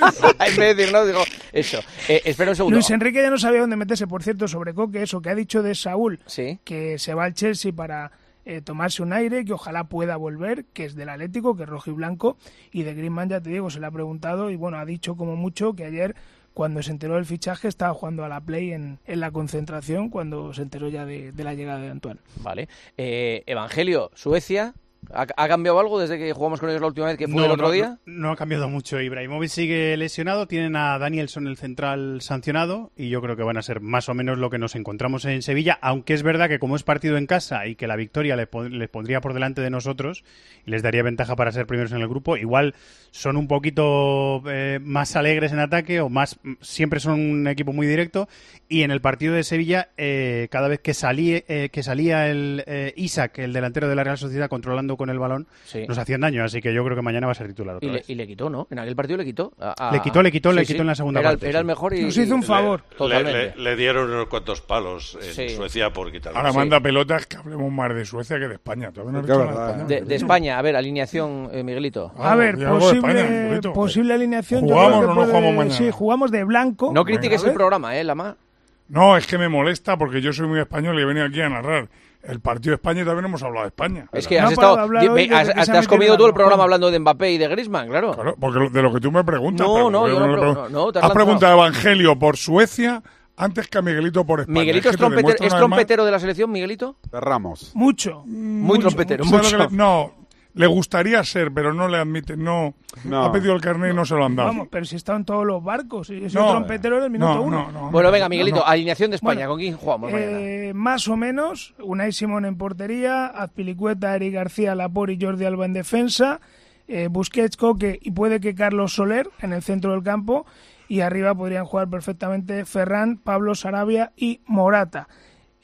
En vez de decir no, digo eso. Eh, espera un segundo. Luis Enrique ya no sabía dónde meterse, por cierto, sobre Coque, eso que ha dicho de Saúl, Sí. que se va al Chelsea para eh, tomarse un aire, que ojalá pueda volver, que es del Atlético, que es rojo y blanco, y de Griezmann, ya te digo, se le ha preguntado y bueno, ha dicho como mucho que ayer, cuando se enteró del fichaje, estaba jugando a la Play en, en la concentración, cuando se enteró ya de, de la llegada de Antoine. Vale. Eh, Evangelio, Suecia, ¿ha, ha cambiado algo desde que jugamos con ellos la última vez, que fue No, el otro no, día? No, no ha cambiado mucho. Ibrahimovic sigue lesionado, tienen a Danielson, el central, sancionado, y yo creo que van a ser más o menos lo que nos encontramos en Sevilla, aunque es verdad que como es partido en casa y que la victoria les le pondría por delante de nosotros y les daría ventaja para ser primeros en el grupo, igual son un poquito eh, más alegres en ataque o más siempre son un equipo muy directo, y en el partido de Sevilla eh, cada vez que, salí, eh, que salía el eh, Isaac, el delantero de la Real Sociedad, controlando con el balón, Sí. nos hacían daño, así que yo creo que mañana va a ser titular otra Y le, vez. y le quitó, ¿no? En aquel partido le quitó. a- a- Le quitó, le quitó, le Sí, quitó sí. en la segunda era, el- parte, Era el sí. mejor y... Nos hizo un y- favor. Le, Totalmente. le- le dieron unos cuantos palos en Sí. Suecia por quitarlo. ahora Sí. manda pelotas que hablemos más de Suecia que de España. Todavía no he Qué dicho nada verdad, de España. De, de España, a ver, alineación, eh, Miguelito. Ah, A ver, y algo de posible, España, Miguelito. posible alineación. yo ¿Jugamos creo que o no puede- jugamos mañana? Sí, jugamos de blanco. No critiques A ver. el programa, ¿eh, Lama? No, es que me molesta porque yo soy muy español y he venido aquí a narrar el partido de España y también hemos hablado de España. Es que No has ha parado estado... de hablar hoy ve- has- desde que se te ha has metido comido en todo la el programa mojón. hablando de Mbappé y de Griezmann, claro. Claro, porque lo- de lo que tú me preguntas. No, pero no, porque yo no me pre- preguntas. no, no, te has has lanzado. preguntado a Evangelio por Suecia antes que a Miguelito por España. ¿Miguelito es, que te trompete- demuestra es una vez más- trompetero de la selección, Miguelito? De Ramos. Mucho. Muy trompetero, ¿Sabes mucho. lo que le- no, le gustaría ser, pero no le admite. No, No. ha pedido el carnet y no se lo han dado. Vamos, pero si está en todos los barcos. Y yo soy No, trompetero del minuto no, uno. no, no. Bueno, venga, Miguelito, no. alineación de España. Bueno, ¿Con quién jugamos mañana? Eh, más o menos, Unai Simón en portería, Azpilicueta, Eric García, Laporte y Jordi Alba en defensa, eh, Busquets, Coque y puede que Carlos Soler en el centro del campo, y arriba podrían jugar perfectamente Ferran, Pablo Sarabia y Morata.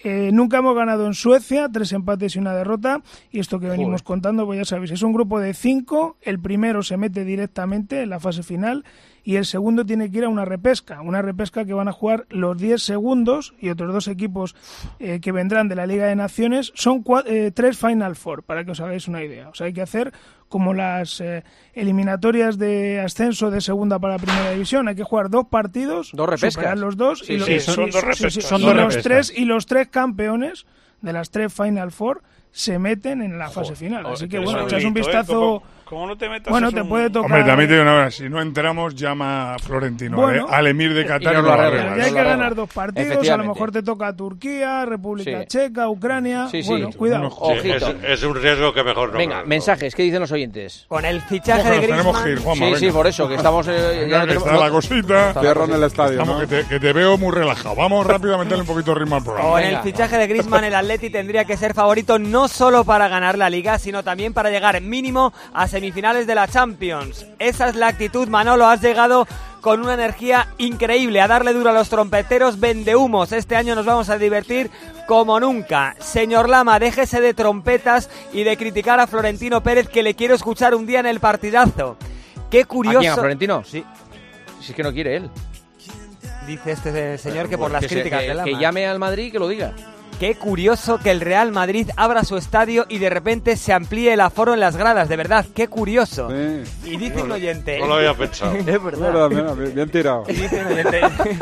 Eh, nunca hemos ganado en Suecia, tres empates y una derrota, y esto que venimos Joder. contando, pues ya sabéis, es un grupo de cinco, el primero se mete directamente en la fase final y el segundo tiene que ir a una repesca, una repesca que van a jugar los diez segundos y otros dos equipos eh, que vendrán de la Liga de Naciones, son cua- eh, tres Final Four, para que os hagáis una idea. O sea, hay que hacer como las eh, eliminatorias de ascenso de segunda para primera división, hay que jugar dos partidos, dos repescas, superar los dos sí, y, los, sí, son sí, dos repescas. Sí, sí, Son y dos los repescas. tres y los tres campeones de las tres Final Four se meten en la fase final. Así que bueno, echas un vistazo. ¿eh? ¿Cómo no te metas? Bueno, te un... puede tocar. Hombre, también te digo una vez, si no entramos, llama a Florentino, bueno, al emir de Qatar y, y lo arregla. Ya hay que ganar dos partidos, a lo mejor te toca Turquía, República sí. Checa, Ucrania. Sí, sí. Bueno, cuidado. Sí, Ojito. Es, es un riesgo que mejor no. Venga, mensajes, ¿qué dicen los oyentes? Con el fichaje de Griezmann. Ir, Juanma, sí, venga. sí, por eso, que estamos. Eh, venga, ya que no está la cosita. Cierran el estadio. Estamos, ¿no? que, te, que te veo muy relajado. Vamos rápido a meterle un poquito de ritmo al programa. Con el fichaje de Griezmann, el Atleti tendría que ser favorito no solo para ganar la Liga, sino también para llegar mínimo a semifinales de la Champions. Esa es la actitud, Manolo. Has llegado con una energía increíble a darle duro a los trompeteros vendehumos. Este año nos vamos a divertir como nunca. Señor Lama, déjese de trompetas y de criticar a Florentino Pérez, que le quiero escuchar un día en el partidazo. Qué curioso. ¿A quién, a Florentino? Sí. Si es que no quiere él. Dice este señor que por las que críticas se, que, de Lama. Que llame al Madrid y que lo diga. Qué curioso que el Real Madrid abra su estadio y de repente se amplíe el aforo en las gradas, de verdad, qué curioso. Sí. Y dice un oyente... No lo había pensado. Es verdad. Mira, mira, bien tirado. Y dice un oyente,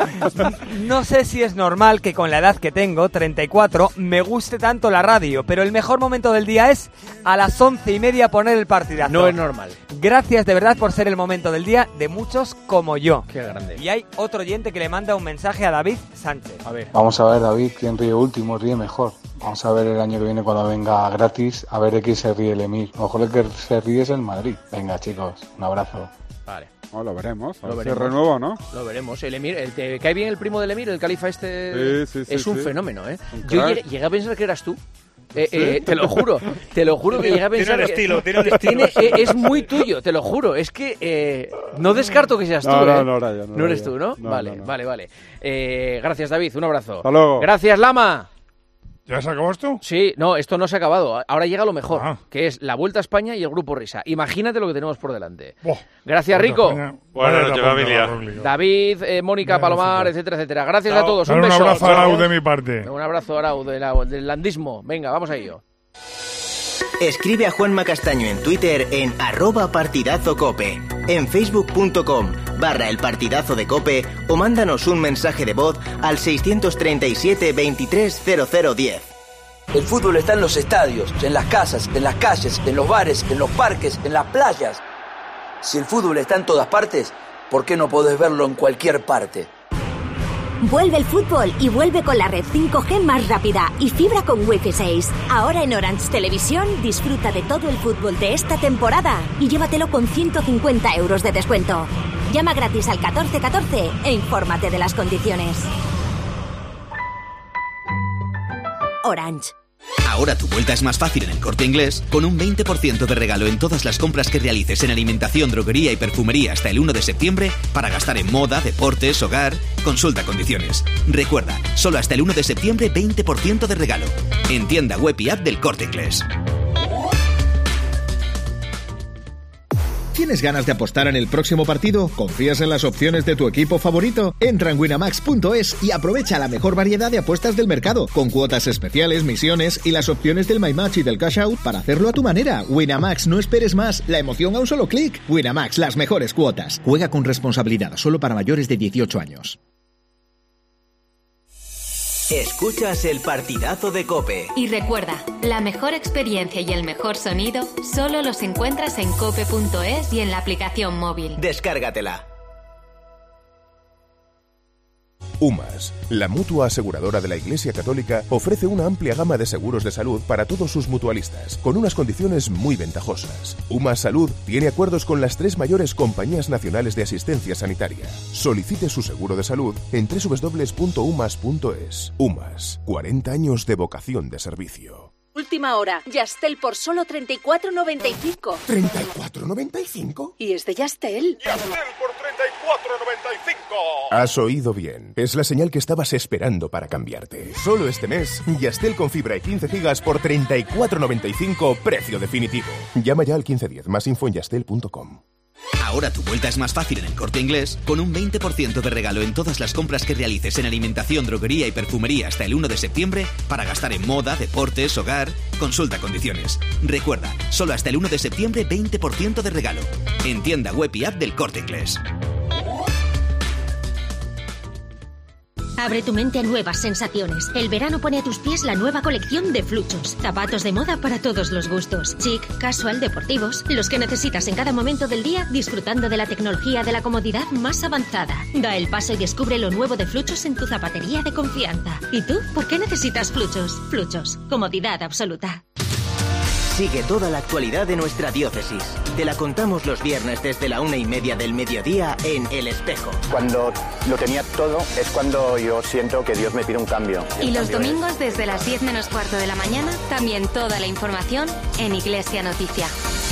no sé si es normal que con la edad que tengo, treinta y cuatro, me guste tanto la radio, pero el mejor momento del día es a las once y media poner el partidazo. No es normal. Gracias de verdad por ser el momento del día de muchos como yo. Qué grande. Y hay otro oyente que le manda un mensaje a David Sánchez. A ver. Vamos a ver, David, quién ríe último, ríe mejor. Vamos a ver el año que viene cuando venga gratis, a ver de quién se ríe el Emir. A lo mejor el que se ríe es el Madrid. Venga, chicos, un abrazo. Vale. Oh, lo veremos. Lo se veremos. renuevo, ¿no? Lo veremos. El Emir, el, ¿te cae bien el primo del Emir, el califa este? Sí, sí, sí, es un sí. fenómeno, ¿eh? Un Yo crack. llegué, llegué a pensar que eras tú. Eh, eh, te lo juro, te lo juro que llegué a pensar tiene el que estilo, tiene el estilo. tiene, eh, es muy tuyo, te lo juro. Es que eh, no descarto que seas tú. No, no, ¿eh? no, no, no, no, no eres no, tú, ¿no? no, vale, no, no. vale, vale. Eh, gracias, David. Un abrazo. Hasta luego. Gracias, Lama. ¿Ya se acabó esto? Sí, no, esto no se ha acabado. Ahora llega lo mejor, Ah. que es la Vuelta a España y el Grupo Risa. Imagínate lo que tenemos por delante. Buah. Gracias, Vuelta Rico. a España. Buenas Vaya noches, tapón familia. de la Rugli. David, eh, Mónica, Vaya Palomar, fútbol. etcétera, etcétera. Gracias Chao. a todos. Dale Un un beso. abrazo a Chao. Arau de mi parte. Un abrazo, Arau, de la- del landismo. Venga, vamos a ello. Escribe a Juanma Castaño en Twitter en arroba partidazo cope, en facebook.com barra el partidazo de cope o mándanos un mensaje de voz al seiscientos treinta y siete veintitrés cero cero diez. El fútbol está en los estadios, en las casas, en las calles, en los bares, en los parques, en las playas. Si el fútbol está en todas partes, ¿por qué no podés verlo en cualquier parte? Vuelve el fútbol y vuelve con la red cinco G más rápida y fibra con Wi-Fi seis. Ahora en Orange Televisión disfruta de todo el fútbol de esta temporada y llévatelo con ciento cincuenta euros de descuento. Llama gratis al catorce catorce e infórmate de las condiciones. Orange. Ahora tu vuelta es más fácil en El Corte Inglés, con un veinte por ciento de regalo en todas las compras que realices en alimentación, droguería y perfumería hasta el uno de septiembre para gastar en moda, deportes, hogar. Consulta condiciones. Recuerda, solo hasta el uno de septiembre veinte por ciento de regalo. En tienda web y app del Corte Inglés. ¿Tienes ganas de apostar en el próximo partido? ¿Confías en las opciones de tu equipo favorito? Entra en winamax punto es y aprovecha la mejor variedad de apuestas del mercado, con cuotas especiales, misiones y las opciones del My Match y del Cash Out para hacerlo a tu manera. Winamax, no esperes más, la emoción a un solo clic. Winamax, las mejores cuotas. Juega con responsabilidad, solo para mayores de dieciocho años. Escuchas el partidazo de COPE. Y recuerda, la mejor experiencia y el mejor sonido solo los encuentras en cope punto es y en la aplicación móvil. Descárgatela. UMAS, la mutua aseguradora de la Iglesia Católica, ofrece una amplia gama de seguros de salud para todos sus mutualistas, con unas condiciones muy ventajosas. UMAS Salud tiene acuerdos con las tres mayores compañías nacionales de asistencia sanitaria. Solicite su seguro de salud en doble u doble u doble u punto umas punto es. UMAS, cuarenta años de vocación de servicio. Última hora, Yastel por solo treinta y cuatro noventa y cinco. ¿treinta y cuatro noventa y cinco? Y es de Yastel. Yastel por treinta y cuatro. cuatro noventa y cinco. Has oído bien. Es la señal que estabas esperando para cambiarte. Solo este mes, Yastel con fibra y quince gigas por treinta y cuatro noventa y cinco, precio definitivo. Llama ya al quince diez. Más info en yastel punto com. Ahora tu vuelta es más fácil en El Corte Inglés, con un veinte por ciento de regalo en todas las compras que realices en alimentación, droguería y perfumería hasta el uno de septiembre para gastar en moda, deportes, hogar. Consulta condiciones. Recuerda, solo hasta el uno de septiembre veinte por ciento de regalo. En tienda web y app del Corte Inglés. Abre tu mente a nuevas sensaciones. El verano pone a tus pies la nueva colección de Fluchos. Zapatos de moda para todos los gustos. Chic, casual, deportivos. Los que necesitas en cada momento del día, disfrutando de la tecnología de la comodidad más avanzada. Da el paso y descubre lo nuevo de Fluchos en tu zapatería de confianza. ¿Y tú? ¿Por qué necesitas Fluchos? Fluchos. Comodidad absoluta. Sigue toda la actualidad de nuestra diócesis. Te la contamos los viernes desde la una y media del mediodía en El Espejo. Cuando lo tenía todo es cuando yo siento que Dios me pide un cambio. Y, y los domingos desde las diez menos cuarto de la mañana, también toda la información en Iglesia Noticia.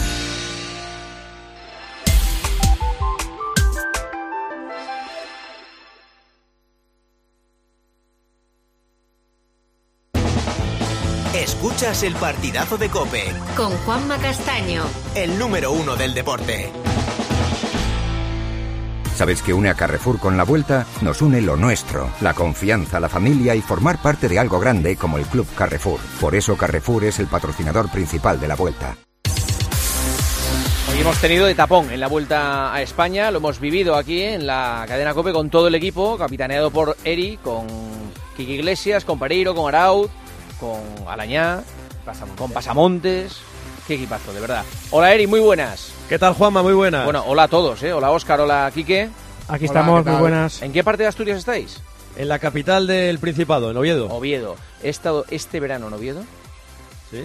Escuchas el partidazo de COPE. Con Juanma Castaño. El número uno del deporte. ¿Sabes que une a Carrefour con la Vuelta? Nos une lo nuestro, la confianza, la familia y formar parte de algo grande como el Club Carrefour. Por eso Carrefour es el patrocinador principal de la Vuelta. Hoy hemos tenido de tapón en la Vuelta a España, lo hemos vivido aquí en la cadena COPE con todo el equipo, capitaneado por Eri, con Quique Iglesias, con Pereiro, con Arauz, con Alañá, Pasamontes. con Pasamontes. Qué equipazo, de verdad. Hola Eri, muy buenas. ¿Qué tal, Juanma? Muy buenas. Bueno, hola a todos, ¿eh? Hola Óscar, hola Quique. Aquí hola, estamos, muy buenas. ¿En qué parte de Asturias estáis? En la capital del Principado, en Oviedo. Oviedo. He estado este verano en Oviedo. ¿Sí?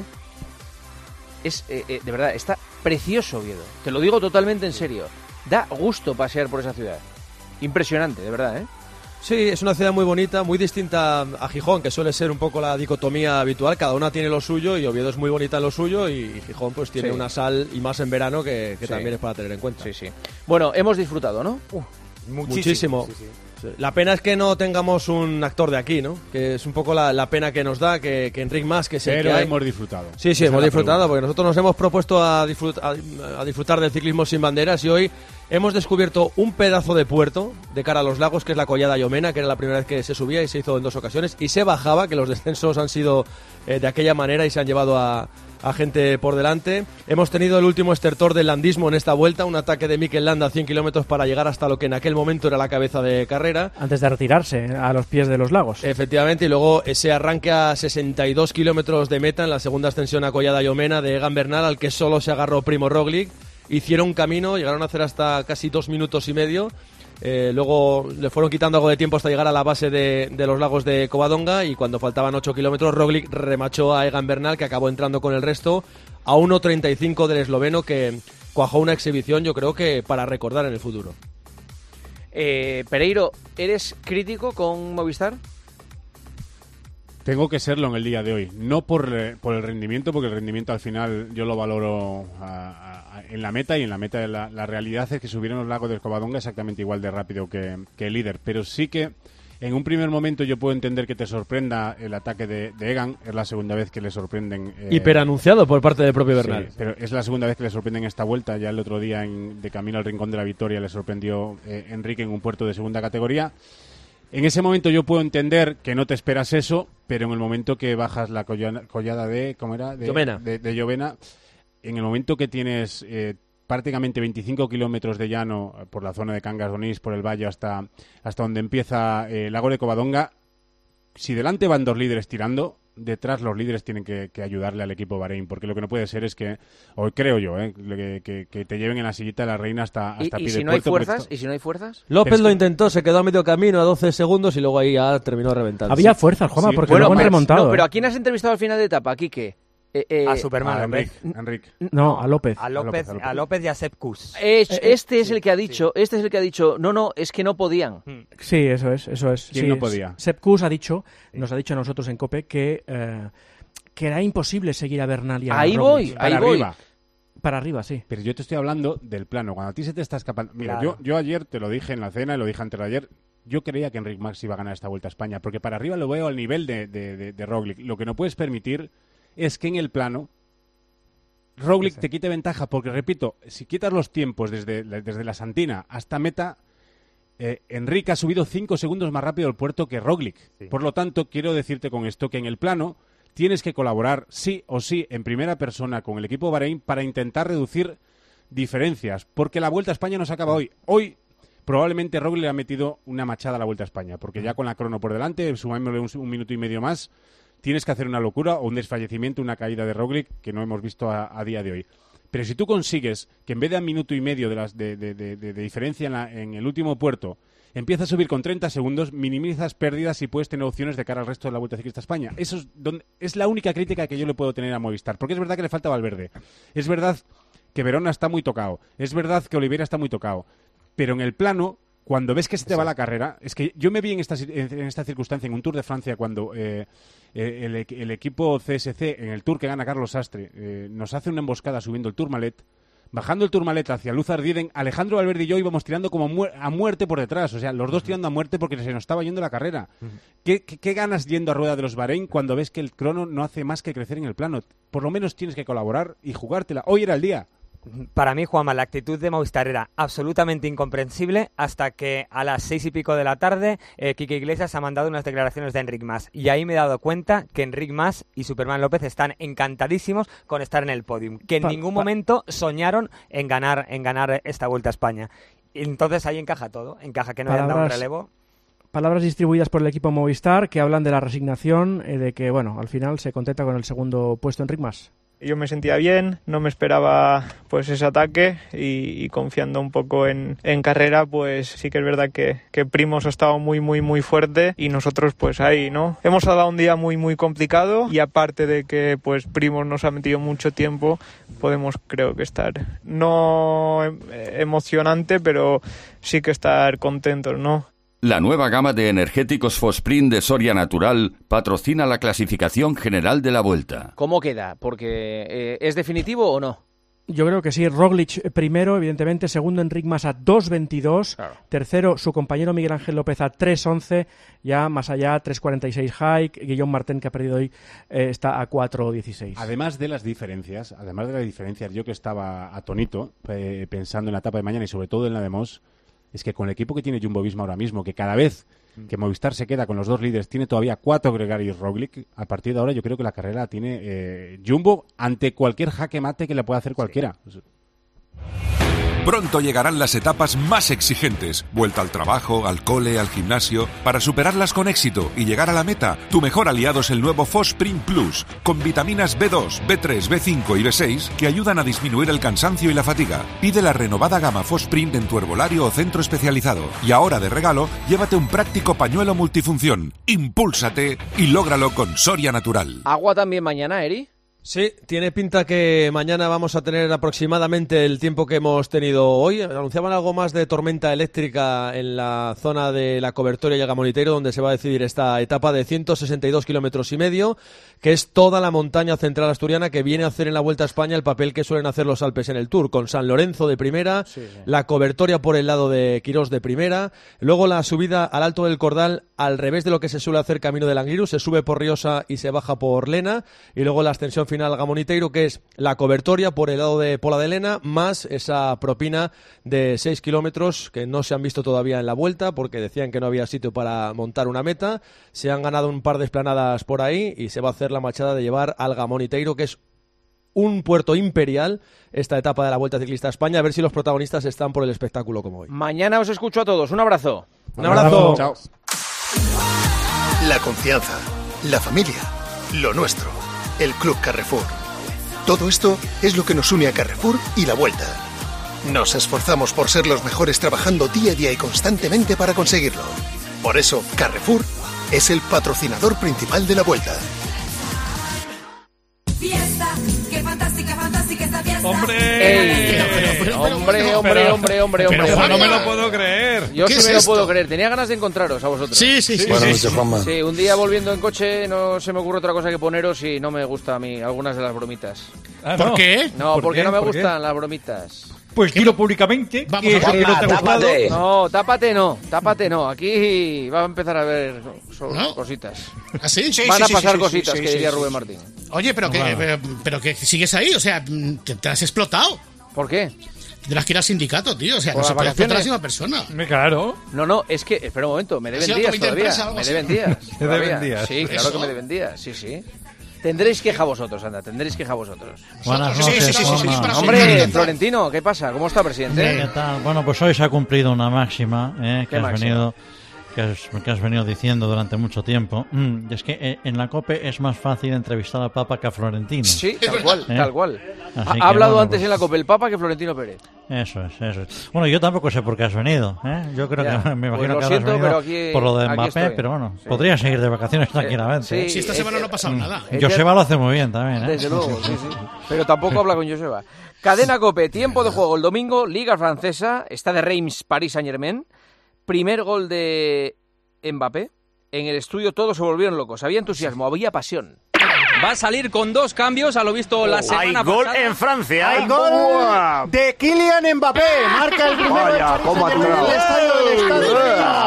Es, eh, eh, de verdad, está precioso Oviedo. Te lo digo totalmente en serio. Da gusto pasear por esa ciudad. Impresionante, de verdad, ¿eh? Sí, es una ciudad muy bonita, muy distinta a Gijón, que suele ser un poco la dicotomía habitual. Cada una tiene lo suyo y Oviedo es muy bonita en lo suyo y Gijón pues tiene sí. una sal, y más en verano, que, que sí. también es para tener en cuenta. Sí, sí. Bueno, hemos disfrutado, ¿no? Uh, muchísimo. muchísimo. Sí, sí. Sí. La pena es que no tengamos un actor de aquí, ¿no? Que es un poco la, la pena que nos da, que, que Enric Mas, que es el Pero que hay. hemos disfrutado. Sí, sí, Esa hemos disfrutado, pregunta. porque nosotros nos hemos propuesto a, disfrut a, a disfrutar del ciclismo sin banderas y hoy hemos descubierto un pedazo de puerto de cara a los lagos, que es la Collada Llomena, que era la primera vez que se subía y se hizo en dos ocasiones, y se bajaba, que los descensos han sido eh, de aquella manera y se han llevado a, a gente por delante. Hemos tenido el último estertor del landismo en esta vuelta, un ataque de Mikel Landa a cien kilómetros para llegar hasta lo que en aquel momento era la cabeza de carrera. Antes de retirarse a los pies de los lagos. Efectivamente, y luego ese arranque a sesenta y dos kilómetros de meta en la segunda ascensión a Collada Llomena de Egan Bernal, al que solo se agarró Primo Roglic. Hicieron un camino, llegaron a hacer hasta casi dos minutos y medio. Eh, luego le fueron quitando algo de tiempo hasta llegar a la base de, de los lagos de Covadonga, y cuando faltaban ocho kilómetros Roglic remachó a Egan Bernal, que acabó entrando con el resto a uno treinta y cinco del esloveno, que cuajó una exhibición, yo creo que para recordar en el futuro. eh, Pereiro, ¿eres crítico con Movistar? Tengo que serlo en el día de hoy, no por, por el rendimiento, porque el rendimiento al final yo lo valoro a, a, en la meta, y en la meta la, la realidad es que subieron los lagos del Covadonga exactamente igual de rápido que, que el líder, pero sí que en un primer momento yo puedo entender que te sorprenda el ataque de, de Egan, es la segunda vez que le sorprenden. Eh, Hiperanunciado por parte del propio Bernal. Sí, pero es la segunda vez que le sorprenden esta vuelta, ya el otro día en, de camino al Rincón de la Victoria le sorprendió eh, Enrique en un puerto de segunda categoría. En ese momento yo puedo entender que no te esperas eso, pero en el momento que bajas la collada, collada de, ¿cómo era? De Llovena. De, de Llovena, en el momento que tienes eh, prácticamente veinticinco kilómetros de llano por la zona de Cangas Donís, por el valle hasta, hasta donde empieza eh, el lago de Covadonga, si delante van dos líderes tirando, detrás los líderes tienen que, que ayudarle al equipo Bahrein, porque lo que no puede ser es que, o creo yo, eh, que, que, que te lleven en la sillita de la reina hasta, hasta ¿Y, pie y si de no hay puerto, fuerzas? esto... ¿Y si no hay fuerzas? López lo intentó, se quedó a medio camino a doce segundos y luego ahí ya terminó reventando. Había fuerzas, Juanma, sí, porque bueno, luego han pero, remontado. No, pero ¿eh? ¿a quién has entrevistado al final de etapa, Quique? Eh, eh, a Superman, a hombre. Enrique. No, a López. A López, a López, a López y a Sepp Kuss. Eh, este es el que ha dicho, sí. este es el que ha dicho, no, no, es que no podían. Sí, eso es, eso es. ¿Quién sí, no podía? Sepp Kuss ha dicho, nos ha dicho a nosotros en COPE que, eh, que era imposible seguir a Bernal y a Ahí Roglic. voy, ahí voy. Arriba. para arriba, sí. Pero yo te estoy hablando del plano. Cuando a ti se te está escapando... Mira, Claro. yo, yo ayer te lo dije en la cena y lo dije antes de ayer. Yo creía que Enric Mas iba a ganar esta Vuelta a España, porque para arriba lo veo al nivel de, de, de, de Roglic. Lo que no puedes permitir es que en el plano Roglic sí, sí. te quite ventaja, porque repito, si quitas los tiempos desde, desde la Santina hasta meta, eh, Enric ha subido cinco segundos más rápido al puerto que Roglic. Sí. Por lo tanto, quiero decirte con esto que en el plano tienes que colaborar sí o sí en primera persona con el equipo Bahrein para intentar reducir diferencias, porque la Vuelta a España no se acaba hoy. Hoy probablemente Roglic le ha metido una machada a la Vuelta a España, porque ya con la crono por delante, sumándole un, un minuto y medio más, tienes que hacer una locura o un desfallecimiento, una caída de Roglic que no hemos visto a, a día de hoy. Pero si tú consigues que en vez de un minuto y medio de, las, de, de, de, de, de diferencia en, la, en el último puerto, empieza a subir con treinta segundos, minimizas pérdidas y puedes tener opciones de cara al resto de la Vuelta Ciclista a España. Eso es, donde, es la única crítica que yo le puedo tener a Movistar, porque es verdad que le falta Valverde, es verdad que Verona está muy tocado, es verdad que Oliveira está muy tocado, pero en el plano, cuando ves que se te va la carrera, es que yo me vi en esta, en esta circunstancia en un Tour de Francia cuando eh, el, el equipo C S C, en el Tour que gana Carlos Sastre, eh, nos hace una emboscada subiendo el Tourmalet. Bajando el Tourmalet hacia Luz Ardiden, Alejandro Valverde y yo íbamos tirando como mu a muerte por detrás. O sea, los dos tirando a muerte porque se nos estaba yendo la carrera. Uh-huh. ¿Qué, qué, ¿Qué ganas yendo a rueda de los Bahrein cuando ves que el crono no hace más que crecer en el plano? Por lo menos tienes que colaborar y jugártela. Hoy era el día. Para mí, Juanma, la actitud de Movistar era absolutamente incomprensible hasta que a las seis y pico de la tarde eh, Quique Iglesias ha mandado unas declaraciones de Enric Mas. Y ahí me he dado cuenta que Enric Mas y Superman López están encantadísimos con estar en el podium. Que en pa, ningún pa. momento soñaron en ganar, en ganar esta Vuelta a España. Y entonces ahí encaja todo. Encaja que no hayan dado un relevo. Palabras distribuidas por el equipo Movistar que hablan de la resignación, eh, de que, bueno, al final se contenta con el segundo puesto Enric Mas. Yo me sentía bien, no me esperaba pues ese ataque y, y confiando un poco en, en carrera, pues sí que es verdad que, que Primož ha estado muy muy muy fuerte y nosotros pues ahí, ¿no? Hemos dado un día muy muy complicado y aparte de que pues Primož nos ha metido mucho tiempo, podemos creo que estar no emocionante, pero sí que estar contentos, ¿no? La nueva gama de energéticos Fosprint de Soria Natural patrocina la clasificación general de la Vuelta. ¿Cómo queda? Porque eh, ¿es definitivo o no? Yo creo que sí. Roglic primero, evidentemente. Segundo, Enric Mas a dos veintidós. Claro. Tercero, su compañero Miguel Ángel López a tres once. Ya más allá, tres cuarenta y seis Hike. Guillaume Martin, que ha perdido hoy, eh, está a cuatro dieciséis. Además de las diferencias, además de las diferencias, yo que estaba atónito eh, pensando en la etapa de mañana y sobre todo en la de Moss, es que con el equipo que tiene Jumbo-Visma ahora mismo, que cada vez que Movistar se queda con los dos líderes, tiene todavía cuatro gregarios Roglic, a partir de ahora yo creo que la carrera tiene eh, Jumbo ante cualquier jaque mate que le pueda hacer cualquiera. Sí. Pronto llegarán las etapas más exigentes. Vuelta al trabajo, al cole, al gimnasio. Para superarlas con éxito y llegar a la meta, tu mejor aliado es el nuevo Fosprint Plus, con vitaminas B dos, B tres, B cinco y B seis que ayudan a disminuir el cansancio y la fatiga. Pide la renovada gama Fosprint en tu herbolario o centro especializado. Y ahora de regalo, llévate un práctico pañuelo multifunción. Impúlsate y lógralo con Soria Natural. ¿Agua también mañana, Eri? Sí, tiene pinta que mañana vamos a tener aproximadamente el tiempo que hemos tenido hoy. Anunciaban algo más de tormenta eléctrica en la zona de la Cobertoria y el Gamoniteiro, donde se va a decidir esta etapa de ciento sesenta y dos kilómetros y medio, que es toda la montaña central asturiana que viene a hacer en la Vuelta a España el papel que suelen hacer los Alpes en el Tour, con San Lorenzo de primera, sí, sí. la Cobertoria por el lado de Quirós de primera, luego la subida al Alto del Cordal al revés de lo que se suele hacer camino del Angliru, se sube por Riosa y se baja por Lena, y luego la extensión final al Gamoniteiro, que es la Cobertoria por el lado de Pola de Lena, más esa propina de seis kilómetros que no se han visto todavía en la Vuelta, porque decían que no había sitio para montar una meta. Se han ganado un par de esplanadas por ahí y se va a hacer la machada de llevar al Gamoniteiro, que es un puerto imperial, esta etapa de la Vuelta Ciclista a España, a ver si los protagonistas están por el espectáculo como hoy. Mañana os escucho a todos. Un abrazo. Un abrazo. Chao. La confianza, la familia, lo nuestro, el Club Carrefour. Todo esto es lo que nos une a Carrefour y la Vuelta. Nos esforzamos por ser los mejores trabajando día a día y constantemente para conseguirlo. Por eso, Carrefour es el patrocinador principal de la Vuelta. Fiesta, qué fantástica, fantástica esta fiesta. ¡Hombre! Ey, pero, pero, pero, Hombre, hombre, hombre, hombre, hombre. Pero no me lo puedo creer. Yo ¿Qué sí es me lo esto? puedo creer. Tenía ganas de encontraros a vosotros. Sí, sí, sí. Buenas sí. noches, Juanma. Sí, un día volviendo en coche no se me ocurre otra cosa que poneros y no me gusta a mí algunas de las bromitas. Ah, ¿Por no. qué? No, ¿Por porque qué? no me ¿Por qué? gustan las bromitas. Pues dilo públicamente. Vamos que a es lo que no te ha gustado. tápate. No, tápate no, tápate no. Aquí va a empezar a haber so- ¿No? cositas. ¿Ah, sí? Sí, Van sí, a sí, pasar sí, cositas, sí, que sí, diría sí, Rubén sí. Martín. Oye, pero que, Bueno. pero, pero que sigues ahí, o sea, te, te has explotado. ¿Por qué? Tendrás que ir al sindicato, tío. O sea, ¿Por no se las puede explotar a la vacaciones? misma persona. Claro. No, no, es que, espera un momento, me ¿Ha deben sido días comité de todavía. empresa o algo Me así? deben días. Te deben todavía. días. Sí, claro ¿Eso? que me deben días, sí, sí. Tendréis queja vosotros, anda, tendréis queja vosotros. Buenas Sí, sí, noches, sí, sí, sí, Juanma. para Hombre, solucionar. Florentino, ¿qué pasa? ¿Cómo está, presidente? ¿Qué tal? Bueno, pues hoy se ha cumplido una máxima eh, que, ¿Qué has máxima? venido, que, has, que has venido diciendo durante mucho tiempo. Mm, y es que eh, en la COPE es más fácil entrevistar al Papa que a Florentino. Sí, tal cual, ¿Eh? tal cual. Así Ha, que, ha hablado bueno, antes pues- en la COPE el Papa que Florentino Pérez. Eso es, eso es. Bueno, yo tampoco sé por qué has venido. ¿eh? Yo creo Ya, que me pues imagino lo que siento, habrás pero venido aquí- por lo de aquí Mbappé, estoy. pero bueno, Sí. podrías seguir de vacaciones tranquilamente. sí. ¿eh? Si esta eh, semana no ha pasado mm, nada. eh, Joseba lo hace muy bien también. ¿eh? Desde luego, sí, sí. Pero tampoco habla con Joseba. Cadena COPE, tiempo de juego el domingo, Liga Francesa, está de Reims, París Saint-Germain. Primer gol de Mbappé. En el estudio todos se volvieron locos. Había entusiasmo, había pasión. Va a salir con dos cambios, a lo visto la semana Hay gol pasada. en Francia. Hay gol de Kylian Mbappé. Marca el primero Vaya, del Paris cómo ha Saint-Germain en el estadio del estadio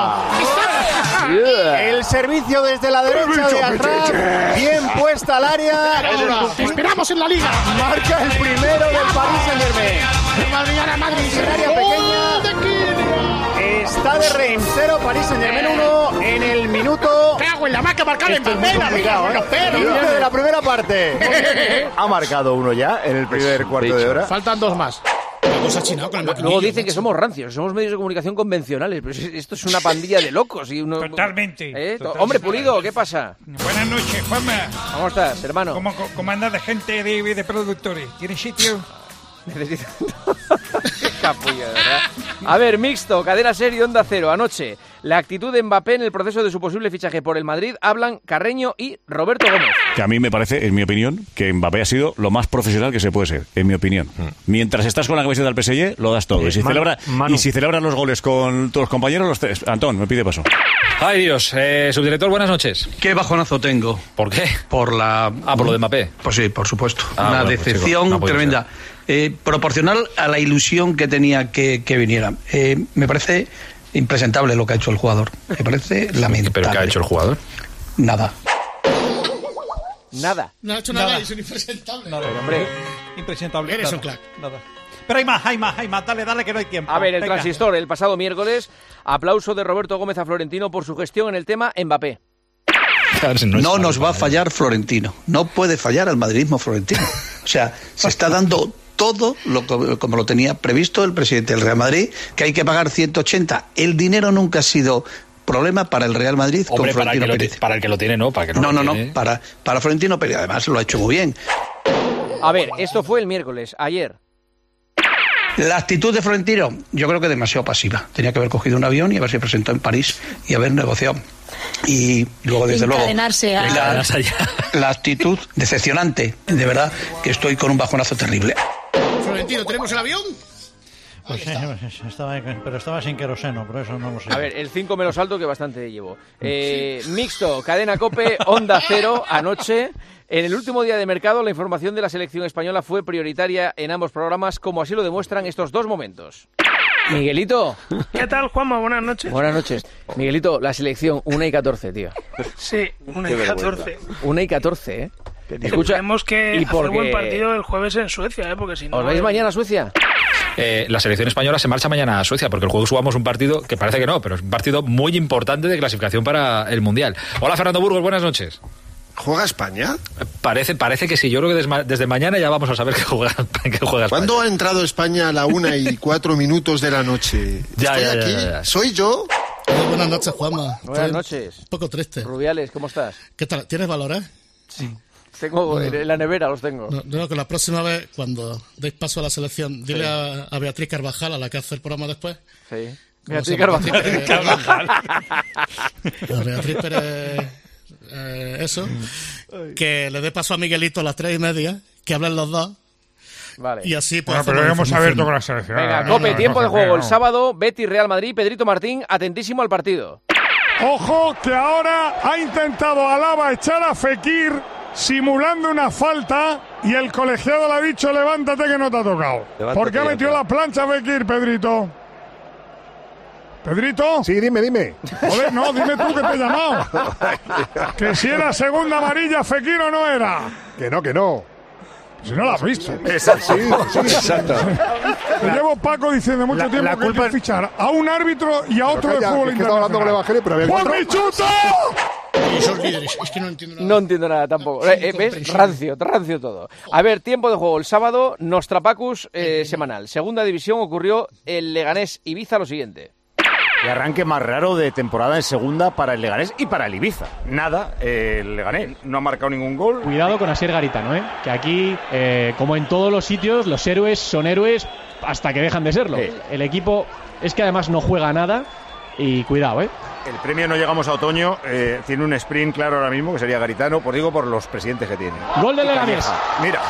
de Reims. El servicio desde la derecha de atrás. Bien puesta al área. Te esperamos en la liga. Marca el primero del Paris Saint-Germain. Madrid, gana Madrid. En área pequeña. Está de Reims cero, Paris Saint-Germain uno en el minuto. ¿Qué hago en la marca marcada en Esto es muy Mbappé? complicado, ¿eh? Inicio de la primera parte. Ha marcado uno ya en el primer cuarto de hora. Faltan dos más. La cosa china con el Luego maquinillo, dicen que macho. somos rancios, somos medios de comunicación convencionales, pero si- esto es una pandilla de locos. Y uno, Totalmente, ¿Eh? totalmente. Hombre, Pulido, ¿qué pasa? Buenas noches, Juanma. ¿Cómo estás, hermano? ¿Cómo, cómo andas de gente de, de productores? ¿Tienes sitio? Necesito... Qué capullo, de verdad. A ver, mixto, cadena serie, Onda Cero. Anoche, la actitud de Mbappé en el proceso de su posible fichaje por el Madrid hablan Carreño y Roberto Gómez. Que a mí me parece, en mi opinión, que Mbappé ha sido lo más profesional que se puede ser, en mi opinión. Mientras estás con la camiseta del P S G, lo das todo. Y si, Manu, celebra, Manu. y si celebras los goles con tus compañeros, los te- Antón, me pide paso. Ay Dios, eh, subdirector, buenas noches. Qué bajonazo tengo. ¿Por qué? Por la... Ah, por lo de Mbappé. Pues sí, por supuesto. Ah, Una bueno, pues, decepción chico, no puede tremenda. Eh, proporcional a la ilusión que tenía que, que viniera. Eh, me parece impresentable lo que ha hecho el jugador. Me parece lamentable. ¿Pero qué ha hecho el jugador? Nada. Nada. No ha hecho nada, Nada. y son impresentables. Pero, hombre, Impresentable. Eres nada, un crack. Nada. Pero hay más, hay más, hay más. Dale, dale, que no hay tiempo. a ver, el Venga. transistor, el pasado miércoles, aplauso de Roberto Gómez a Florentino por su gestión en el tema Mbappé. No nos va a fallar Florentino. No puede fallar al madridismo florentino. O sea, se está dando todo lo, que- como lo tenía previsto el presidente del Real Madrid, que hay que pagar ciento ochenta. El dinero nunca ha sido problema para el Real Madrid Hombre, con para el, Florentino que lo, Pérez. ti- para el que lo tiene, no. Para el que no, No, lo no, tiene. no, para, para Florentino Pérez. Además lo ha hecho muy bien. A ver, esto fue el miércoles, ayer. La actitud de Florentino, yo creo que demasiado pasiva. Tenía que haber cogido un avión y haberse presentado en París y haber negociado. Y luego, desde luego, Encadenarse a- la, Encadenarse allá. la actitud decepcionante. De verdad que estoy con un bajonazo terrible. Florentino, ¿tenemos el avión? Pues sí, pues estaba, pero estaba sin queroseno, por eso no lo sé. A ver, el cinco me lo salto, que bastante llevo. Eh, mixto, cadena COPE, Onda Cero, anoche. En el último día de mercado, la información de la selección española fue prioritaria en ambos programas, como así lo demuestran estos dos momentos. Miguelito. ¿Qué tal, Juanma? Buenas noches. Buenas noches. Miguelito, la selección, una y catorce, tío. Sí, una y catorce. Una y catorce, ¿eh? Escucha, Tenemos que y hacer porque- buen partido el jueves en Suecia, ¿eh? Porque si no... ¿Os vais eh, mañana a Suecia? Eh, la selección española se marcha mañana a Suecia porque el jueves jugamos un partido que parece que no, pero es un partido muy importante de clasificación para el Mundial. Hola, Fernando Burgos, buenas noches. ¿Juega España? Parece, parece que sí. Yo creo que desde, desde mañana ya vamos a saber que juega, que juega España. ¿Cuándo ha entrado España a la una y cuatro minutos de la noche? Ya, Estoy ya, ya, aquí. ya, ya. ¿Soy yo? Buenas noches, Juanma. Buenas Estoy noches. Un poco triste. Rubiales, ¿cómo estás? ¿Qué tal? ¿Tienes valores? Sí. Tengo, Bueno. en la nevera los tengo. No, no, que la próxima vez, cuando deis paso a la selección, dile Sí. a, a Beatriz Carvajal, a la que hace el programa después. Sí. ¿Cómo Beatriz se llama? Carvajal. Carvajal. A Beatriz Pérez, eh, eso, que le dé paso a Miguelito a las tres y media, que hablen los dos, Vale. Y así bueno, pero hemos abierto con la selección. Venga, no, Cope, no, tiempo no, de juego no. el sábado, Betis Real Madrid, Pedrito Martín, atentísimo al partido. Ojo que ahora ha intentado Alaba echar a Fekir simulando una falta y el colegiado le ha dicho levántate que no te ha tocado. Levántate, ¿Por qué ha metido la plancha Fekir, Pedrito? ¿Pedrito? Sí, dime, dime. Joder, no, dime tú que te he llamado. Que si era segunda amarilla Fekir o no era. Que no, que no. Si no la has visto. Exacto. Sí, sí, exacto. Te llevo Paco diciendo mucho La- tiempo la que hay culpa que es- fichar a un árbitro y a otro Pero de calla, fútbol es que estaba hablando con el Evangelio, pero había ¡Juan cuatro. Michuto! Y esos líderes, es que no entiendo nada. No entiendo nada tampoco. Eh, eh, ¿Ves? Rancio, rancio todo. A ver, tiempo de juego el sábado, Nostrapacus eh, semanal. Segunda división ocurrió el Leganés Ibiza lo siguiente. El arranque más raro de temporada en segunda para el Leganés y para el Ibiza. Nada, eh, el Leganés no ha marcado ningún gol. Cuidado con Asier Garitano, ¿eh? Que aquí, eh, como en todos los sitios, los héroes son héroes hasta que dejan de serlo. Sí. El equipo es que además no juega nada y cuidado, ¿eh? El premio No llegamos a otoño eh, tiene un sprint claro ahora mismo, que sería Garitano, por digo, por los presidentes que tiene. Gol del Leganés. Mira.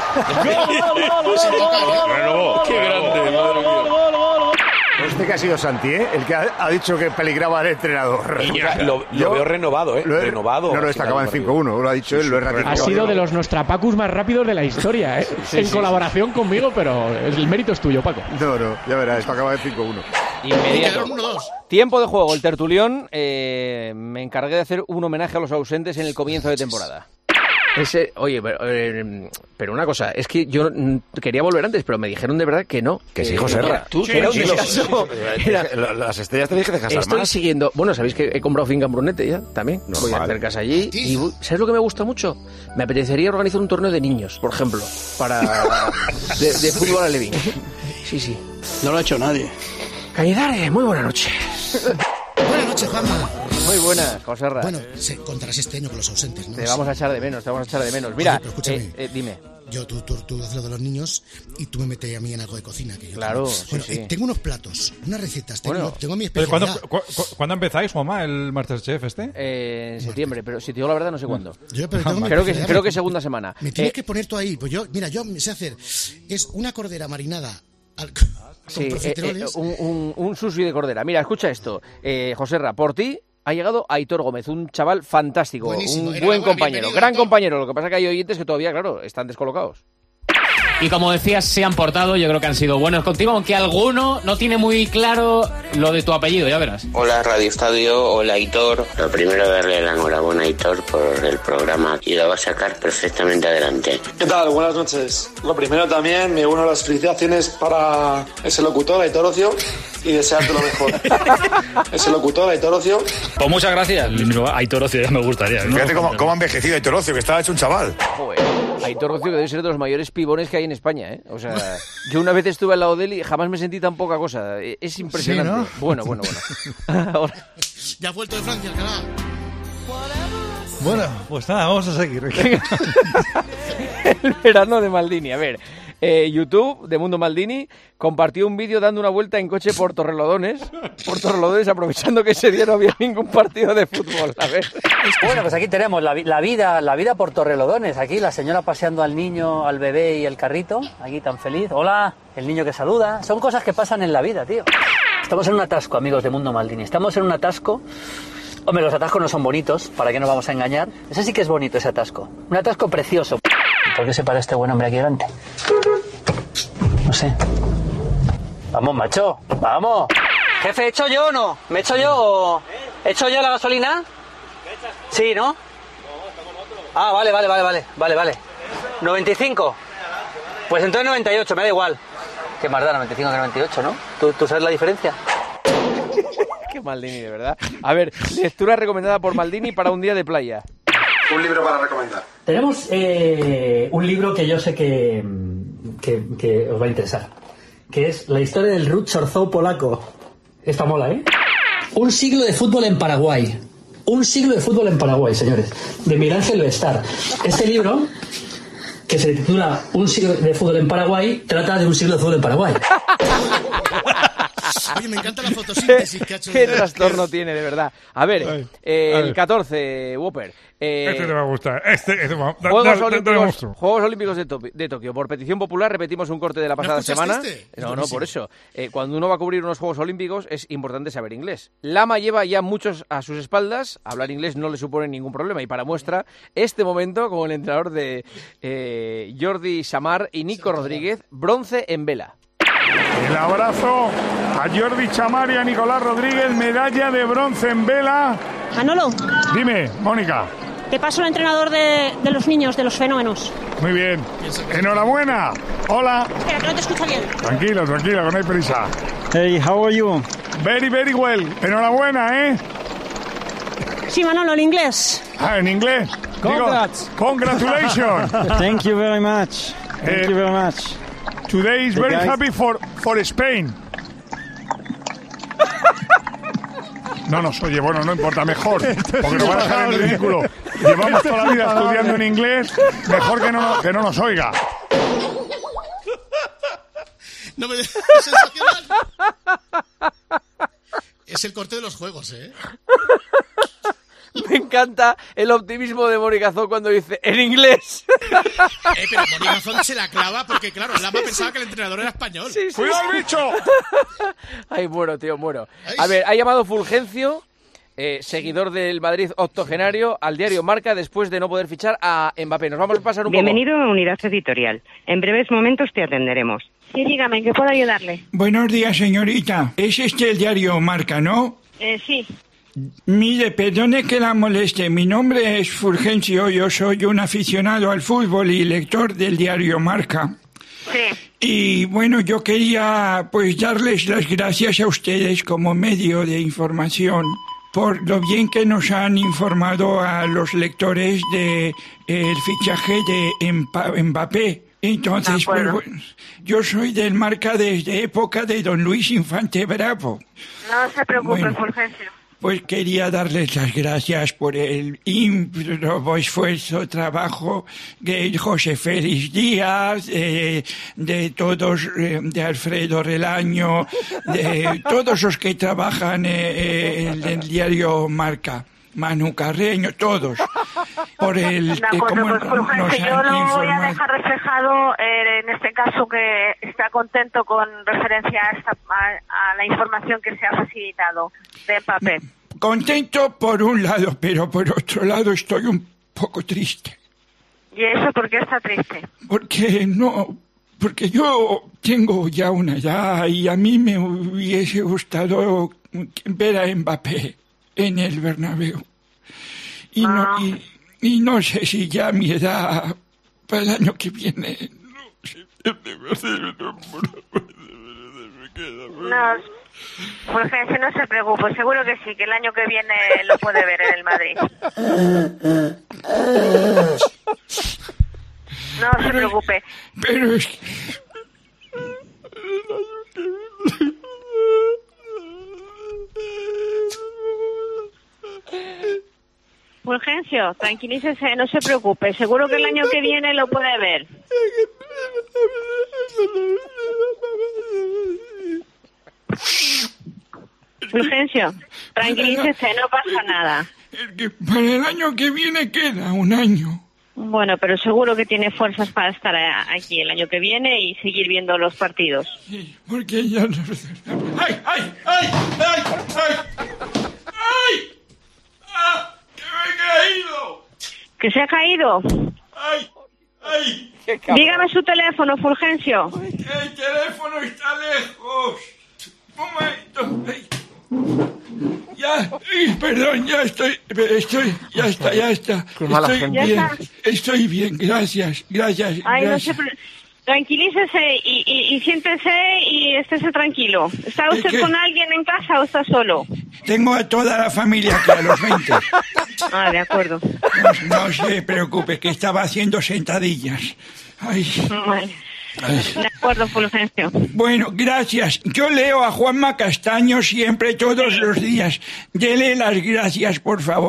¡Qué grande, madre mía! Este que ha sido Santi, ¿eh? El que ha, ha dicho que peligraba al entrenador. Lo, lo veo renovado, ¿eh? Lo he- renovado. No, no, está acabado en cinco uno, lo ha dicho él, lo he ratificado. Ha sido de los Nostrapacus más rápidos de la historia, ¿eh? Sí, en sí, colaboración conmigo, pero el mérito es tuyo, Paco. No, no, ya verás, esto acaba en cinco uno. Inmediato. Tiempo de juego, el tertulión. Eh, me encargué de hacer un homenaje a los ausentes en el comienzo de temporada. Ese, oye, pero, eh, pero una cosa, es que yo mm, quería volver antes, pero me dijeron de verdad que no. Que sí, José Ra. Tú, Sí, que era un sí, descanso. sí. Era- Las estrellas te dije que dejas Estoy más. siguiendo. Bueno, sabéis que he comprado finca en Brunete ya también. Normal. Voy a hacer casa allí. Y voy- ¿sabes lo que me gusta mucho? Me apetecería organizar un torneo de niños, por ejemplo, para de, de fútbol alevín. Sí, sí. No lo ha hecho nadie. Cañizares, muy buena noche. Buenas noches, Juanma. Muy buenas, José Ra. Bueno, se contarás este año con los ausentes, ¿no? Te vamos a echar de menos, te vamos a echar de menos. Mira, Oye, pero escúchame. eh, eh, dime. Yo, tú, tú, tú haces lo de los niños y tú me metes a mí en algo de cocina. Que yo Claro, tengo. sí, Bueno, sí. eh, tengo unos platos, unas recetas, tengo, Bueno, tengo mi Pero especialidad. ¿cuándo, cu- cu- ¿Cuándo empezáis, Juanma, el Masterchef este? Eh, en septiembre, pero si te digo la verdad no sé cuándo. Yo, pero tengo mi creo que especialidad. creo que segunda semana. Me tienes Eh, que poner tú ahí. Pues yo, mira, yo me sé hacer. Es una cordera marinada al, Sí, con eh, eh, profiteroles. un, un, un sushi de cordera. Mira, escucha esto. Eh, José Ra, por ti ha llegado Aitor Gómez, un chaval fantástico, Buenísimo. un buen Enhorabuena, compañero, bienvenido, gran Aitor. compañero. Lo que pasa es que hay oyentes que todavía, claro, están descolocados. Y como decías, se han portado, yo creo que han sido buenos contigo, aunque alguno no tiene muy claro lo de tu apellido, ya verás. Hola Radio Estadio, hola Aitor. Lo primero darle la enhorabuena a Aitor por el programa y lo va a sacar perfectamente adelante. ¿Qué tal? Buenas noches. Lo primero también me uno a las felicitaciones para ese locutor, Aitor Ocio, y desearte lo mejor. Ese locutor, Aitor Ocio. Pues muchas gracias. Aitor Ocio ya me gustaría. ¿no? Fíjate cómo, cómo ha envejecido Aitor Ocio, que estaba hecho un chaval. Joder, Aitor Rocío que debe ser de los mayores pibones que hay en España, ¿eh? O sea, yo una vez estuve al lado de él y jamás me sentí tan poca cosa. Eh, Es impresionante. Sí, ¿no? Bueno, bueno, bueno. Ahora- Ya ha vuelto de Francia, Alcalá. Bueno, pues nada, vamos a seguir. El verano de Maldini. A ver, eh, YouTube de Mundo Maldini compartió un vídeo dando una vuelta en coche por Torrelodones, por Torrelodones, aprovechando que ese día no había ningún partido de fútbol. A ver. Bueno, pues aquí tenemos la, vi- la vida la vida por Torrelodones. Aquí la señora paseando al niño, al bebé y el carrito. Aquí tan feliz. Hola, el niño que saluda. Son cosas que pasan en la vida, tío. Estamos en un atasco, amigos de Mundo Maldini. Estamos en un atasco. Hombre, los atascos no son bonitos, ¿para qué nos vamos a engañar? Ese sí que es bonito, ese atasco. Un atasco precioso. ¿Por qué se para este buen hombre aquí delante? No sé. Vamos, macho, vamos. Jefe, ¿he hecho yo o no? ¿Me he hecho yo o...? ¿He hecho yo la gasolina? Sí, ¿no? Ah, vale, vale, vale, vale, vale, vale. ¿noventa y cinco? Pues entonces noventa y ocho, me da igual. Qué más da noventa y cinco que noventa y ocho, ¿no? ¿Tú, tú sabes la diferencia? Qué Maldini, de verdad. A ver, lectura recomendada por Maldini para un día de playa. Un libro para recomendar. Tenemos eh, un libro que yo sé que, que, que os va a interesar, que es la historia del Ruch Chorzów polaco. Esta mola, ¿eh? Un siglo de fútbol en Paraguay. Un siglo de fútbol en Paraguay, señores. De Miguel Ángel Bestar. Este libro, que se titula Un siglo de fútbol en Paraguay, trata de un siglo de fútbol en Paraguay. Oye, me encanta la fotosíntesis que ha hecho. Qué trastorno tiene, de verdad. A ver, Ay, eh, a el ver. catorce, Whopper. Eh, Este te va a gustar. Este, este va, da, Juegos, da- da- Olímpicos, dale monstruo. Juegos Olímpicos de, Topi- de Tokio. Por petición popular repetimos un corte de la pasada escuchaste semana. este? No, no, Buenísimo. por eso. Eh, cuando uno va a cubrir unos Juegos Olímpicos es importante saber inglés. Lama lleva ya muchos a sus espaldas. Hablar inglés no le supone ningún problema. Y para muestra, este momento, como el entrenador de eh, Jordi Samar y Nico Rodríguez, bronce en vela. El abrazo a Jordi Chamar y a Nicolás Rodríguez, medalla de bronce en vela. Manolo, Dime, Mónica. te paso al entrenador de, de los niños, de los fenómenos. Muy bien. Enhorabuena. Hola. Espera, que no te escucha bien. Tranquilo, tranquilo, que no hay prisa. Hey, how are you? Very, very well. Enhorabuena, ¿eh? Sí, Manolo, el inglés. Ah, en inglés. Congrats. Digo, congratulations. Thank you very much. Thank Eh, you very much. Today is The very guys- happy for, for Spain. No nos oye, bueno, no importa, mejor, porque nos va a dejar en ridículo. Llevamos toda la vida estudiando en inglés, mejor que no, que no nos oiga. No me es sensacional. Es el corte de los juegos, ¿eh? Me encanta el optimismo de Mónica Zó cuando dice en inglés. Eh, pero Mónica Zón se la clava porque, claro, Lama pensaba que el entrenador era español. Sí, sí. ¡Cuidado el bicho! Ay, muero, tío, muero. A ver, ha llamado Fulgencio, eh, seguidor del Madrid octogenario, al diario Marca después de no poder fichar a Mbappé. Nos vamos a pasar un Bienvenido a Unidad Editorial. En breves momentos te atenderemos. Sí, dígame, ¿en qué puedo ayudarle? Buenos días, señorita. ¿Es este el diario Marca, no? Eh, sí. Mire, perdone que la moleste. Mi nombre es Fulgencio. Yo soy un aficionado al fútbol y lector del diario Marca. Sí. Y bueno, yo quería pues darles las gracias a ustedes como medio de información por lo bien que nos han informado a los lectores de eh, el fichaje de Empa- Mbappé. Entonces, pues, bueno, yo soy del Marca desde época de don Luis Infante Bravo. No se preocupe, Bueno. Fulgencio. Pues quería darles las gracias por el ímprobo esfuerzo, trabajo de José Félix Díaz, de, de todos, eh, de Alfredo Relaño, de todos los que trabajan eh, en el diario Marca. Manu Carreño, todos. Por el De acuerdo, cómo pues Fulgencio, nos yo han lo voy a informado. dejar reflejado eh, en este caso que está contento con referencia a, esta, a, a la información que se ha facilitado de Mbappé. Contento por un lado, pero por otro lado estoy un poco triste. ¿Y eso por qué está triste? Porque no, porque yo tengo ya una edad y a mí me hubiese gustado ver a Mbappé en el Bernabéu. Y no, y, y no sé si ya a mi edad, para el año que viene, no sé, No, Fulgencio, no se preocupe, seguro que sí, que el año que viene lo puede ver en el Madrid. No se preocupe. Pero es que... Fulgencio, tranquilícese, no se preocupe, seguro que el año que viene lo puede ver. Fulgencio, tranquilícese, no pasa nada. que para el año que viene queda un año. Bueno, pero seguro que tiene fuerzas para estar a- aquí el año que viene y seguir viendo los partidos. Porque ya no... ¡Ay, ay, ay, ay, ay! ¡Ay! ¡Ah! ¡Que me he caído! ¿Que se ha caído? ¡Ay! ¡Ay! Dígame su teléfono, Fulgencio. El teléfono está lejos. Un momento. Ay. Ya, ay, perdón, ya estoy, estoy, ya está, ya está. Qué mala estoy gente. bien, Ya está. estoy bien, gracias, gracias, Ay, no gracias. se pre- Tranquilícese y, y, y siéntese y estése tranquilo. ¿Está Es usted que- con alguien en casa o está solo? Tengo a toda la familia aquí a los veinte. Ah, de acuerdo. No, no se preocupe, que estaba haciendo sentadillas. Ay. Vale. De acuerdo, Fulgencio. Bueno, gracias. Yo leo a Juanma Castaño siempre, todos los días. Dele las gracias, por favor.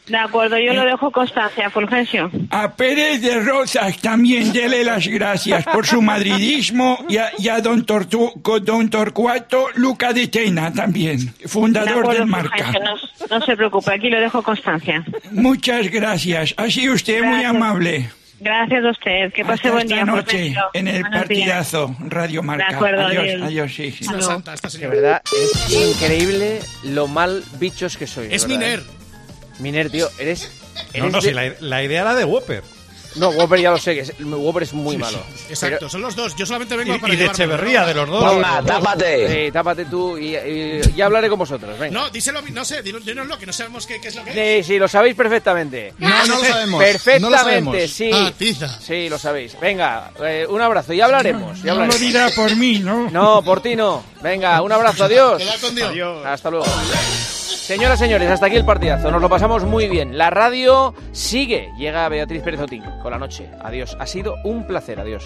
De acuerdo, yo lo dejo constancia, Fulgencio. A Pérez de Rozas también dele las gracias por su madridismo y a, y a don, Tortu, don Torcuato Luca de Tena también, fundador de acuerdo, del Marca. No, no se preocupe, aquí lo dejo constancia. Muchas gracias, ha sido usted gracias. Muy amable. Gracias a usted, que pase Hasta buen día. Esta noche en el Buenos partidazo días. Radio Marca. De acuerdo, adiós, adiós, adiós, sí. sí. No, santa, de verdad, es increíble lo mal bichos que sois. Es verdad, Miner. ¿eh? Miner, tío, eres... eres no, no, de... sí, la, la idea era de Whopper. No, Whopper ya lo sé, que es, Whopper es muy sí, malo. Sí, exacto, pero... son los dos. Yo solamente vengo y, para Y de Echeverría, ¿no? De los dos. Venga, tápate. Sí, tápate tú y, y ya hablaré con vosotros. Venga. No, díselo, no sé, dínoslo, que no sabemos qué, qué es lo que sí, es. Sí, sí, lo sabéis perfectamente. No, no lo sabemos. Perfectamente, no lo sabemos. sí. Ah, tiza. Sí, lo sabéis. Venga, eh, un abrazo, ya hablaremos. Ya hablaremos. No lo dirá por mí, ¿no? No, por ti no. Venga, un abrazo, adiós. Queda con Dios. Adiós. Hasta luego. Señoras, señores, hasta aquí el partidazo. Nos lo pasamos muy bien. La radio sigue. Llega Beatriz Pérez Otín con la noche. Adiós. Ha sido un placer. Adiós.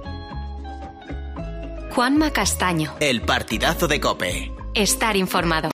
Juanma Castaño. El partidazo de COPE. Estar informado.